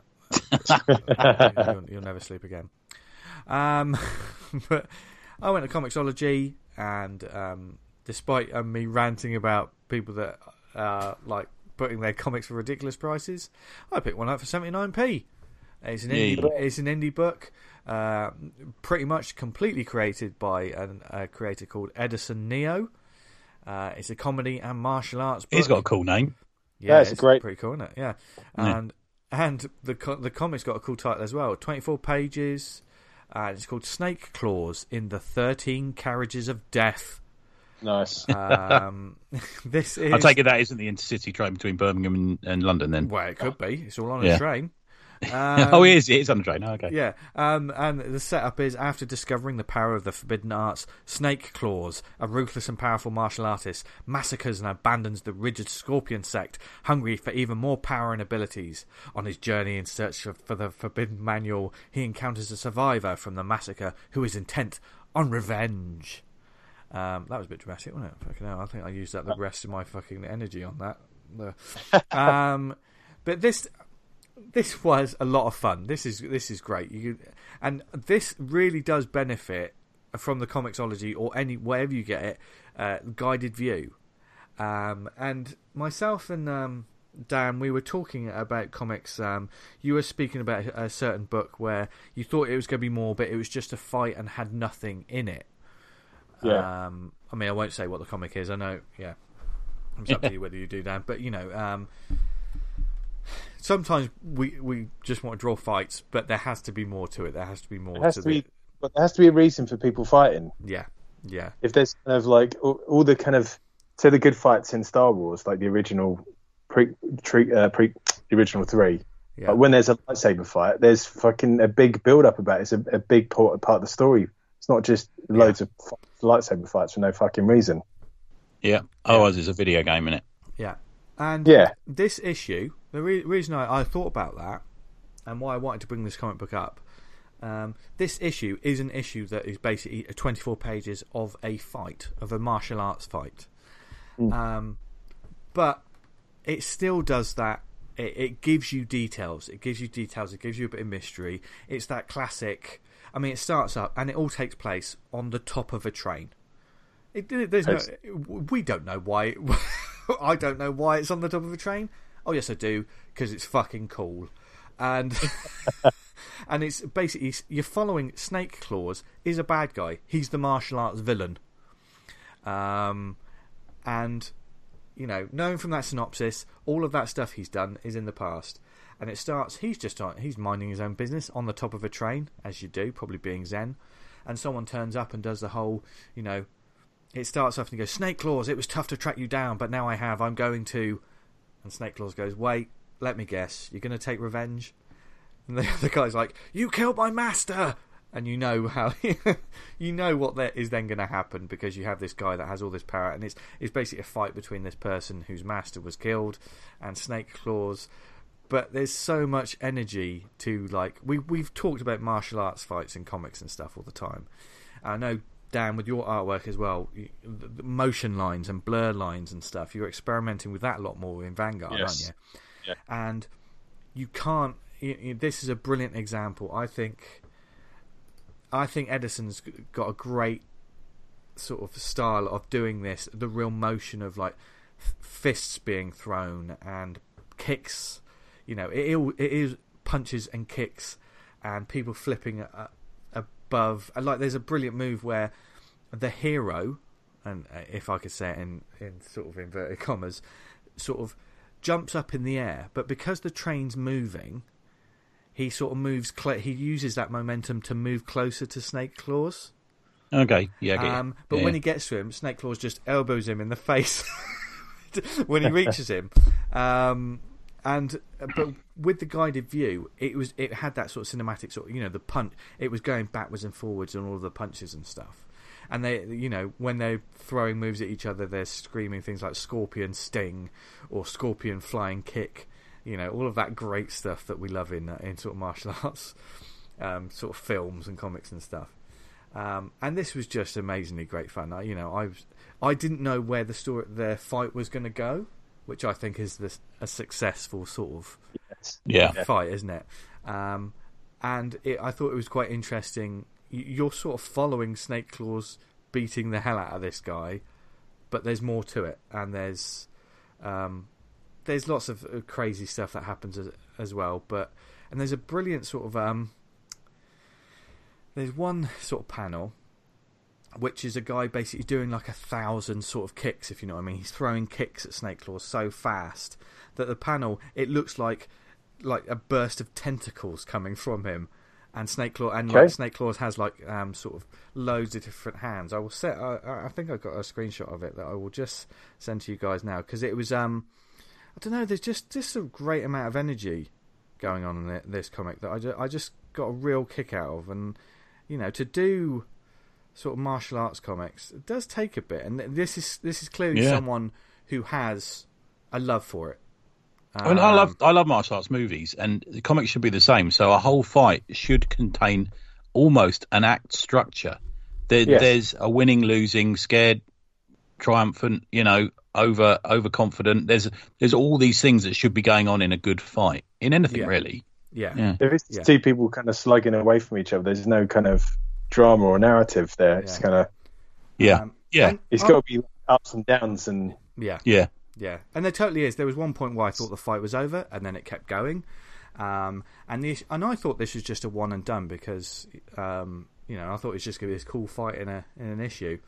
Speaker 1: that. you'll, you'll never sleep again. Um, but I went to Comixology, and um, despite um, me ranting about people that uh, like putting their comics for ridiculous prices, I picked one up for seventy-nine p. It's an indie.
Speaker 3: Yeah.
Speaker 1: It's an indie book, uh, pretty much completely created by an, a creator called Edison Neo. Uh, it's a comedy and martial arts book.
Speaker 3: He's got a cool name.
Speaker 1: Yeah,
Speaker 2: Yeah, it's
Speaker 1: it's
Speaker 2: great.
Speaker 1: pretty cool, isn't it? Yeah,
Speaker 3: Yeah.
Speaker 1: and and the co- the comic's got a cool title as well. twenty-four pages. Uh, it's called Snake Claws in the thirteen Carriages of Death.
Speaker 2: Nice.
Speaker 1: Um, this is.
Speaker 3: I take it that isn't the intercity train between Birmingham and, and London then.
Speaker 1: Well, it could be. It's all on
Speaker 3: Yeah.
Speaker 1: a train. Um,
Speaker 3: oh, it is. It is on the train. Oh, okay.
Speaker 1: Yeah, um, and the setup is after discovering the power of the forbidden arts, Snake Claws, a ruthless and powerful martial artist, massacres and abandons the rigid Scorpion sect, hungry for even more power and abilities. On his journey in search of, for the forbidden manual, he encounters a survivor from the massacre who is intent on revenge. Um, that was a bit dramatic, wasn't it? Fucking hell, I think I used up the rest of my fucking energy on that. um, but this. This was a lot of fun. This is this is great. You and this really does benefit from the Comixology or any wherever you get it uh, guided view. Um, and myself and um, Dan, we were talking about comics. Um, you were speaking about a certain book where you thought it was going to be more, but it was just a fight and had nothing in it.
Speaker 2: Yeah.
Speaker 1: Um, I mean, I won't say what the comic is. I know. Yeah, it's up to you whether you do, Dan. But you know. Um, Sometimes we, we just want to draw fights, but there has to be more to it. There has to be more
Speaker 2: It has
Speaker 1: to
Speaker 2: to be,
Speaker 1: the...
Speaker 2: but there has to be a reason for people fighting.
Speaker 1: Yeah, yeah.
Speaker 2: If there's kind of like all, all the kind of so the good fights in Star Wars, like the original pre, pre, uh, pre the original three.
Speaker 1: yeah.
Speaker 2: But when there's a lightsaber fight, there's fucking a big build up about it. It's a, a big part, part of the story. It's not just loads of f- lightsaber fights for no fucking reason.
Speaker 3: Yeah. Otherwise, it's a video game, innit?
Speaker 1: Yeah. And
Speaker 2: Yeah.
Speaker 1: this issue, the re- reason I, I thought about that and why I wanted to bring this comic book up, um, this issue is an issue that is basically twenty-four pages of a fight, of a martial arts fight.
Speaker 2: Mm.
Speaker 1: Um, but it still does that. It, it gives you details. It gives you details. It gives you a bit of mystery. It's that classic. I mean, it starts up and it all takes place on the top of a train. It, there's no, we don't know why. I don't know why it's on the top of a train. Oh yes, I do, because it's fucking cool, and and it's basically you're following Snake Claws is a bad guy. He's the martial arts villain, um, and you know, knowing from that synopsis, all of that stuff he's done is in the past, and it starts. He's just on, he's minding his own business on the top of a train, as you do, probably being Zen, and someone turns up and does the whole, you know. It starts off and he goes, Snake Claws, it was tough to track you down, but now I have, I'm going to... And Snake Claws goes, wait, let me guess, you're going to take revenge? And the other guy's like, you killed my master! And you know how... you know what that is then going to happen, because you have this guy that has all this power, and it's, it's basically a fight between this person whose master was killed, and Snake Claws but there's so much energy to like we we've talked about martial arts fights in comics and stuff all the time. I know, Dan, with your artwork as well, the motion lines and blur lines and stuff, you're experimenting with that a lot more in Vanguard,
Speaker 2: yes.
Speaker 1: aren't you?
Speaker 2: Yeah.
Speaker 1: And you can't. You, you, this is a brilliant example. I think. I think Edison's got a great sort of style of doing this. The real motion of like fists being thrown and kicks. You know, it, it is punches and kicks and people flipping uh, above. And like, there's a brilliant move where the hero, and if I could say it in, in sort of inverted commas, sort of jumps up in the air, but because the train's moving, he sort of moves. Cl- he uses that momentum to move closer to Snake Claws.
Speaker 3: Okay, yeah. I get
Speaker 1: Um, but
Speaker 3: yeah.
Speaker 1: when he gets to him, Snake Claws just elbows him in the face when he reaches him. Um, and but with the guided view, it was it had that sort of cinematic sort of, you know, the punch. It was going backwards and forwards on all of the punches and stuff. And they, you know, when they're throwing moves at each other, they're screaming things like Scorpion Sting or Scorpion Flying Kick. You know, all of that great stuff that we love in uh, in sort of martial arts, um, sort of films and comics and stuff. Um, and this was just amazingly great fun. I, you know, I was, I didn't know where the story, the fight was going to go, which I think is this, a successful sort of
Speaker 2: Yes.
Speaker 3: Yeah.
Speaker 1: fight, isn't it? Um, and it, I thought it was quite interesting. You're sort of following Snake Claws beating the hell out of this guy, but there's more to it, and there's um, there's lots of crazy stuff that happens as, as well. But and there's a brilliant sort of um, there's one sort of panel which is a guy basically doing like a thousand sort of kicks, if you know what I mean. He's throwing kicks at Snake Claws so fast that the panel, it looks like like a burst of tentacles coming from him. And Snake Claw and
Speaker 2: Okay.
Speaker 1: like Snake Claws has like um, sort of loads of different hands. I will set. I, I think I got a screenshot of it that I will just send to you guys now, because it was. Um, I don't know. There's just just a great amount of energy going on in this comic that I just, I just got a real kick out of, and you know, to do sort of martial arts comics, it does take a bit, and this is this is clearly
Speaker 3: Yeah.
Speaker 1: someone who has a love for it.
Speaker 3: I mean, I
Speaker 1: Um,
Speaker 3: love I love martial arts movies, and the comics should be the same. So a whole fight should contain almost an act structure. There,
Speaker 2: Yes.
Speaker 3: There's a winning, losing, scared, triumphant, you know, over overconfident. There's there's all these things that should be going on in a good fight, in anything
Speaker 1: Yeah.
Speaker 3: really.
Speaker 1: Yeah.
Speaker 3: Yeah.
Speaker 2: If it's
Speaker 1: Yeah.
Speaker 2: two people kind of slugging away from each other, there's no kind of drama or narrative there. It's
Speaker 1: Yeah.
Speaker 2: kind of
Speaker 3: Yeah.
Speaker 1: Um,
Speaker 3: Yeah.
Speaker 1: and
Speaker 2: it's
Speaker 1: I-
Speaker 2: got to be ups and downs, and
Speaker 1: Yeah.
Speaker 3: Yeah.
Speaker 1: Yeah, and there totally is. There was one point where I thought the fight was over, and then it kept going. Um, and the, and I thought this was just a one and done because um, you know, I thought it was just going to be this cool fight in a in an issue.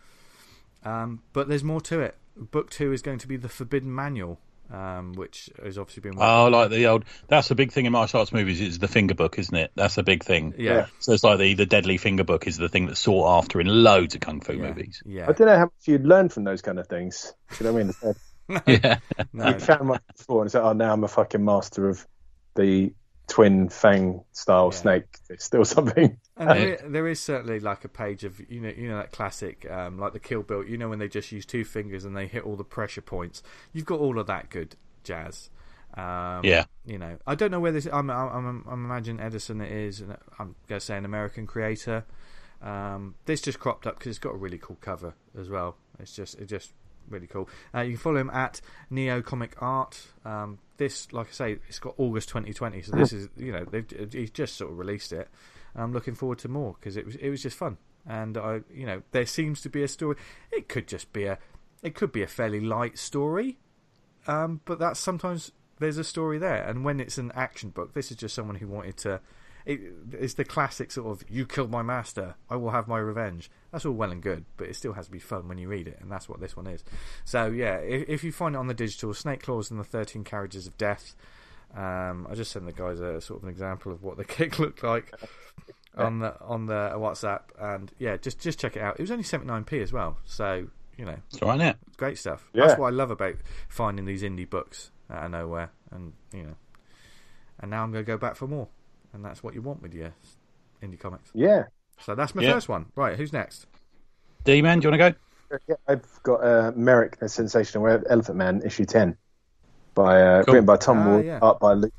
Speaker 1: Um, but there's more to it. Book two is going to be the Forbidden Manual, um, which has obviously been.
Speaker 3: Oh, like the old. That's the big thing in martial arts movies. Is the finger book, isn't it? That's a big thing.
Speaker 1: yeah,
Speaker 2: Yeah.
Speaker 3: So it's like the the deadly finger book is the thing that's sought after in loads of kung fu
Speaker 1: yeah,
Speaker 3: movies.
Speaker 1: yeah.
Speaker 2: I don't know how much you'd learn from those kind of things. You know what I mean? It's-
Speaker 3: Yeah.
Speaker 1: No,
Speaker 2: You found one before, and it's like, oh, now I'm a fucking master of the twin fang style
Speaker 1: Yeah.
Speaker 2: snake fist or something.
Speaker 1: and there, is, there is certainly like a page of you know you know that classic um, like the Kill Bill. You know when they just use two fingers and they hit all the pressure points. You've got all of that good jazz. Um,
Speaker 3: Yeah.
Speaker 1: You know, I don't know where this. I'm, I'm, I'm, I'm imagining Edison is. And I'm going to say an American creator. Um, this just cropped up because it's got a really cool cover as well. It's just, it's just really cool. Uh, you can follow him at Neo Comic Art. Um, this, like I say, it's got August twenty twenty. So this is, you know, they've he's just sort of released it. I'm looking forward to more because it was, it was just fun. And I, you know, there seems to be a story. It could just be a, it could be a fairly light story. Um, but that's sometimes there's a story there, and when it's an action book, this is just someone who wanted to. It, it's the classic sort of "you killed my master, I will have my revenge." That's all well and good, but it still has to be fun when you read it, and that's what this one is. So yeah, if, if you find it on the digital, Snake Claws and the Thirteen Carriages of Death. Um, I just sent the guys a sort of an example of what the kick looked like on the on the WhatsApp, and yeah, just just check it out. It was only seventy-nine p as well, so you know.
Speaker 3: It's all right now.
Speaker 1: Great stuff.
Speaker 2: Yeah.
Speaker 1: That's what I love about finding these indie books out of nowhere, and you know. And now I'm going to go back for more, and that's what you want with your indie comics.
Speaker 2: Yeah.
Speaker 1: So that's my
Speaker 3: Yeah.
Speaker 1: first one. Right, who's next?
Speaker 3: D man, do you want to go?
Speaker 2: Yeah, I've got uh, Merrick, the Sensational Elephant Man, issue ten, by uh,
Speaker 3: Cool.
Speaker 2: written by Tom
Speaker 1: Ah,
Speaker 2: Ward,
Speaker 1: yeah.
Speaker 2: art by Luke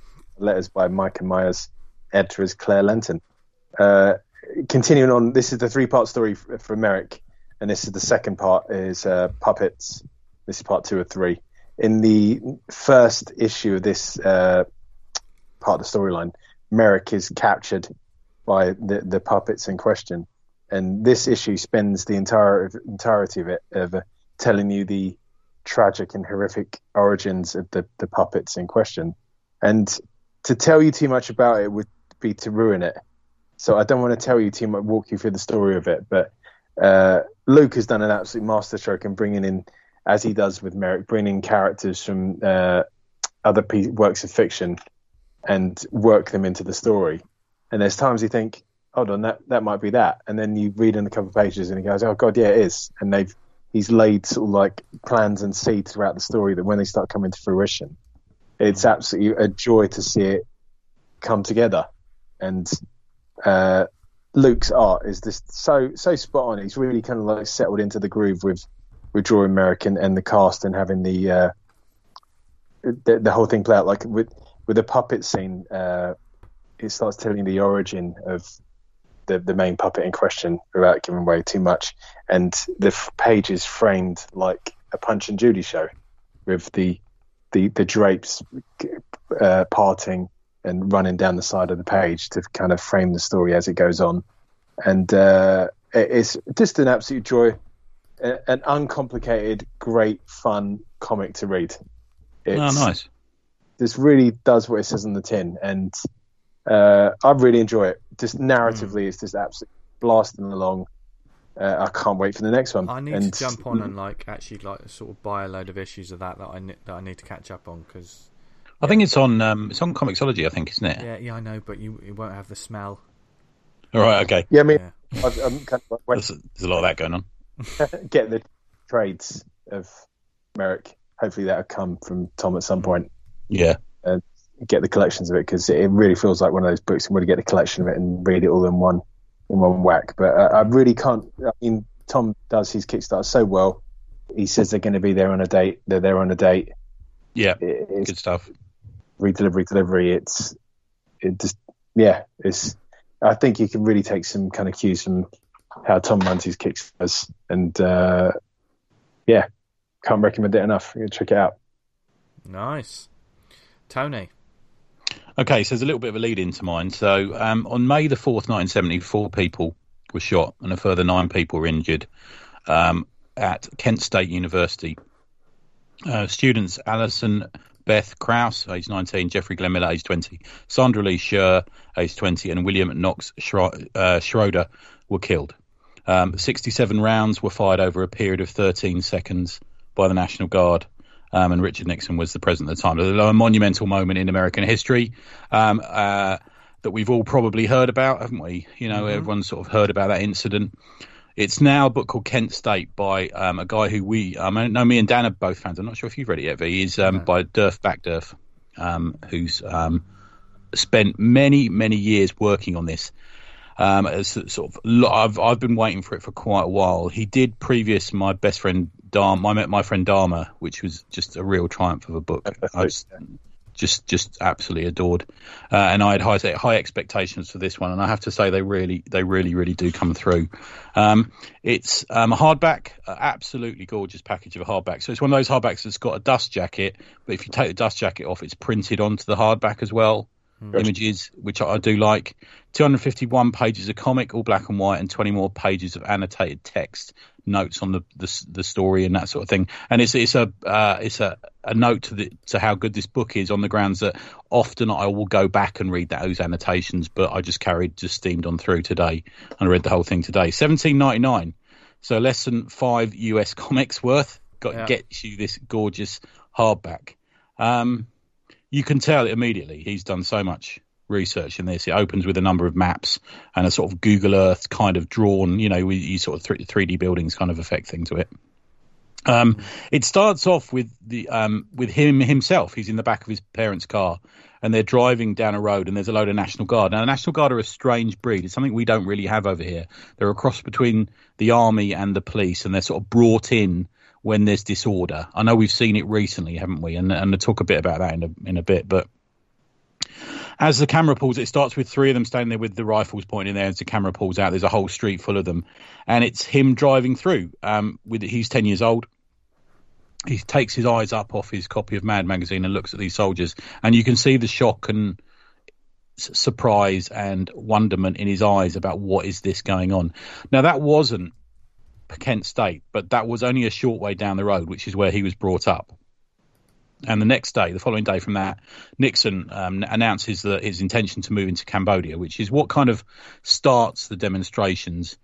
Speaker 2: letters by Micah Myers, editor is Claire Lenton. Uh, continuing on, this is the three-part story for, for Merrick, and this is the second part, is uh, Puppets. This is part two or three. In the first issue of this uh, part of the storyline, Merrick is captured by the, the puppets in question. And this issue spends the entire entirety of it of uh, telling you the tragic and horrific origins of the, the puppets in question. And to tell you too much about it would be to ruin it. So I don't want to tell you too much, walk you through the story of it. But uh, Luke has done an absolute masterstroke in bringing in, as he does with Merrick, bringing characters from uh, other p- works of fiction and work them into the story. And there's times you think, hold on, that, that might be that. And then you read in a couple of pages and he goes, oh, God, yeah, it is. And they've he's laid sort of like plans and seeds throughout the story that when they start coming to fruition, it's absolutely a joy to see it come together. And uh, Luke's art is just so so spot on. He's really kind of like settled into the groove with, with drawing Merrick and, and the cast and having the, uh, the the whole thing play out. Like with, with the puppet scene, uh, it starts telling the origin of the, the main puppet in question without giving away too much. And the f- page is framed like a Punch and Judy show with the the, the drapes uh, parting and running down the side of the page to kind of frame the story as it goes on. And uh, it, it's just an absolute joy, a, an uncomplicated, great, fun comic to read. It's,
Speaker 3: oh, nice.
Speaker 2: This really does what it says on the tin. And Uh, I really enjoy it. Just narratively, mm. it's just absolutely blasting along. Uh, I can't wait for the next one.
Speaker 1: I need
Speaker 2: and,
Speaker 1: to jump on and like actually like sort of buy a load of issues of that that I ne- that I need to catch up on because
Speaker 3: I yeah. think it's on um, it's on Comixology. I think, isn't it?
Speaker 1: Yeah, yeah, I know, but you, you won't have the smell.
Speaker 3: All right, okay.
Speaker 2: Yeah, I mean,
Speaker 1: yeah.
Speaker 2: I've, I'm kind of like,
Speaker 3: there's, there's a lot of that going on.
Speaker 2: Get the trades of Merrick. Hopefully, that'll come from Tom at some point.
Speaker 3: Yeah.
Speaker 2: Uh, get the collections of it because it really feels like one of those books and really get the collection of it and read it all in one in one whack. But uh, I really can't. I mean, Tom does his Kickstarter so well. He says they're going to be there on a date. They're there on a date.
Speaker 3: Yeah,
Speaker 2: it, it's
Speaker 3: good stuff.
Speaker 2: Redelivery, delivery. It's it just yeah. It's. I think you can really take some kind of cues from how Tom runs his Kickstarters, and uh, yeah, can't recommend it enough. You can check it out.
Speaker 1: Nice, Tony.
Speaker 3: Okay, so there's a little bit of a lead into mine. So um, on May the fourth, nineteen seventy, four people were shot and a further nine people were injured um, at Kent State University. Uh, students Alison Beth Krause, age nineteen, Jeffrey Glenn Miller, age twenty, Sandra Lee Scher, age twenty, and William Knox Schro- uh, Schroeder were killed. Um, sixty-seven rounds were fired over a period of thirteen seconds by the National Guard. Um, and Richard Nixon was the president at the time. A monumental moment in American history um, uh, that we've all probably heard about, haven't we? You know, mm-hmm. Everyone's sort of heard about that incident. It's now a book called Kent State by um, a guy who we, um, I know me and Dan are both fans. I'm not sure if you've read it yet, but he's um, no. by Derf Backderf, um, who's um, spent many, many years working on this. Um, as sort of, I've I've been waiting for it for quite a while. He did previous my best friend Dharma, I met my friend Dharma, which was just a real triumph of a book. I just, just just absolutely adored, uh, and I had high high expectations for this one, and I have to say they really they really really do come through. Um, it's um, a hardback, uh, absolutely gorgeous package of a hardback. So it's one of those hardbacks that's got a dust jacket, but if you take the dust jacket off, it's printed onto the hardback as well. Mm. Images, which I, I do like. two hundred fifty-one pages of comic, all black and white, and twenty more pages of annotated text, notes on the the, the story and that sort of thing. And it's it's a uh, it's a, a note to the to how good this book is on the grounds that often I will go back and read those annotations, but I just carried just steamed on through today and read the whole thing today. seventeen ninety-nine, so less than five U S comics worth. Got yeah. gets you this gorgeous hardback. Um, you can tell immediately he's done so much research in this. It opens with a number of maps and a sort of Google Earth kind of drawn, you know, you sort of three D buildings kind of effect thing to it. Um, it starts off with the um, with him himself. He's in the back of his parents' car and they're driving down a road and there's a load of National Guard. Now, the National Guard are a strange breed. It's something we don't really have over here. They're a cross between the army and the police, and they're sort of brought in when there's disorder. I know we've seen it recently, haven't we? And and we'll talk a bit about that in a in a bit, but as the camera pulls, it starts with three of them standing there with the rifles pointing there. As the camera pulls out, there's a whole street full of them, and it's him driving through. Um, with he's ten years old. He takes his eyes up off his copy of Mad magazine and looks at these soldiers, and you can see the shock and s- surprise and wonderment in his eyes about what is this going on. Now, that wasn't Kent State, but that was only a short way down the road, which is where he was brought up. And the next day, the following day from that, Nixon um, announces that his intention to move into Cambodia, which is what kind of starts the demonstrations.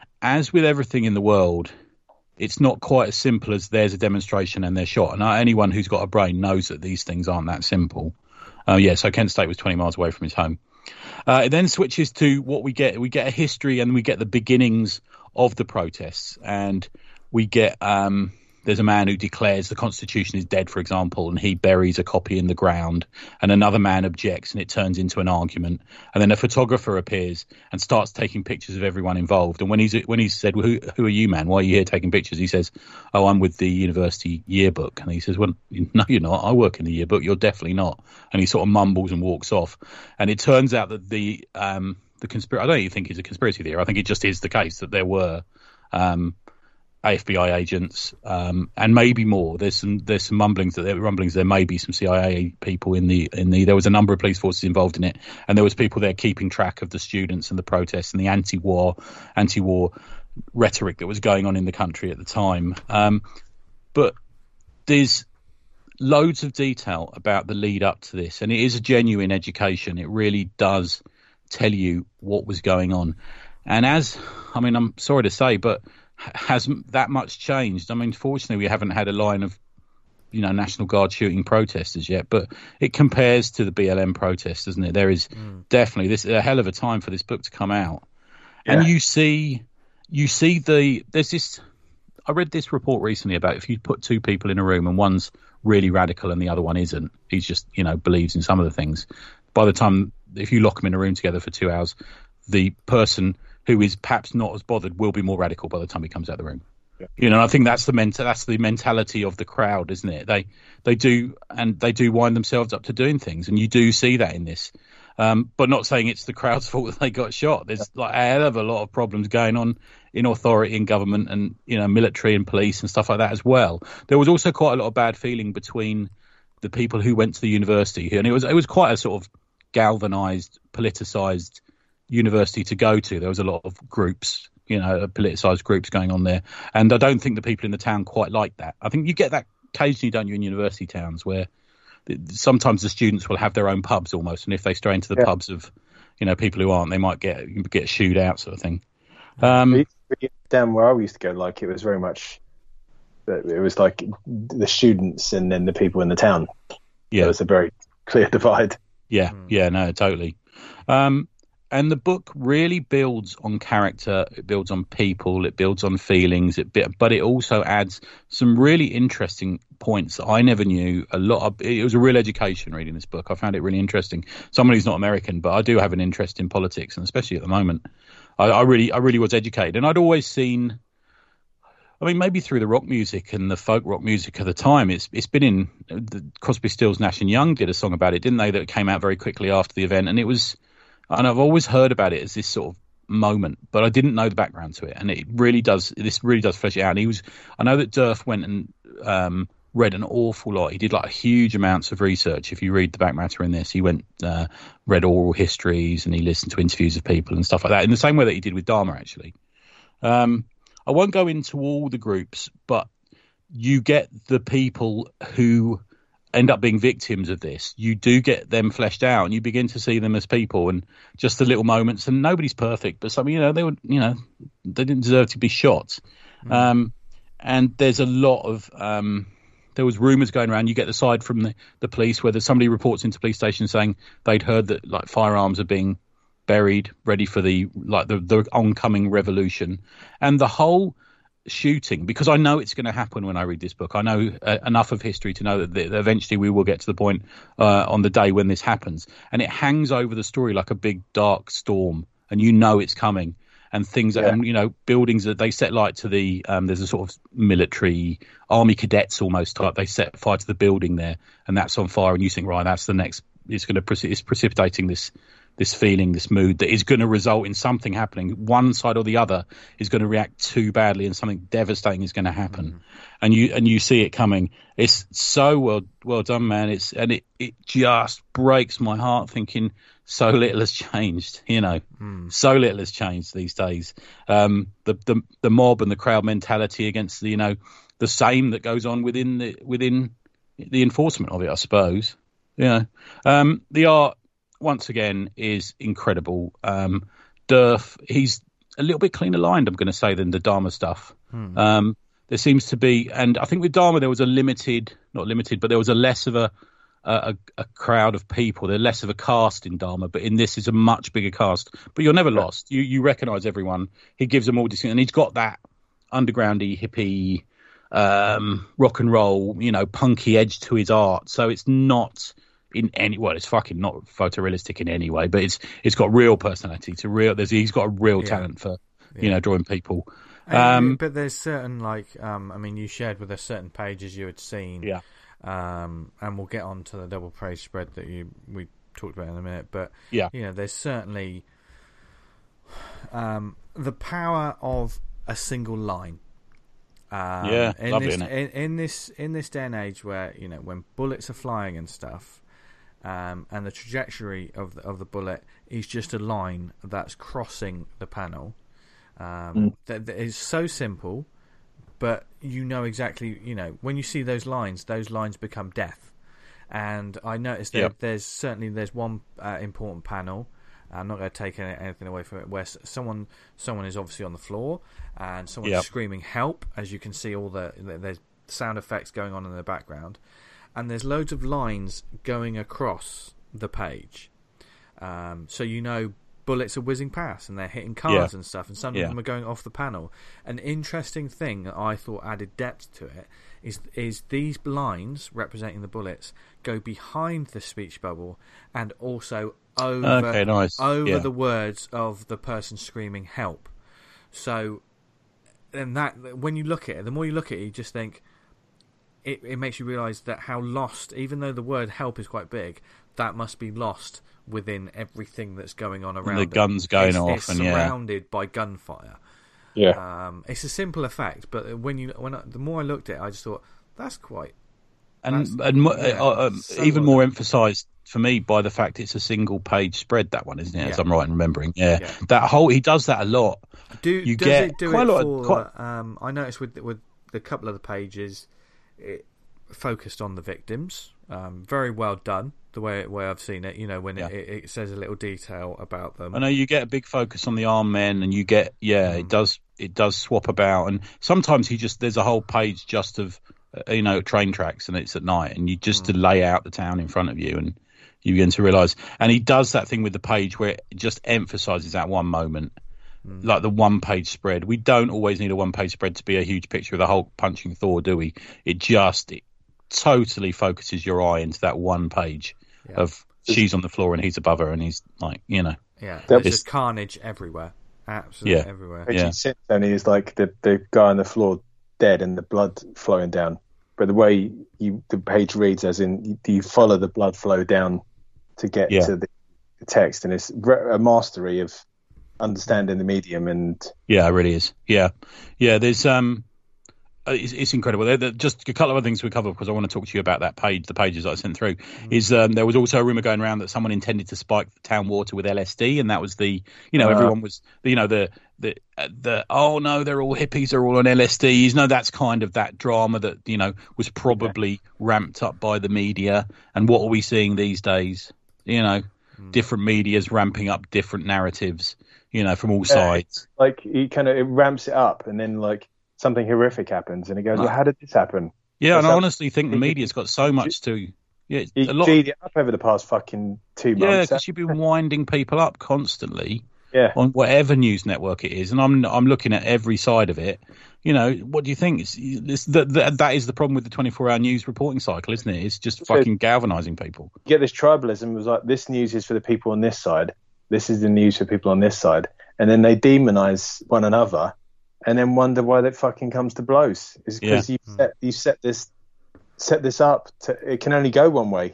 Speaker 3: As with everything in the world, it's not quite as simple as there's a demonstration and they're shot. And anyone who's got a brain knows that these things aren't that simple. Uh, yeah, so Kent State was twenty miles away from his home. Uh, it then switches to what we get. We get a history and we get the beginnings of the protests. And we get... Um, There's a man who declares the Constitution is dead, for example, and he buries a copy in the ground, and another man objects, and it turns into an argument. And then a photographer appears and starts taking pictures of everyone involved. And when he's when he's said, well, who, who are you, man? Why are you here taking pictures? He says, oh, I'm with the university yearbook. And he says, well, no, you're not. I work in the yearbook. You're definitely not. And he sort of mumbles and walks off. And it turns out that the um, the conspiracy, I don't even think it's a conspiracy theory. I think it just is the case that there were um A F B I agents, um, and maybe more. There's some there's some mumblings that there rumblings there may be some C I A people in the in the. There was a number of police forces involved in it, and there was people there keeping track of the students and the protests and the anti-war anti-war rhetoric that was going on in the country at the time. Um, but there's loads of detail about the lead up to this, and it is a genuine education. It really does tell you what was going on, and as I mean, I'm sorry to say, but has that much changed? I mean, fortunately, we haven't had a line of, you know, National Guard shooting protesters yet, but it compares to the B L M protests, doesn't it? There is mm. definitely this a hell of a time for this book to come out, yeah. And you see, you see the there's this. I read this report recently about if you put two people in a room and one's really radical and the other one isn't, he's just, you know, believes in some of the things. By the time if you lock them in a room together for two hours, the person who is perhaps not as bothered will be more radical by the time he comes out of the room. Yeah. You know, I think that's the ment- that's the mentality of the crowd, isn't it? They they do and they do wind themselves up to doing things, and you do see that in this. Um, but not saying it's the crowd's fault that they got shot. There's like a hell of a lot of problems going on in authority in government and, you know, military and police and stuff like that as well. There was also quite a lot of bad feeling between the people who went to the university, and it was it was quite a sort of galvanized, politicized university to go to. There was a lot of groups, you know, politicized groups going on there, and I don't think the people in the town quite like that. I think you get that occasionally, don't you, in university towns where sometimes the students will have their own pubs almost, and if they stray into the yeah. pubs of, you know, people who aren't, they might get get shooed out, sort of thing. Um,
Speaker 2: down where I used to go, like it was very much, it was like the students and then the people in the town. Yeah, so it's a very clear divide.
Speaker 3: Yeah, yeah, no, totally. Um, And the book really builds on character, it builds on people, it builds on feelings, it but it also adds some really interesting points that I never knew. A lot of it was a real education reading this book. I found it really interesting. Someone who's not American, but I do have an interest in politics, and especially at the moment, I, I really, I really was educated. And I'd always seen, I mean, maybe through the rock music and the folk rock music of the time, it's it's been in the Crosby, Stills, Nash and Young did a song about it, didn't they? That came out very quickly after the event, and it was. And I've always heard about it as this sort of moment, but I didn't know the background to it. And it really does, this really does flesh it out. And he was, I know that Durf went and um, read an awful lot. He did like huge amounts of research. If you read the back matter in this, he went, uh, read oral histories and he listened to interviews of people and stuff like that in the same way that he did with Dharma, actually. Um, I won't go into all the groups, but you get the people who end up being victims of this. You do get them fleshed out, and you begin to see them as people, and just the little moments. And nobody's perfect, but some, you know, they would, you know, they didn't deserve to be shot. Mm. Um, and there's a lot of, um, there was rumours going around. You get the side from the, the police where there's somebody reports into police station saying they'd heard that like firearms are being buried, ready for the like the, the oncoming revolution, and the whole shooting, because I know it's going to happen when I read this book. I know uh, enough of history to know that, that eventually we will get to the point uh, on the day when this happens, and it hangs over the story like a big dark storm, and you know it's coming, and things yeah. and you know buildings that they set light to the um, there's a sort of military army cadets almost type, they set fire to the building there, and that's on fire, and you think, right, that's the next it's going to it's precipitating this this feeling, this mood that is going to result in something happening. One side or the other is going to react too badly, and something devastating is going to happen. Mm-hmm. And you and you see it coming. It's so well well done, man. It's and it, it just breaks my heart thinking so little has changed. You know, mm. so little has changed these days. Um, the the the mob and the crowd mentality against the you know the same that goes on within the within the enforcement of it, I suppose. Yeah, um, the art. Once again, is incredible. Um, Durf, he's a little bit cleaner lined, I'm going to say, than the Dharma stuff. Hmm. Um, there seems to be, and I think with Dharma there was a limited, not limited, but there was a less of a a, a crowd of people. There's less of a cast in Dharma, but in this is a much bigger cast. But you're never lost. You you recognise everyone. He gives them all distinct, and he's got that undergroundy, hippie, um, rock and roll, you know, punky edge to his art. So it's not. In any well, it's fucking not photorealistic in any way, but it's it's got real personality to real. There's he's got a real yeah. talent for you yeah. know drawing people.
Speaker 1: Um, but there's certain like um, I mean, you shared with us certain pages you had seen,
Speaker 3: yeah.
Speaker 1: Um, and we'll get on to the double page spread that you we talked about in a minute. But
Speaker 3: yeah,
Speaker 1: you know, there's certainly um, the power of a single line. Um,
Speaker 3: yeah,
Speaker 1: in
Speaker 3: lovely,
Speaker 1: this,
Speaker 3: isn't it?
Speaker 1: In, in this in this day and age where you know when bullets are flying and stuff. Um, and the trajectory of the, of the bullet is just a line that's crossing the panel. Um, mm. that, that is so simple, but you know exactly, you know, when you see those lines, those lines become death. And I noticed that yep. there's certainly there's one uh, important panel. I'm not going to take any, anything away from it, where someone someone is obviously on the floor and someone's yep. screaming help. As you can see, all the there's sound effects going on in the background. And there's loads of lines going across the page. Um, so you know bullets are whizzing past and they're hitting cars yeah. and stuff, and some yeah. of them are going off the panel. An interesting thing that I thought added depth to it is is these lines representing the bullets go behind the speech bubble and also over,
Speaker 3: okay, nice.
Speaker 1: over
Speaker 3: yeah.
Speaker 1: the words of the person screaming help. So and that when you look at it, the more you look at it, you just think, It, it makes you realise that how lost, even though the word help is quite big, that must be lost within everything that's going on around
Speaker 3: the
Speaker 1: it.
Speaker 3: The guns going
Speaker 1: it's,
Speaker 3: off.
Speaker 1: It's
Speaker 3: and
Speaker 1: surrounded
Speaker 3: yeah.
Speaker 1: by gunfire.
Speaker 2: Yeah.
Speaker 1: Um, it's a simple effect, but when you when I, the more I looked at it, I just thought, that's quite...
Speaker 3: And,
Speaker 1: that's,
Speaker 3: and
Speaker 1: yeah,
Speaker 3: uh, uh,
Speaker 1: so
Speaker 3: even
Speaker 1: well
Speaker 3: more
Speaker 1: done.
Speaker 3: emphasised for me by the fact it's a single page spread, that one, isn't it?
Speaker 1: Yeah.
Speaker 3: As I'm right in remembering. Yeah.
Speaker 1: yeah.
Speaker 3: That whole, he does that a lot.
Speaker 1: Do,
Speaker 3: you
Speaker 1: does
Speaker 3: get
Speaker 1: it do
Speaker 3: quite
Speaker 1: it
Speaker 3: a lot
Speaker 1: for...
Speaker 3: of, quite...
Speaker 1: um, I noticed with, with the couple of the pages... It, focused on the victims, um, very well done the way way I've seen it. You know when yeah. it, it says a little detail about them.
Speaker 3: I know you get a big focus on the armed men, and you get yeah, mm. it does it does swap about, and sometimes he just there's a whole page just of uh, you know train tracks, and it's at night, and you just mm. to lay out the town in front of you, and you begin to realise. And he does that thing with the page where it just emphasises that one moment. Mm. Like the one-page spread. We don't always need a one-page spread to be a huge picture of the Hulk punching Thor, do we? It just it totally focuses your eye into that one page yeah. of she's on the floor and he's above her, and he's like, you know.
Speaker 1: Yeah, there's just carnage everywhere. Absolutely
Speaker 3: yeah.
Speaker 1: everywhere.
Speaker 2: When
Speaker 3: yeah.
Speaker 2: she sits and he's like the, the guy on the floor dead and the blood flowing down. But the way you the page reads, as in you, you follow the blood flow down to get
Speaker 3: yeah.
Speaker 2: to the, the text, and it's a mastery of understanding the medium. And
Speaker 3: yeah, it really is. Yeah, yeah. There's um, it's, it's incredible. There, there, just a couple of other things we cover because I want to talk to you about that page. The pages that I sent through mm. is um, there was also a rumor going around that someone intended to spike the town water with L S D, and that was the you know uh, everyone was you know the the the oh no they're all hippies, they're all on L S Ds. No, that's kind of that drama that you know was probably yeah. ramped up by the media. And what are we seeing these days? You know, mm. different media's ramping up different narratives. You know, from all yeah, sides.
Speaker 2: Like he kind of it ramps it up, and then like something horrific happens, and he goes, "Well, how did this happen?"
Speaker 3: Yeah, and I honestly think the media's got so much to. Yeah,
Speaker 2: he
Speaker 3: a lot.
Speaker 2: G'd it up over the past fucking two months.
Speaker 3: Yeah, because you've been winding people up constantly.
Speaker 2: Yeah.
Speaker 3: On whatever news network it is, and I'm I'm looking at every side of it. You know, what do you think? It's, it's that that that is the problem with the twenty-four hour news reporting cycle, isn't it? It's just fucking galvanizing people.
Speaker 2: You get this tribalism. It was like this news is for the people on this side. This is the news for people on this side. And then they demonize one another, and then wonder why that fucking comes to blows. Is because
Speaker 3: yeah.
Speaker 2: you set you set this set this up. To, it can only go one way.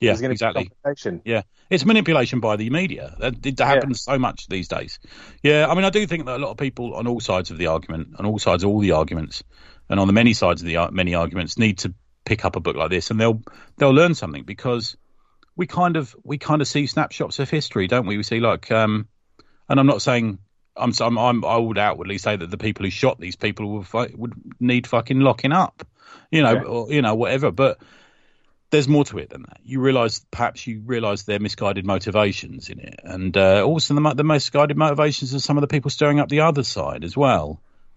Speaker 3: Yeah,
Speaker 2: There's going to
Speaker 3: exactly.
Speaker 2: be complication.
Speaker 3: Yeah, it's manipulation by the media. That it happens yeah. so much these days. Yeah, I mean, I do think that a lot of people on all sides of the argument, on all sides of all the arguments, and on the many sides of the many arguments, need to pick up a book like this, and they'll they'll learn something, because we kind of we kind of see snapshots of history, don't we? We see like, um, and I'm not saying I'm I'm, I'm I would outwardly say that the people who shot these people would would need fucking locking up, you know, yeah. or you know whatever, but. There's more to it than that. You realise, perhaps you realise their misguided motivations in it, and uh, also the, the misguided motivations of some of the people stirring up the other side as well.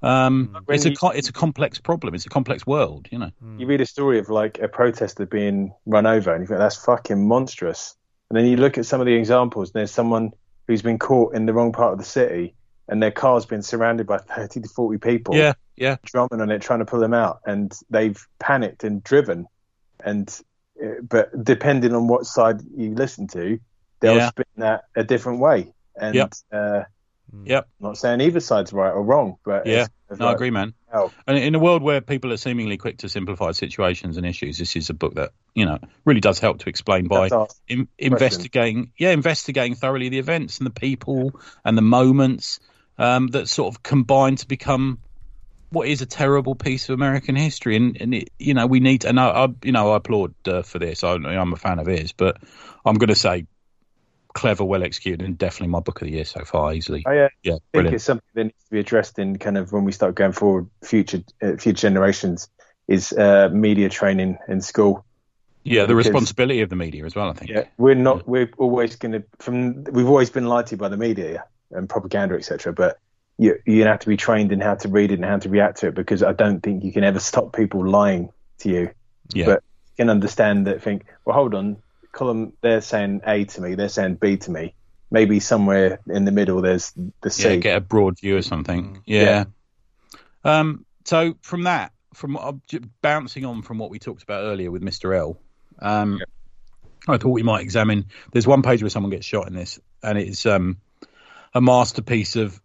Speaker 3: Um, it's you, a it's a complex problem. It's a complex world, you know.
Speaker 2: You read a story of like a protester being run over, and you think that's fucking monstrous. And then you look at some of the examples, and there's someone who's been caught in the wrong part of the city, and their car's been surrounded by thirty to forty people.
Speaker 3: Yeah, yeah.
Speaker 2: Drumming on it, trying to pull them out, and they've panicked and driven, and. But depending on what side you listen to, they'll yeah. spin that a different way. And
Speaker 3: yep.
Speaker 2: Uh,
Speaker 3: yep.
Speaker 2: I'm not saying either side's right or wrong, but
Speaker 3: yeah,
Speaker 2: it's, it's
Speaker 3: no,
Speaker 2: like,
Speaker 3: I agree, man.
Speaker 2: Oh.
Speaker 3: And in a world where people are seemingly quick to simplify situations and issues, this is a book that you know really does help to explain by in, investigating, yeah, investigating thoroughly the events and the people and the moments um, that sort of combine to become. What is a terrible piece of American history, and, and it, you know we need to. And I, I you know I applaud uh, for this. I, I'm a fan of his, but I'm going to say clever, well executed, and definitely my book of the year so far, easily.
Speaker 2: Oh, yeah,
Speaker 3: yeah,
Speaker 2: I think
Speaker 3: brilliant.
Speaker 2: It's something that needs to be addressed in kind of when we start going forward, future uh, future generations. Is uh, media training in school?
Speaker 3: Yeah, the because, responsibility of the media as well. I think.
Speaker 2: Yeah, we're not. Yeah. We're always going to. From we've always been lied to by the media and propaganda, et cetera. But You, you have to be trained in how to read it and how to react to it, because I don't think you can ever stop people lying to you.
Speaker 3: Yeah.
Speaker 2: But you can understand that, think, well, hold on, column, they're saying A to me, they're saying B to me. Maybe somewhere in the middle there's the C.
Speaker 3: Yeah, get a broad view or something. Yeah. yeah. Um. So from that, from uh, bouncing on from what we talked about earlier with Mister L, um, yeah. I thought we might examine. There's one page where someone gets shot in this, and it's um a masterpiece of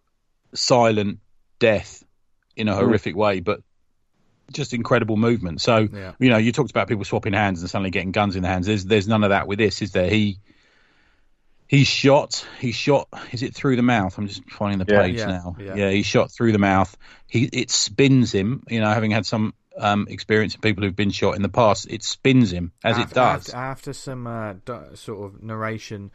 Speaker 3: silent death in a horrific mm. way, but just incredible movement. So yeah. you know, you talked about people swapping hands and suddenly getting guns in their hands. There's there's none of that with this, is there? He he's shot. He shot. Is it through the mouth? I'm just finding the
Speaker 2: yeah,
Speaker 3: page
Speaker 2: yeah,
Speaker 3: now.
Speaker 2: Yeah.
Speaker 3: yeah, he shot through the mouth. He it spins him. You know, having had some um, experience of people who've been shot in the past, it spins him as
Speaker 1: after,
Speaker 3: it does.
Speaker 1: After, after some uh, do, sort of narration.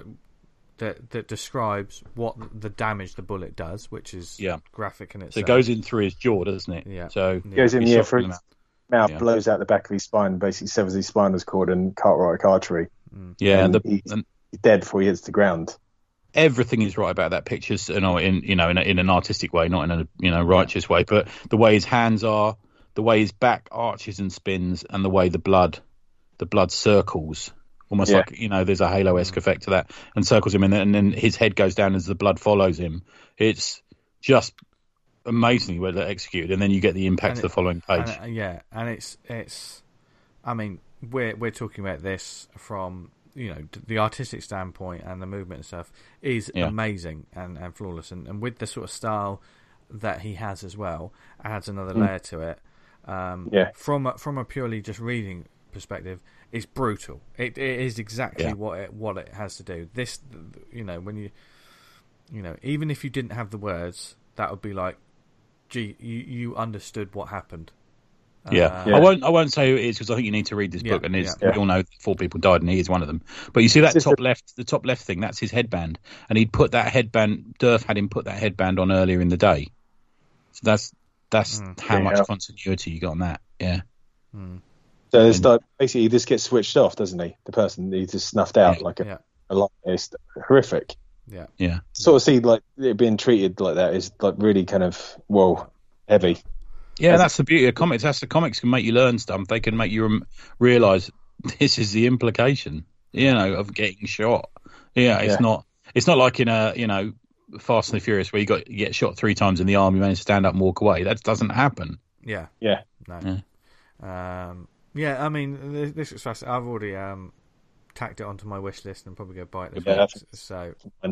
Speaker 1: That, that describes what the damage the bullet does, which is
Speaker 3: yeah.
Speaker 1: graphic in itself.
Speaker 3: So it goes in through his jaw, doesn't it?
Speaker 1: Yeah.
Speaker 3: So
Speaker 2: it goes in, yeah, through his mouth, mouth
Speaker 3: yeah.
Speaker 2: blows out the back of his spine, basically severs his spinal cord and carotid artery.
Speaker 3: Mm. Yeah, and,
Speaker 2: and, the, he's, and he's dead before he hits the ground.
Speaker 3: Everything is right about that picture, you know, in you know, in, a, in an artistic way, not in a you know righteous yeah. way, but the way his hands are, the way his back arches and spins, and the way the blood, the blood circles. Almost yeah. like, you know, there's a Halo-esque effect to that, and circles him, and then, and then his head goes down as the blood follows him. It's just amazingly well executed, and then you get the impact of the following page.
Speaker 1: And, yeah, and it's it's. I mean, we're we're talking about this from you know the artistic standpoint, and the movement and stuff is yeah. amazing and, and flawless, and, and with the sort of style that he has as well, adds another mm. layer to it. Um,
Speaker 2: yeah.
Speaker 1: From a, from a purely just reading perspective, it's brutal. It, it is exactly
Speaker 3: yeah.
Speaker 1: what it what it has to do. This, you know, when you, you know, even if you didn't have the words, that would be like, gee, you, you understood what happened.
Speaker 3: Yeah.
Speaker 1: Uh,
Speaker 3: yeah, I won't. I won't say who it is because I think you need to read this
Speaker 1: yeah,
Speaker 3: book, and it's,
Speaker 1: yeah.
Speaker 3: we all know four people died, and he is one of them. But you see that top left, the top left thing, that's his headband, and he'd put that headband. Durf had him put that headband on earlier in the day, so that's that's mm, how yeah, much yeah. continuity you got on that. Yeah.
Speaker 1: Mm.
Speaker 2: So it's like basically he just gets switched off, doesn't he? The person he just snuffed out
Speaker 3: yeah,
Speaker 2: like a,
Speaker 1: yeah.
Speaker 2: a lot. It's horrific.
Speaker 1: Yeah,
Speaker 3: yeah.
Speaker 2: Sort of see like it being treated like that is like really kind of whoa heavy.
Speaker 3: Yeah, As that's the beauty of comics. That's the comics can make you learn stuff. They can make you rem- realize this is the implication, you know, of getting shot. Yeah, it's yeah. not. It's not like in a you know Fast and the Furious where you got you get shot three times in the arm, you manage to stand up and walk away. That doesn't happen.
Speaker 1: Yeah,
Speaker 2: yeah,
Speaker 1: no. Yeah. Um, Yeah, I mean, this, this is fascinating. I've already um, tacked it onto my wish list and probably go buy it this
Speaker 2: yeah,
Speaker 1: week. So,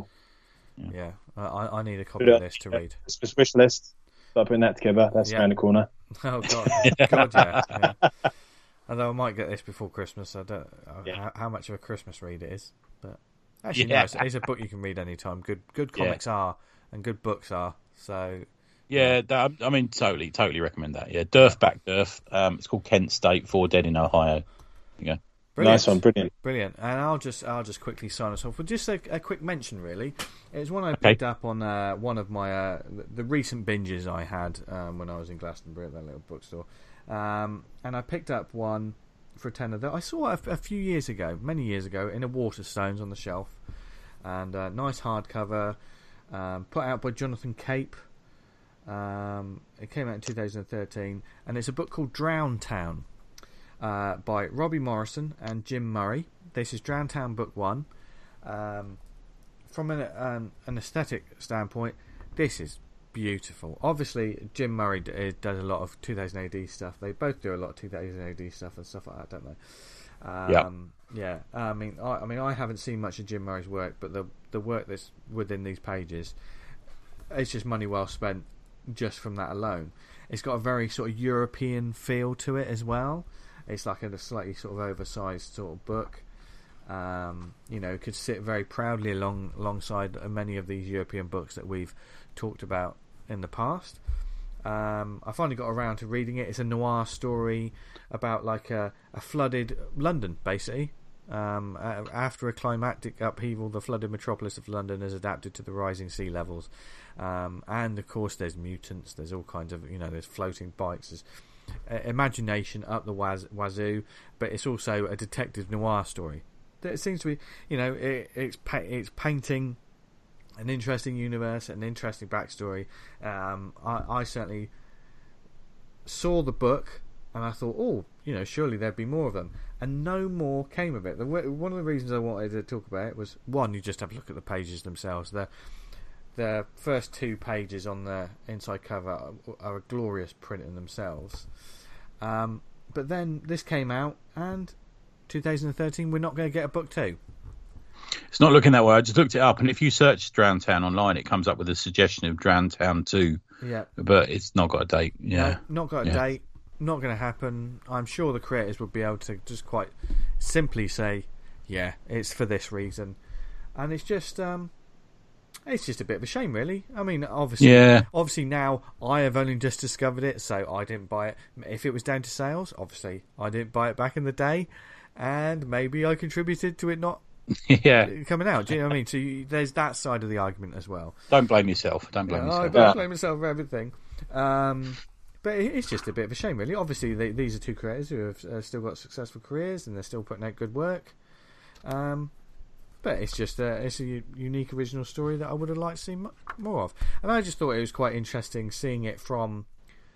Speaker 1: yeah, I, I need a copy of this to read.
Speaker 2: Christmas wish list. Start putting that together. That's
Speaker 1: yeah.
Speaker 2: around the corner.
Speaker 1: Oh, God. God, yeah. yeah. Although I might get this before Christmas. I don't know
Speaker 2: Yeah.
Speaker 1: how, how much of a Christmas read it is, but actually,
Speaker 3: Yeah.
Speaker 1: no, it's, it's a book you can read any time. Good, good
Speaker 3: Yeah.
Speaker 1: comics are, and good books are. So
Speaker 3: Yeah, that, I mean, totally, totally recommend that. Yeah, Durf Back Durf. Um, it's called Kent State, Four Dead in Ohio. Yeah.
Speaker 1: brilliant.
Speaker 2: Nice one, brilliant.
Speaker 1: Brilliant, and I'll just I'll just quickly sign us off with just a, a quick mention. Really, it's one I
Speaker 3: Okay.
Speaker 1: picked up on uh, one of my uh, the, the recent binges I had um, when I was in Glastonbury at that little bookstore, um, and I picked up one for a tenner that I saw a, a few years ago, many years ago, in a Waterstones on the shelf, and uh, nice hardcover, um, put out by Jonathan Cape. Um, it came out in two thousand thirteen, and it's a book called Drown Town. Uh, by Robbie Morrison and Jim Murray. This is Drown Town Book One. Um, from an, um, an aesthetic standpoint, this is beautiful. Obviously, Jim Murray d- does a lot of two thousand A D stuff. They both do a lot of two thousand A D stuff and stuff like that, don't they? Um, yeah. Yeah. I mean, I, I mean, I haven't seen much of Jim Murray's work, but the the work that's within these pages, it's just money well spent just from that alone. It's got a very sort of European feel to it as well. It's like a slightly sort of oversized sort of book. Um, you know, could sit very proudly along alongside many of these European books that we've talked about in the past. Um, I finally got around to reading it. It's a noir story about like a, a flooded London, basically. Um, after a climactic upheaval, the flooded metropolis of London is adapted to the rising sea levels. Um, and of course, there's mutants. There's all kinds of, you know, there's floating bikes. There's uh, imagination up the waz- wazoo, but it's also a detective noir story. It seems to be, you know, it, it's pa- it's painting an interesting universe, an interesting backstory. Um, I, I certainly saw the book and I thought, oh, you know, surely there'd be more of them, and no more came of it. The, one of the reasons I wanted to talk about it was, one, you just have a look at the pages themselves. The the first two pages on the inside cover are, are a glorious print in themselves. Um, but then this came out, and two thousand thirteen, we're not going to get a book two.
Speaker 3: It's not looking that way. I just looked it up, and if you search Drown Town online, it comes up with a suggestion of Drown Town two.
Speaker 1: Yeah,
Speaker 3: but it's not got a date. Yeah,
Speaker 1: no, not got a
Speaker 3: yeah.
Speaker 1: date. Not going to happen. I'm sure the creators would be able to just quite simply say, "Yeah, it's for this reason," and it's just, um, it's just a bit of a shame, really. I mean, obviously,
Speaker 3: Yeah.
Speaker 1: obviously now I have only just discovered it, so I didn't buy it. If it was down to sales, obviously I didn't buy it back in the day, and maybe I contributed to it not
Speaker 3: yeah.
Speaker 1: coming out. Do you know what I mean? So you, there's that side of the argument as well.
Speaker 3: Don't blame yourself. Don't blame
Speaker 1: Yeah, I
Speaker 3: yourself.
Speaker 1: don't
Speaker 2: Yeah.
Speaker 1: blame myself for everything. Um, but it- it's just a bit of a shame, really. Obviously, they, these are two creators who have uh, still got successful careers and they're still putting out good work. Um, but it's just uh, it's a u- unique original story that I would have liked to see m- more of. And I just thought it was quite interesting seeing it from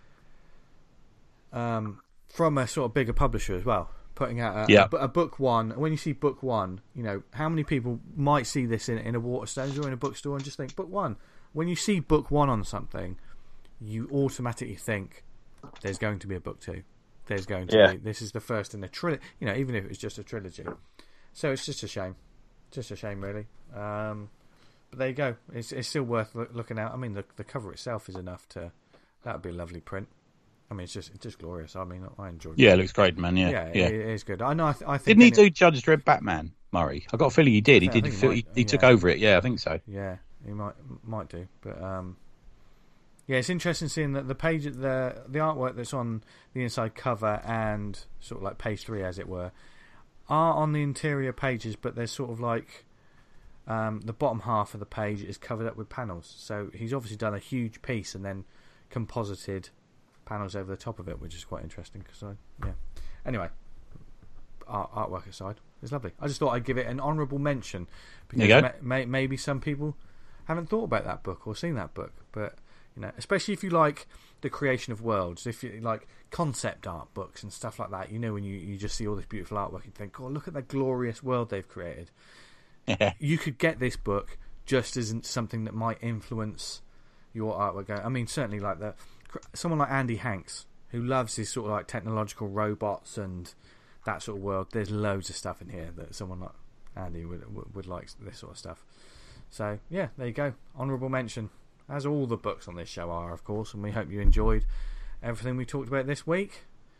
Speaker 1: um, from a sort of bigger publisher as well. Putting out a,
Speaker 3: Yeah.
Speaker 1: a, bu- a book one. When you see book one, you know, how many people might see this in, in a Waterstones or in a bookstore and just think, book one. When you see book one on something, you automatically think there's going to be a book two. There's going to
Speaker 2: Yeah.
Speaker 1: be. This is the first in a trilogy. You know, even if it was just a trilogy. So it's just a shame. Just a shame, really. Um, but there you go. It's it's still worth loo- looking at. I mean, the the cover itself is enough to. That would be a lovely print. I mean, it's just it's just glorious. I mean, I enjoyed it.
Speaker 3: Yeah, it looks great, man. Yeah,
Speaker 1: Yeah,
Speaker 3: yeah.
Speaker 1: It, it is good. I know. I, th- I think.
Speaker 3: Didn't he
Speaker 1: any-
Speaker 3: do Judge Dredd Batman, Murray? I got a feeling he did. He
Speaker 1: I
Speaker 3: did.
Speaker 1: think he
Speaker 3: He,
Speaker 1: might-
Speaker 3: he, he took
Speaker 1: yeah.
Speaker 3: over it. Yeah, I think so.
Speaker 1: Yeah, he might might do, but um, yeah, it's interesting seeing that the page, the the artwork that's on the inside cover and sort of like page three, as it were, are on the interior pages, but there's sort of like um, the bottom half of the page is covered up with panels. So he's obviously done a huge piece and then composited panels over the top of it, which is quite interesting. Because I, yeah, anyway, art, artwork aside, it's lovely. I just thought I'd give it an honourable mention
Speaker 3: There
Speaker 1: because
Speaker 3: you go.
Speaker 1: ma- may, maybe some people haven't thought about that book or seen that book, but you know, especially if you like the creation of worlds, if you like concept art books and stuff like that, you know, when you, you just see all this beautiful artwork, you think, oh, look at that glorious world they've created.
Speaker 3: Yeah.
Speaker 1: You could get this book just as something that might influence your artwork. I mean, certainly like the someone like Andy Hanks, who loves his sort of like technological robots and that sort of world. There's loads of stuff in here that someone like Andy would would, would like this sort of stuff. So yeah, there you go. Honourable mention, as all the books on this show are, of course. And we hope you enjoyed everything we talked about this week.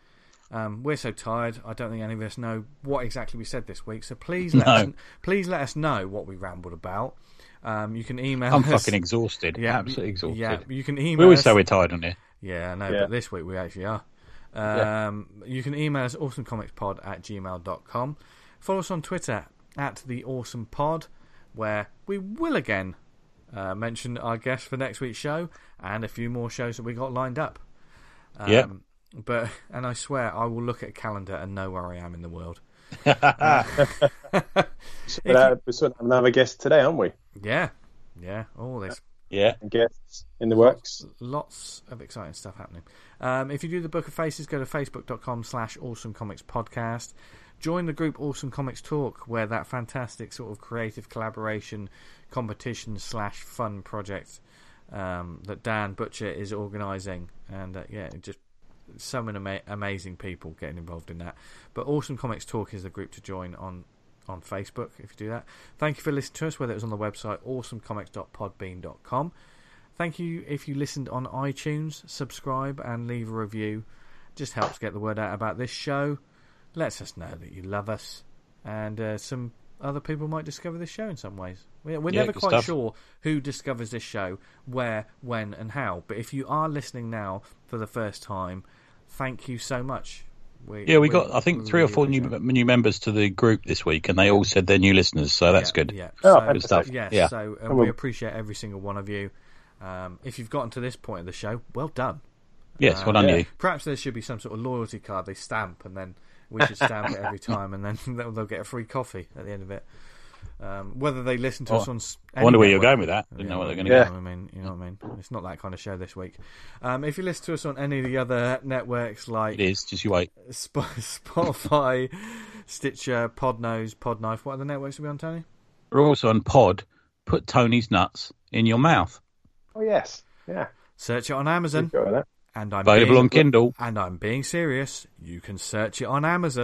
Speaker 1: Um, we're so tired. I don't think any of us know what exactly we said this week. So please let
Speaker 3: No.
Speaker 1: us please let us know what we rambled about. Um, you can email
Speaker 3: I'm
Speaker 1: us.
Speaker 3: fucking exhausted.
Speaker 1: Yeah,
Speaker 3: Absolutely exhausted.
Speaker 1: Yeah, you can email
Speaker 3: We always
Speaker 1: us.
Speaker 3: say we're tired on here.
Speaker 1: Yeah, I know,
Speaker 2: Yeah.
Speaker 1: but this week we actually are. Um,
Speaker 3: Yeah.
Speaker 1: You can email us awesomecomicspod at gmail dot com. Follow us on Twitter at the Awesome Pod, where we will again uh, mention our guest for next week's show and a few more shows that we got lined up. Um,
Speaker 3: Yeah.
Speaker 1: But and I swear I will look at a calendar and know where I am in the world.
Speaker 2: But uh, we're sort of another guest today, aren't we?
Speaker 1: Yeah, yeah. All this.
Speaker 3: Yeah.
Speaker 2: Guests in the works.
Speaker 1: Lots of exciting stuff happening. Um, if you do the Book of Faces, go to facebook.com slash Awesome Comics Podcast. Join the group Awesome Comics Talk, where that fantastic sort of creative collaboration, competition slash fun project um, that Dan Butcher is organising. And uh, yeah, just so many ama- amazing people getting involved in that. But Awesome Comics Talk is the group to join on on Facebook if you do that. Thank you for listening to us, whether it was on the website awesome comics dot podbean dot com. Thank you if you listened on iTunes. Subscribe and leave a review. Just helps get the word out about this show. Lets us know that you love us, and uh, some other people might discover this show in some ways. We're, we're
Speaker 3: Yeah,
Speaker 1: never
Speaker 3: good
Speaker 1: quite
Speaker 3: stuff.
Speaker 1: sure who discovers this show, where, when and how, but if you are listening now for the first time, thank you so much. We,
Speaker 3: Yeah, we got, I think,
Speaker 1: we
Speaker 3: three or
Speaker 1: really
Speaker 3: four new
Speaker 1: appreciate it.
Speaker 3: new members to the group this week, and they all said they're new listeners, so that's
Speaker 1: yeah,
Speaker 3: good.
Speaker 1: Yeah.
Speaker 2: Oh,
Speaker 1: so,
Speaker 2: fantastic.
Speaker 3: stuff.
Speaker 1: Yes,
Speaker 3: Yeah.
Speaker 1: so uh,
Speaker 2: Oh,
Speaker 1: we
Speaker 2: well.
Speaker 1: appreciate every single one of you. Um, if you've gotten to this point of the show, well done.
Speaker 3: Yes, well done
Speaker 2: yeah.
Speaker 3: you.
Speaker 1: Perhaps there should be some sort of loyalty card they stamp, and then we should stamp it every time, and then they'll, they'll get a free coffee at the end of it. Um, whether they listen to
Speaker 3: Oh,
Speaker 1: us on. s-
Speaker 3: I wonder
Speaker 1: any
Speaker 3: where you're
Speaker 1: network-
Speaker 3: going with that. Didn't
Speaker 1: Yeah,
Speaker 3: know what they're
Speaker 1: well,
Speaker 3: going to
Speaker 1: you
Speaker 2: Yeah.
Speaker 1: know what I mean, you know what I mean. It's not that kind of show this week. Um, if you listen to us on any of the other networks
Speaker 3: It
Speaker 1: like
Speaker 3: is, just you wait.
Speaker 1: Sp- Spotify, Stitcher, Podnose, Podknife, what other networks are we on, Tony?
Speaker 3: We're also on Pod. Put Tony's nuts in your mouth.
Speaker 2: Oh yes, yeah.
Speaker 1: Search it on Amazon,
Speaker 2: Go with that.
Speaker 1: and I'm
Speaker 3: Available
Speaker 1: being,
Speaker 3: on Kindle.
Speaker 1: And I'm being serious. You can search it on Amazon.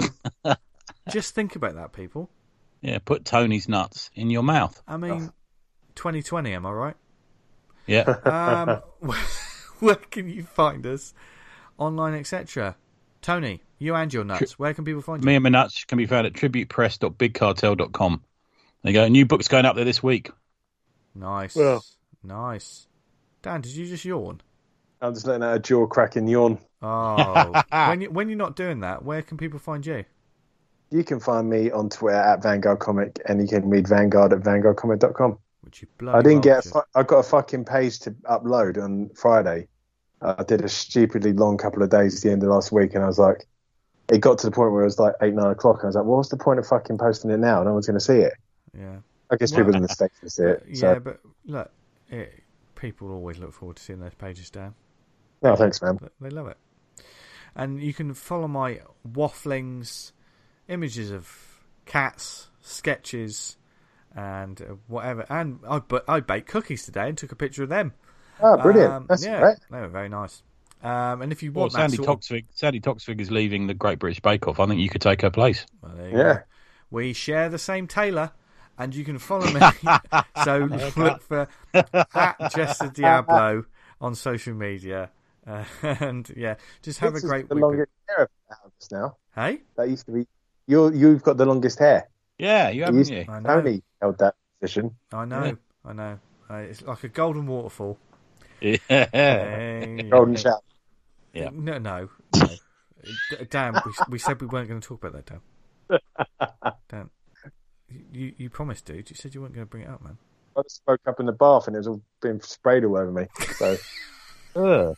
Speaker 1: Just think about that, people.
Speaker 3: Yeah, put Tony's nuts in your mouth.
Speaker 1: I mean, twenty twenty, am I right?
Speaker 3: Yeah.
Speaker 1: Um, where can you find us? Online, et cetera. Tony, you and your nuts. Where can people find you?
Speaker 3: Me and my nuts can be found at tributepress dot big cartel dot com. There you go. A new book's going up there this week.
Speaker 1: Nice.
Speaker 2: Well.
Speaker 1: Nice. Dan, did you just yawn?
Speaker 2: I'm just letting out a jaw cracking yawn.
Speaker 1: Oh. when, you, when you're not doing that, where can people find you?
Speaker 2: You can find me on Twitter at Vanguard Comic, and you can read Vanguard at vanguard comic dot com.
Speaker 1: Which you bloody
Speaker 2: I didn't
Speaker 1: well
Speaker 2: get. A
Speaker 1: should.
Speaker 2: fu- I got a fucking page to upload on Friday. Uh, I did a stupidly long couple of days at the end of last week, and I was like, it got to the point where it was like eight, nine o'clock, and I was like, well, what's the point of fucking posting it now? No one's going to see it.
Speaker 1: Yeah.
Speaker 2: I guess
Speaker 1: Well,
Speaker 2: people in the States can see it.
Speaker 1: Yeah,
Speaker 2: So,
Speaker 1: but look, it, people always look forward to seeing those pages, Dan.
Speaker 2: no, thanks, man.
Speaker 1: They love it. And you can follow my wafflings, images of cats, sketches, and uh, whatever. And I, but I baked cookies today and took a picture of them.
Speaker 2: Oh, brilliant.
Speaker 1: Um,
Speaker 2: That's
Speaker 1: yeah,
Speaker 2: great.
Speaker 1: they were very nice. Um, and if you
Speaker 3: Well,
Speaker 1: want that
Speaker 3: Sandy
Speaker 1: sort of-
Speaker 3: Toxvig, Sandy Toxvig is leaving the Great British Bake Off. I think you could take her place.
Speaker 1: Well, there you
Speaker 2: Yeah.
Speaker 1: go. We share the same tailor, and you can follow me. So look for at Jester Diablo on social media. Uh, and yeah, just have
Speaker 2: This
Speaker 1: a
Speaker 2: is
Speaker 1: great
Speaker 2: the
Speaker 1: week.
Speaker 2: longest hair out of us now.
Speaker 1: Hey?
Speaker 2: That used to be. You. You've got the longest hair.
Speaker 3: Yeah, you
Speaker 2: It
Speaker 3: haven't
Speaker 2: used
Speaker 3: you?
Speaker 2: to
Speaker 1: I
Speaker 2: be
Speaker 1: know.
Speaker 2: Tony held that position.
Speaker 1: I know,
Speaker 3: Yeah.
Speaker 1: I know. Uh, it's like a golden waterfall.
Speaker 3: Yeah.
Speaker 1: Hey,
Speaker 2: Golden
Speaker 1: hey.
Speaker 2: shower.
Speaker 3: Yeah.
Speaker 1: No, no. no. D- Dan, we, we said we weren't going to talk about that, Dan. Dan, you you promised, dude. You said you weren't going to bring it up, man.
Speaker 2: I just woke up in the bath and it was all being sprayed all over me. So
Speaker 3: Ugh.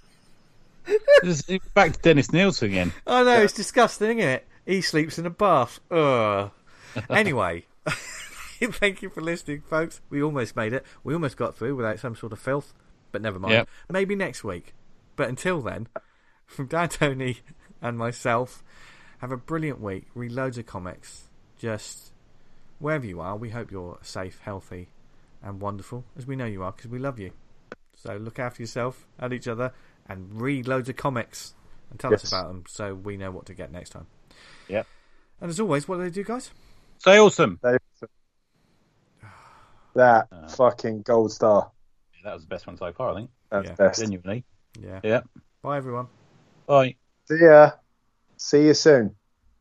Speaker 3: This is back to Dennis Nielsen again.
Speaker 1: I know, it's disgusting, isn't it? He sleeps in a bath. Ugh. Anyway, thank you for listening, folks. We almost made it. We almost got through without some sort of filth, but never mind.
Speaker 3: Yep.
Speaker 1: Maybe next week. But until then, from Dan, Tony, and myself, have a brilliant week. Read loads of comics. Just wherever you are, we hope you're safe, healthy, and wonderful, as we know you are, because we love you. So look after yourself and each other, and read loads of comics and tell us
Speaker 2: Yes.
Speaker 1: about them so we know what to get next time.
Speaker 3: Yep.
Speaker 1: And as always, what do they do, guys?
Speaker 3: Stay awesome.
Speaker 2: they, that
Speaker 3: Uh.
Speaker 2: fucking gold star.
Speaker 3: That was the best one so far, I think.
Speaker 2: That's
Speaker 1: Yeah.
Speaker 2: best.
Speaker 3: Genuinely.
Speaker 1: Yeah.
Speaker 3: Yeah.
Speaker 1: Bye, everyone.
Speaker 3: Bye.
Speaker 2: See ya. See you soon.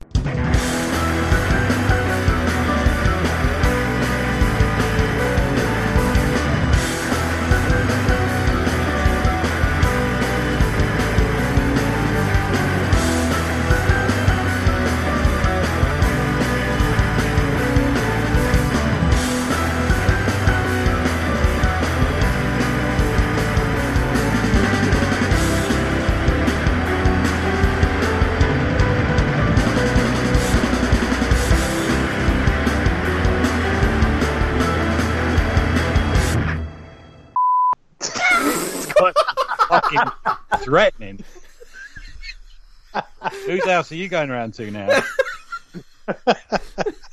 Speaker 3: Fucking threatening. Whose house are you going around to now?